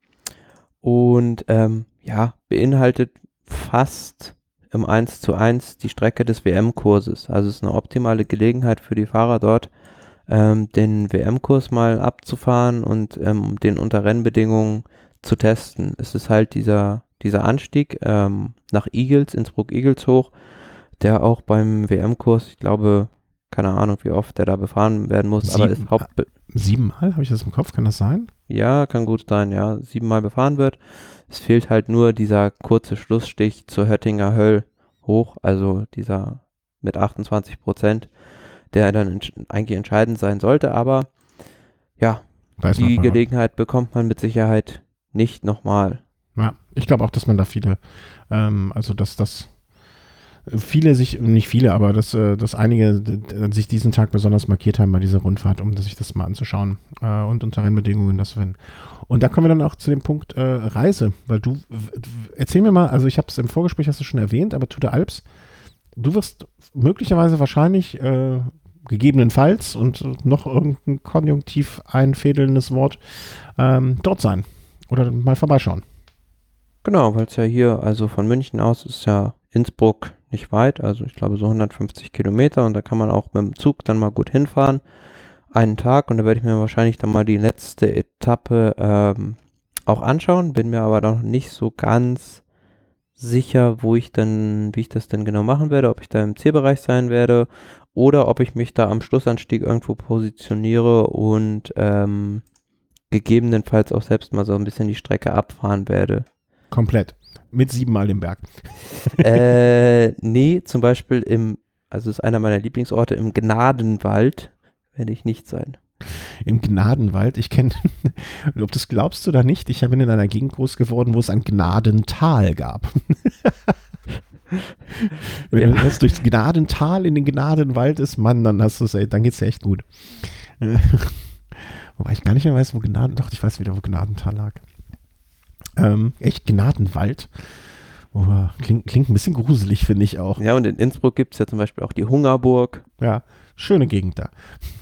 und ähm, ja, beinhaltet fast im eins zu eins die Strecke des W M-Kurses. Also es ist eine optimale Gelegenheit für die Fahrer dort, ähm, den W M-Kurs mal abzufahren und ähm, den unter Rennbedingungen zu testen. Es ist halt dieser, dieser Anstieg ähm, nach Igels, Innsbruck-Igels hoch, der auch beim W M-Kurs, ich glaube, keine Ahnung, wie oft der da befahren werden muss, aber ist Sieben, Haupt siebenmal, habe ich das im Kopf, kann das sein? ja, kann gut sein, ja, siebenmal befahren wird. Es fehlt halt nur dieser kurze Schlussstich zur Höttinger Höll hoch, also dieser mit achtundzwanzig Prozent, der dann entsch eigentlich entscheidend sein sollte, aber ja, Weiß man die mal. Gelegenheit bekommt man mit Sicherheit nicht nochmal. Ja, ich glaube auch, dass man da viele, ähm, also dass das viele sich, nicht viele, aber dass, äh, dass einige d- sich diesen Tag besonders markiert haben bei dieser Rundfahrt, um sich das mal anzuschauen äh, und unter Rennbedingungen das wenn. Und da kommen wir dann auch zu dem Punkt äh, Reise, weil du, w- w- erzähl mir mal, also ich habe es im Vorgespräch, hast du schon erwähnt, aber Tour de Alps, du wirst möglicherweise wahrscheinlich äh, gegebenenfalls und noch irgendein konjunktiv einfädelndes Wort ähm, dort sein oder mal vorbeischauen. Genau, weil es ja hier, also von München aus ist ja Innsbruck nicht weit, also ich glaube so hundertfünfzig Kilometer und da kann man auch mit dem Zug dann mal gut hinfahren, einen Tag und da werde ich mir wahrscheinlich dann mal die letzte Etappe ähm, auch anschauen, bin mir aber noch nicht so ganz sicher, wo ich dann, wie ich das denn genau machen werde, ob ich da im Zielbereich sein werde oder ob ich mich da am Schlussanstieg irgendwo positioniere und ähm, gegebenenfalls auch selbst mal so ein bisschen die Strecke abfahren werde. Komplett. Mit siebenmal den Berg. Äh, nee, zum Beispiel im, also ist einer meiner Lieblingsorte, im Gnadenwald werde ich nicht sein. Im Gnadenwald. Ich kenne, ob du es glaubst oder nicht, ich bin in einer Gegend groß geworden, wo es ein Gnadental gab. Wenn Ja. du erst durchs Gnadental in den Gnadenwald ist, Mann, dann hast du es, dann geht's dir echt gut. Wobei ich gar nicht mehr weiß, wo Gnaden, doch, ich weiß wieder, wo Gnadenthal lag. Ähm, echt Gnadenwald. Oh, klingt, klingt ein bisschen gruselig, finde ich auch. Ja, und in Innsbruck gibt es ja zum Beispiel auch die Hungerburg. Ja, schöne Gegend da.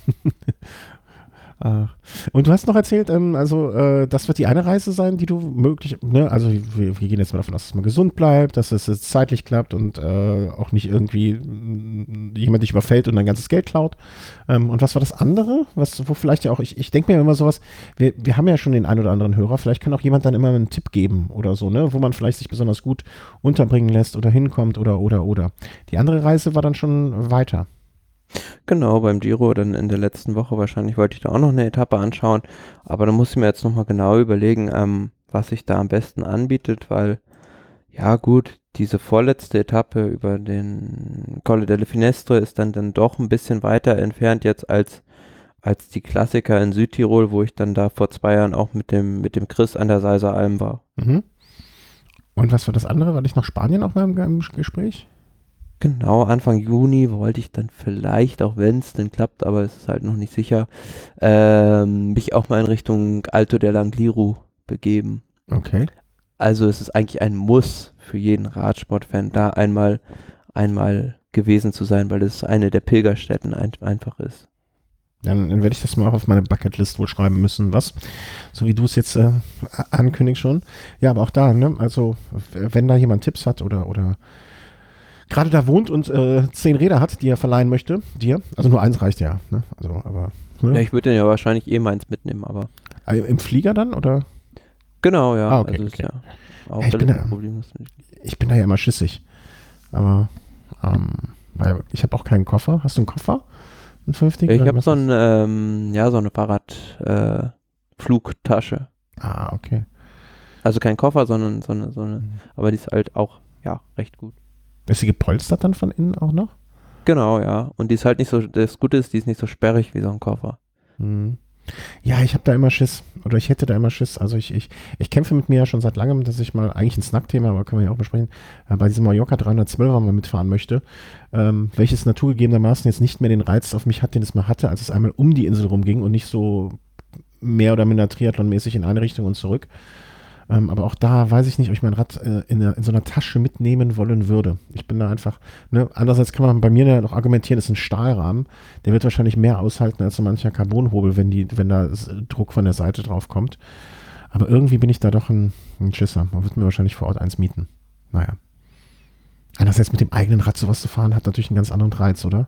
Äh, Und du hast noch erzählt, ähm, also äh, das wird die eine Reise sein, die du möglich, ne, also wir, wir gehen jetzt mal davon aus, dass man gesund bleibt, dass es jetzt zeitlich klappt und äh, auch nicht irgendwie mm, jemand dich überfällt und dein ganzes Geld klaut. Ähm, und was war das andere? Was, wo vielleicht ja auch, ich, ich denke mir immer sowas, wir, wir haben ja schon den einen oder anderen Hörer, vielleicht kann auch jemand dann immer einen Tipp geben oder so, ne, wo man vielleicht sich besonders gut unterbringen lässt oder hinkommt oder, oder, oder. Die andere Reise war dann schon weiter. Genau, beim Giro, dann in der letzten Woche wahrscheinlich wollte ich da auch noch eine Etappe anschauen, aber da muss ich mir jetzt nochmal genau überlegen, ähm, was sich da am besten anbietet, weil, ja gut, diese vorletzte Etappe über den Colle delle Finestre ist dann, dann doch ein bisschen weiter entfernt jetzt als, als die Klassiker in Südtirol, wo ich dann da vor zwei Jahren auch mit dem, mit dem Chris an der Seiser Alm war. Mhm. Und was war das andere? War nicht noch Spanien auch mal im, im Gespräch? Genau, Anfang Juni wollte ich dann vielleicht, auch wenn es denn klappt, aber es ist halt noch nicht sicher, ähm, mich auch mal in Richtung Alto dell'Angliru begeben. Okay. Also es ist eigentlich ein Muss für jeden Radsportfan, da einmal, einmal gewesen zu sein, weil es eine der Pilgerstätten ein, einfach ist. Dann, dann werde ich das mal auch auf meine Bucketlist wohl schreiben müssen, was? So wie du es jetzt äh, ankündigst schon. Ja, aber auch da, ne? Also, wenn da jemand Tipps hat oder, oder gerade da wohnt und äh, zehn Räder hat, die er verleihen möchte, dir, also nur eins reicht ja, ne? Also, aber. Ne? Ja, ich würde den ja wahrscheinlich eh meins mitnehmen, aber Äh, Im Flieger dann, oder? genau, ja, Ah, okay, also okay. ist ja auch Ja, ich bin völlig da- kein Problem. Das nicht. Ich bin da ja immer schissig. Aber, ähm, weil ich habe auch keinen Koffer. Hast du einen Koffer? Einen fünfzig? Ich habe so ein, ähm, ja, so eine Fahrradflugtasche. Äh, Flugtasche. Ah, okay. Also kein Koffer, sondern so eine, so eine, Mhm. aber die ist halt auch, ja, recht gut. Ist sie gepolstert dann von innen auch noch? Genau, ja. Und die ist halt nicht so, das Gute ist, die ist nicht so sperrig wie so ein Koffer. Mhm. Ja, ich habe da immer Schiss. Oder ich hätte da immer Schiss. Also ich, ich, ich kämpfe mit mir ja schon seit langem, dass ich mal, eigentlich ein Snack-Thema, aber können wir ja auch besprechen, äh, bei diesem Mallorca dreihundertzwölfer mal mitfahren möchte, ähm, welches naturgegebenermaßen jetzt nicht mehr den Reiz auf mich hat, den es mal hatte, als es einmal um die Insel rumging und nicht so mehr oder minder Triathlon-mäßig in eine Richtung und zurück. Ähm, aber auch da weiß ich nicht, ob ich mein Rad äh, in, der, in so einer Tasche mitnehmen wollen würde. Ich bin da einfach, ne, andererseits kann man bei mir ja noch argumentieren, das ist ein Stahlrahmen, der wird wahrscheinlich mehr aushalten als so mancher Carbonhobel, wenn, die, wenn da S- Druck von der Seite drauf kommt. Aber irgendwie bin ich da doch ein, ein Schisser. Man wird mir wahrscheinlich vor Ort eins mieten. Naja. Andererseits mit dem eigenen Rad sowas zu fahren, hat natürlich einen ganz anderen Reiz, oder?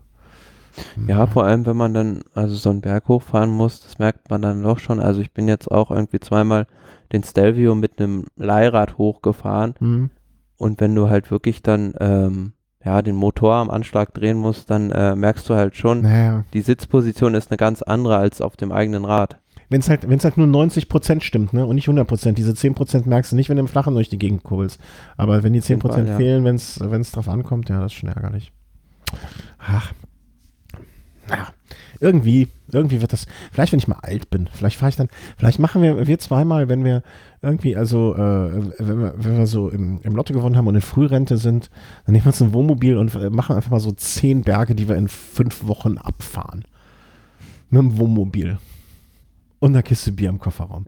Ja, vor allem, wenn man dann also so einen Berg hochfahren muss, das merkt man dann doch schon. Also ich bin jetzt auch irgendwie zweimal den Stelvio mit einem Leihrad hochgefahren Hm. und wenn du halt wirklich dann ähm, ja den Motor am Anschlag drehen musst, dann äh, merkst du halt schon, Naja. die Sitzposition ist eine ganz andere als auf dem eigenen Rad. Wenn es halt, wenn's halt nur neunzig Prozent stimmt, ne? Und nicht hundert Prozent. Diese zehn Prozent merkst du nicht, wenn du im Flachen durch die Gegend kurbelst. Aber wenn die zehn Prozent Fall, ja. fehlen, wenn es drauf ankommt, ja, das ist schon ärgerlich. Ach. Ja, irgendwie, irgendwie wird das, vielleicht wenn ich mal alt bin, vielleicht fahre ich dann, vielleicht machen wir, wir zweimal, wenn wir irgendwie, also, äh, wenn, wir, wenn wir so im, im Lotto gewonnen haben und in Frührente sind, dann nehmen wir uns ein Wohnmobil und äh, machen einfach mal so zehn Berge, die wir in fünf Wochen abfahren. Mit dem Wohnmobil. Und einer Kiste Bier im Kofferraum.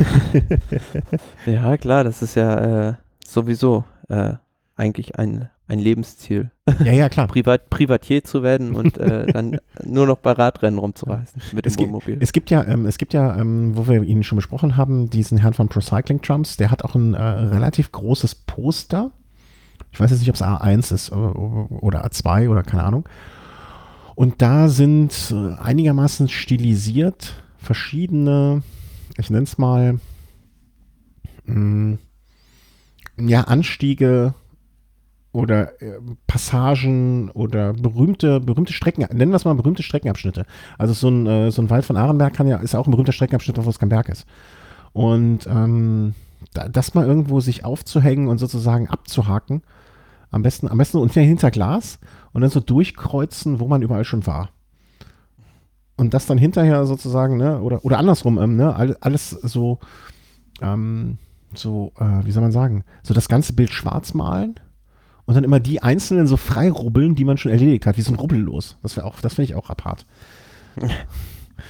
Ja, klar, das ist ja äh, sowieso äh, eigentlich ein, ein Lebensziel. Ja, ja, klar. Privat, Privatier zu werden und äh, dann nur noch bei Radrennen rumzureisen mit dem Es, gi Wohnmobil. es gibt ja, ähm, es gibt ja, ähm, wo wir ihn schon besprochen haben, diesen Herrn von Procycling Trumps, der hat auch ein äh, relativ großes Poster. Ich weiß jetzt nicht, ob es A eins ist oder, oder A zwei oder keine Ahnung. Und da sind äh, einigermaßen stilisiert verschiedene, ich nenne es mal, mh, ja, Anstiege oder äh, Passagen oder berühmte, berühmte Strecken, nennen wir es mal berühmte Streckenabschnitte. Also so ein, äh, so ein Wald von Arenberg kann ja, ist ja auch ein berühmter Streckenabschnitt, obwohl es kein Berg ist. Und ähm, da, das mal irgendwo sich aufzuhängen und sozusagen abzuhaken, am besten, am besten unter hinter Glas und dann so durchkreuzen, wo man überall schon war. Und das dann hinterher sozusagen, ne, oder, oder andersrum, ähm, ne, all- alles so, ähm, so, äh, wie soll man sagen, so das ganze Bild schwarz malen und dann immer die einzelnen so frei rubbeln, die man schon erledigt hat, wie so ein Rubbellos. Das wäre auch, das finde ich auch apart.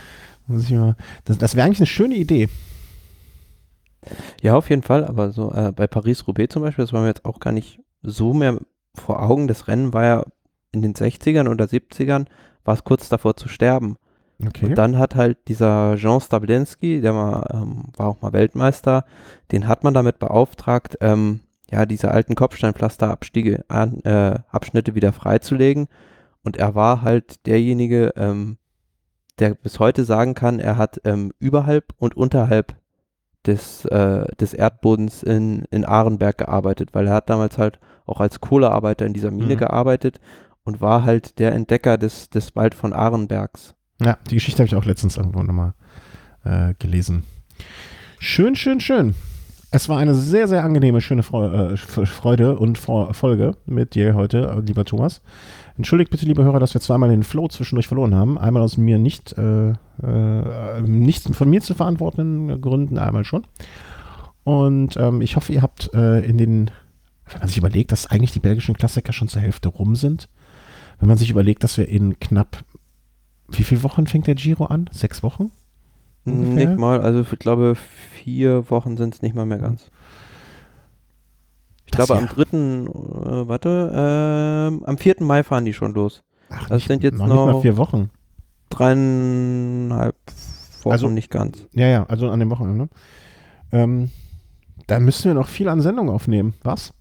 Muss ich mal, das das wäre eigentlich eine schöne Idee. Ja, auf jeden Fall, aber so äh, bei Paris-Roubaix zum Beispiel, das war mir jetzt auch gar nicht so mehr vor Augen. Das Rennen war ja in den sechzigern oder siebzigern, war es kurz davor zu sterben. Okay. Und dann hat halt dieser Jean Stablinski, der war, ähm, war auch mal Weltmeister, den hat man damit beauftragt, ähm, ja, diese alten Kopfsteinpflasterabstiege, an, äh, Abschnitte wieder freizulegen. Und er war halt derjenige, ähm, der bis heute sagen kann, er hat ähm, überhalb und unterhalb des, äh, des Erdbodens in, in Arenberg gearbeitet, weil er hat damals halt auch als Kohlearbeiter in dieser Mine Mhm. gearbeitet und war halt der Entdecker des, des Wald von Arenbergs. Ja, die Geschichte habe ich auch letztens irgendwo nochmal äh, gelesen. Schön, schön, schön. Es war eine sehr, sehr angenehme, schöne Freu äh, Freude und Fro Folge mit dir heute, äh, lieber Thomas. Entschuldigt bitte, liebe Hörer, dass wir zweimal den Flow zwischendurch verloren haben. Einmal aus mir nicht, äh, äh, nicht von mir zu verantwortenden Gründen, einmal schon. Und ähm, ich hoffe, ihr habt äh, in den, wenn man sich überlegt, dass eigentlich die belgischen Klassiker schon zur Hälfte rum sind, wenn man sich überlegt, dass wir in knapp, wie viele Wochen fängt der Giro an? Sechs Wochen? Ungefähr? Nicht mal, also ich glaube, vier Wochen sind es nicht mal mehr ganz. Ich Das glaube, ja. am dritten, äh, warte, ähm, am vierten Mai fahren die schon los. Ach, Das nicht, sind jetzt noch nicht mal noch vier Wochen. dreieinhalb Wochen, Also, nicht ganz. ja, ja, also an dem Wochenende. Ähm, da müssen wir noch viel an Sendungen aufnehmen. Was?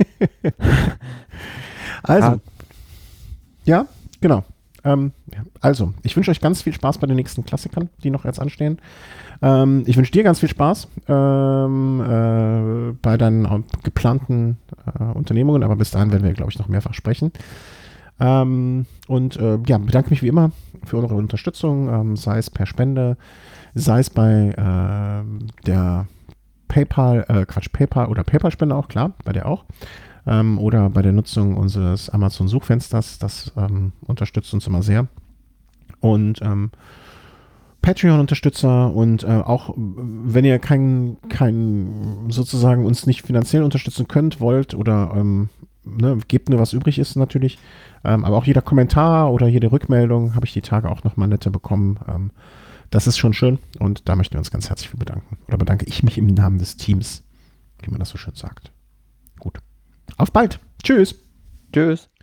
Also, Ah, ja, genau. Ähm, ja, also, ich wünsche euch ganz viel Spaß bei den nächsten Klassikern, die noch jetzt anstehen. Ähm, ich wünsche dir ganz viel Spaß ähm, äh, bei deinen äh, geplanten äh, Unternehmungen, aber bis dahin werden wir, glaube ich, noch mehrfach sprechen. Ähm, und äh, ja, bedanke mich wie immer für eure Unterstützung, ähm, sei es per Spende, sei es bei äh, der PayPal, äh, Quatsch, PayPal oder PayPal-Spende auch, klar, bei der auch. Ähm, oder bei der Nutzung unseres Amazon-Suchfensters, das ähm, unterstützt uns immer sehr. Und ähm, Patreon-Unterstützer und äh, auch wenn ihr kein, kein sozusagen uns nicht finanziell unterstützen könnt, wollt oder ähm, ne, gebt nur was übrig ist natürlich. Ähm, aber auch jeder Kommentar oder jede Rückmeldung habe ich die Tage auch nochmal nette bekommen. Ähm, das ist schon schön und da möchten wir uns ganz herzlich für bedanken. Oder bedanke ich mich im Namen des Teams, wie man das so schön sagt. Gut. Auf bald. Tschüss. tschüss.